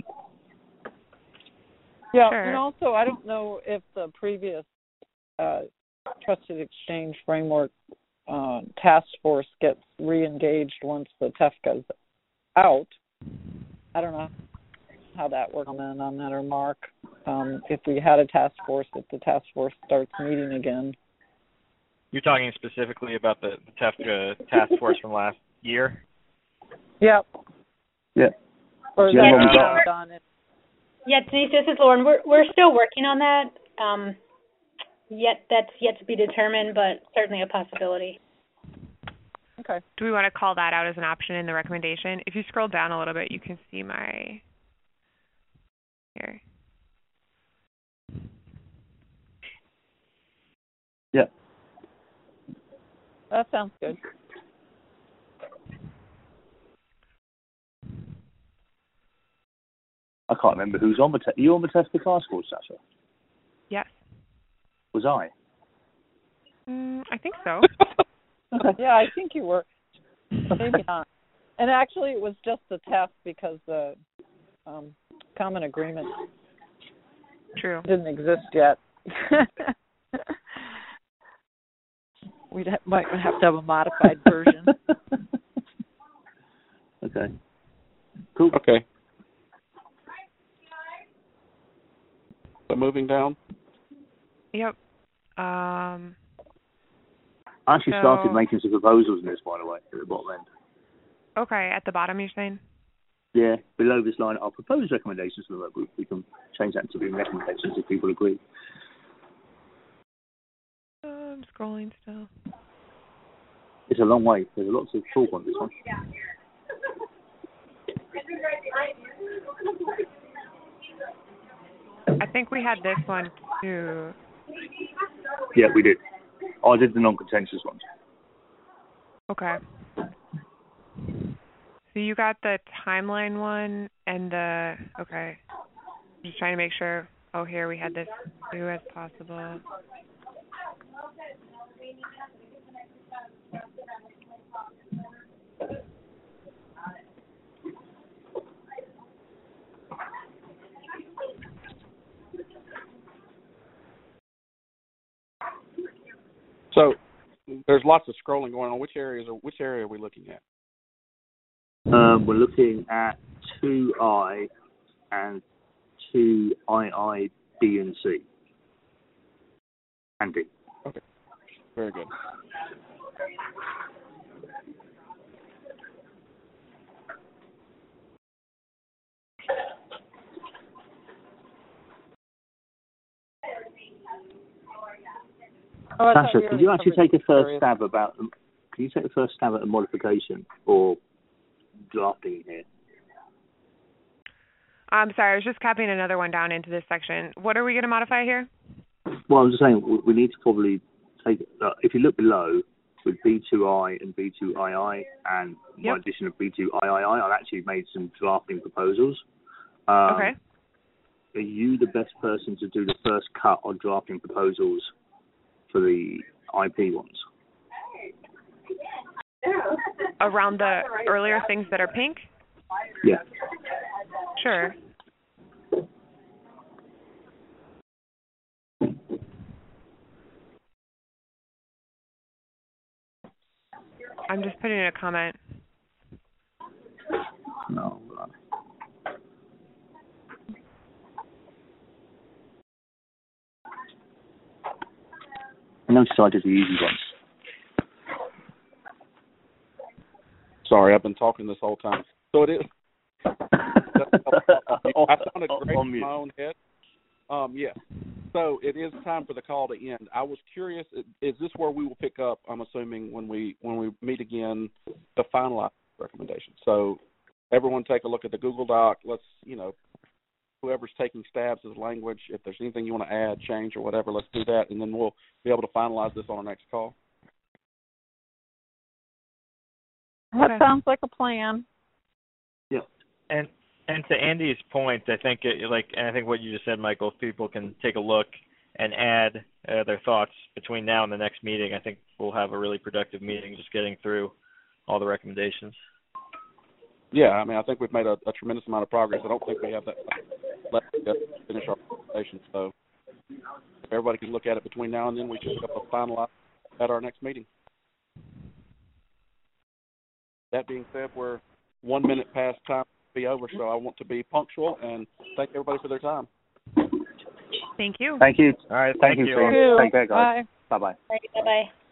[SPEAKER 7] Yeah,
[SPEAKER 6] Sure.
[SPEAKER 7] and also I don't know if the previous uh, Trusted Exchange Framework uh, task force gets re-engaged once the TEFCA's out. I don't know how that works on on that, or Mark. Um, if we had a task force, if the task force starts meeting again.
[SPEAKER 5] You're talking specifically about the, the T E F C A task force from last year?
[SPEAKER 7] Yep.
[SPEAKER 8] Yeah.
[SPEAKER 7] Or is
[SPEAKER 8] Yeah,
[SPEAKER 7] that
[SPEAKER 2] yeah.
[SPEAKER 7] on it?
[SPEAKER 2] Yeah, Denise, this is Lauren. We're we're still working on that. Um, yet that's yet to be determined, but certainly a possibility.
[SPEAKER 7] Okay.
[SPEAKER 6] Do we want to call that out as an option in the recommendation? If you scroll down a little bit, you can see my here.
[SPEAKER 8] Yeah.
[SPEAKER 7] That sounds good.
[SPEAKER 8] I can't remember who's on the te- you on the T E F C A task force, Sasha?
[SPEAKER 6] Yes.
[SPEAKER 8] Was I?
[SPEAKER 6] Mm, I think so.
[SPEAKER 8] Okay.
[SPEAKER 7] Yeah, I think you were. Maybe not. And actually, it was just a test because the um, common agreement
[SPEAKER 6] True.
[SPEAKER 7] didn't exist yet. We ha- might have to have a modified version.
[SPEAKER 8] Okay. Cool.
[SPEAKER 3] Okay. So moving down.
[SPEAKER 6] Yep. Um,
[SPEAKER 8] I actually
[SPEAKER 6] so,
[SPEAKER 8] started making some proposals in this, by the way, at the bottom end.
[SPEAKER 6] Okay, at the bottom you're saying?
[SPEAKER 8] Yeah, below this line are proposed recommendations for the group. We can change that to being recommendations if people agree.
[SPEAKER 6] Uh, I'm scrolling still.
[SPEAKER 8] It's a long way. There's lots of talk on this one.
[SPEAKER 6] I think we had this one too.
[SPEAKER 8] Yeah, we did. I did the non-contentious ones.
[SPEAKER 6] Okay. So you got the timeline one and the, okay. Just trying to make sure. Oh, here we had this too as possible.
[SPEAKER 3] So there's lots of scrolling going on. Which areas are which area are we looking at?
[SPEAKER 8] Um, we're looking at two I and two I I, B, and C. And D.
[SPEAKER 3] Okay. Very good.
[SPEAKER 7] Oh,
[SPEAKER 8] Sasha, could you actually take a first stab about? Can you take a first stab at a modification or drafting here?
[SPEAKER 6] I'm sorry, I was just copying another one down into this section. What are we going to modify here?
[SPEAKER 8] Well, I'm just saying we, we need to probably take. Uh, if you look below with B two I and B two I I and
[SPEAKER 6] Yep.
[SPEAKER 8] my addition of B two I I I, I've actually made some drafting proposals. Um,
[SPEAKER 6] Okay.
[SPEAKER 8] Are you the best person to do the first cut on drafting proposals for the I P ones?
[SPEAKER 6] Around the earlier things that are pink?
[SPEAKER 8] Yeah.
[SPEAKER 6] Sure. I'm just putting in a comment.
[SPEAKER 8] No. I noticed I did the easy ones.
[SPEAKER 3] Sorry, I've been talking this whole time. So it is. I sounded great in my own head. Um, yes. So it is time for the call to end. I was curious, is this where we will pick up, I'm assuming, when we when we meet again, the finalized recommendation? So everyone take a look at the Google Doc. Let's, you know, whoever's taking stabs as language, if there's anything you want to add, change, or whatever, let's do that, and then we'll be able to finalize this on our next call.
[SPEAKER 7] That
[SPEAKER 6] Okay.
[SPEAKER 7] sounds like a plan.
[SPEAKER 8] Yeah.
[SPEAKER 5] And and to Andy's point, I think it, like, and I think what you just said, Michael, if people can take a look and add uh, their thoughts between now and the next meeting, I think we'll have a really productive meeting just getting through all the recommendations.
[SPEAKER 3] Yeah, I mean, I think we've made a, a tremendous amount of progress. I don't think we have that left to finish our presentation. So if everybody can look at it between now and then, we should have a finalize at our next meeting. That being said, we're one minute past time to be over, so I want to be punctual and thank everybody for their time.
[SPEAKER 6] Thank you.
[SPEAKER 8] Thank you.
[SPEAKER 5] All right.
[SPEAKER 8] Thank,
[SPEAKER 5] Thank
[SPEAKER 8] you.
[SPEAKER 5] you.
[SPEAKER 8] For, take care, guys.
[SPEAKER 7] Bye.
[SPEAKER 8] Bye-bye.
[SPEAKER 2] Bye bye.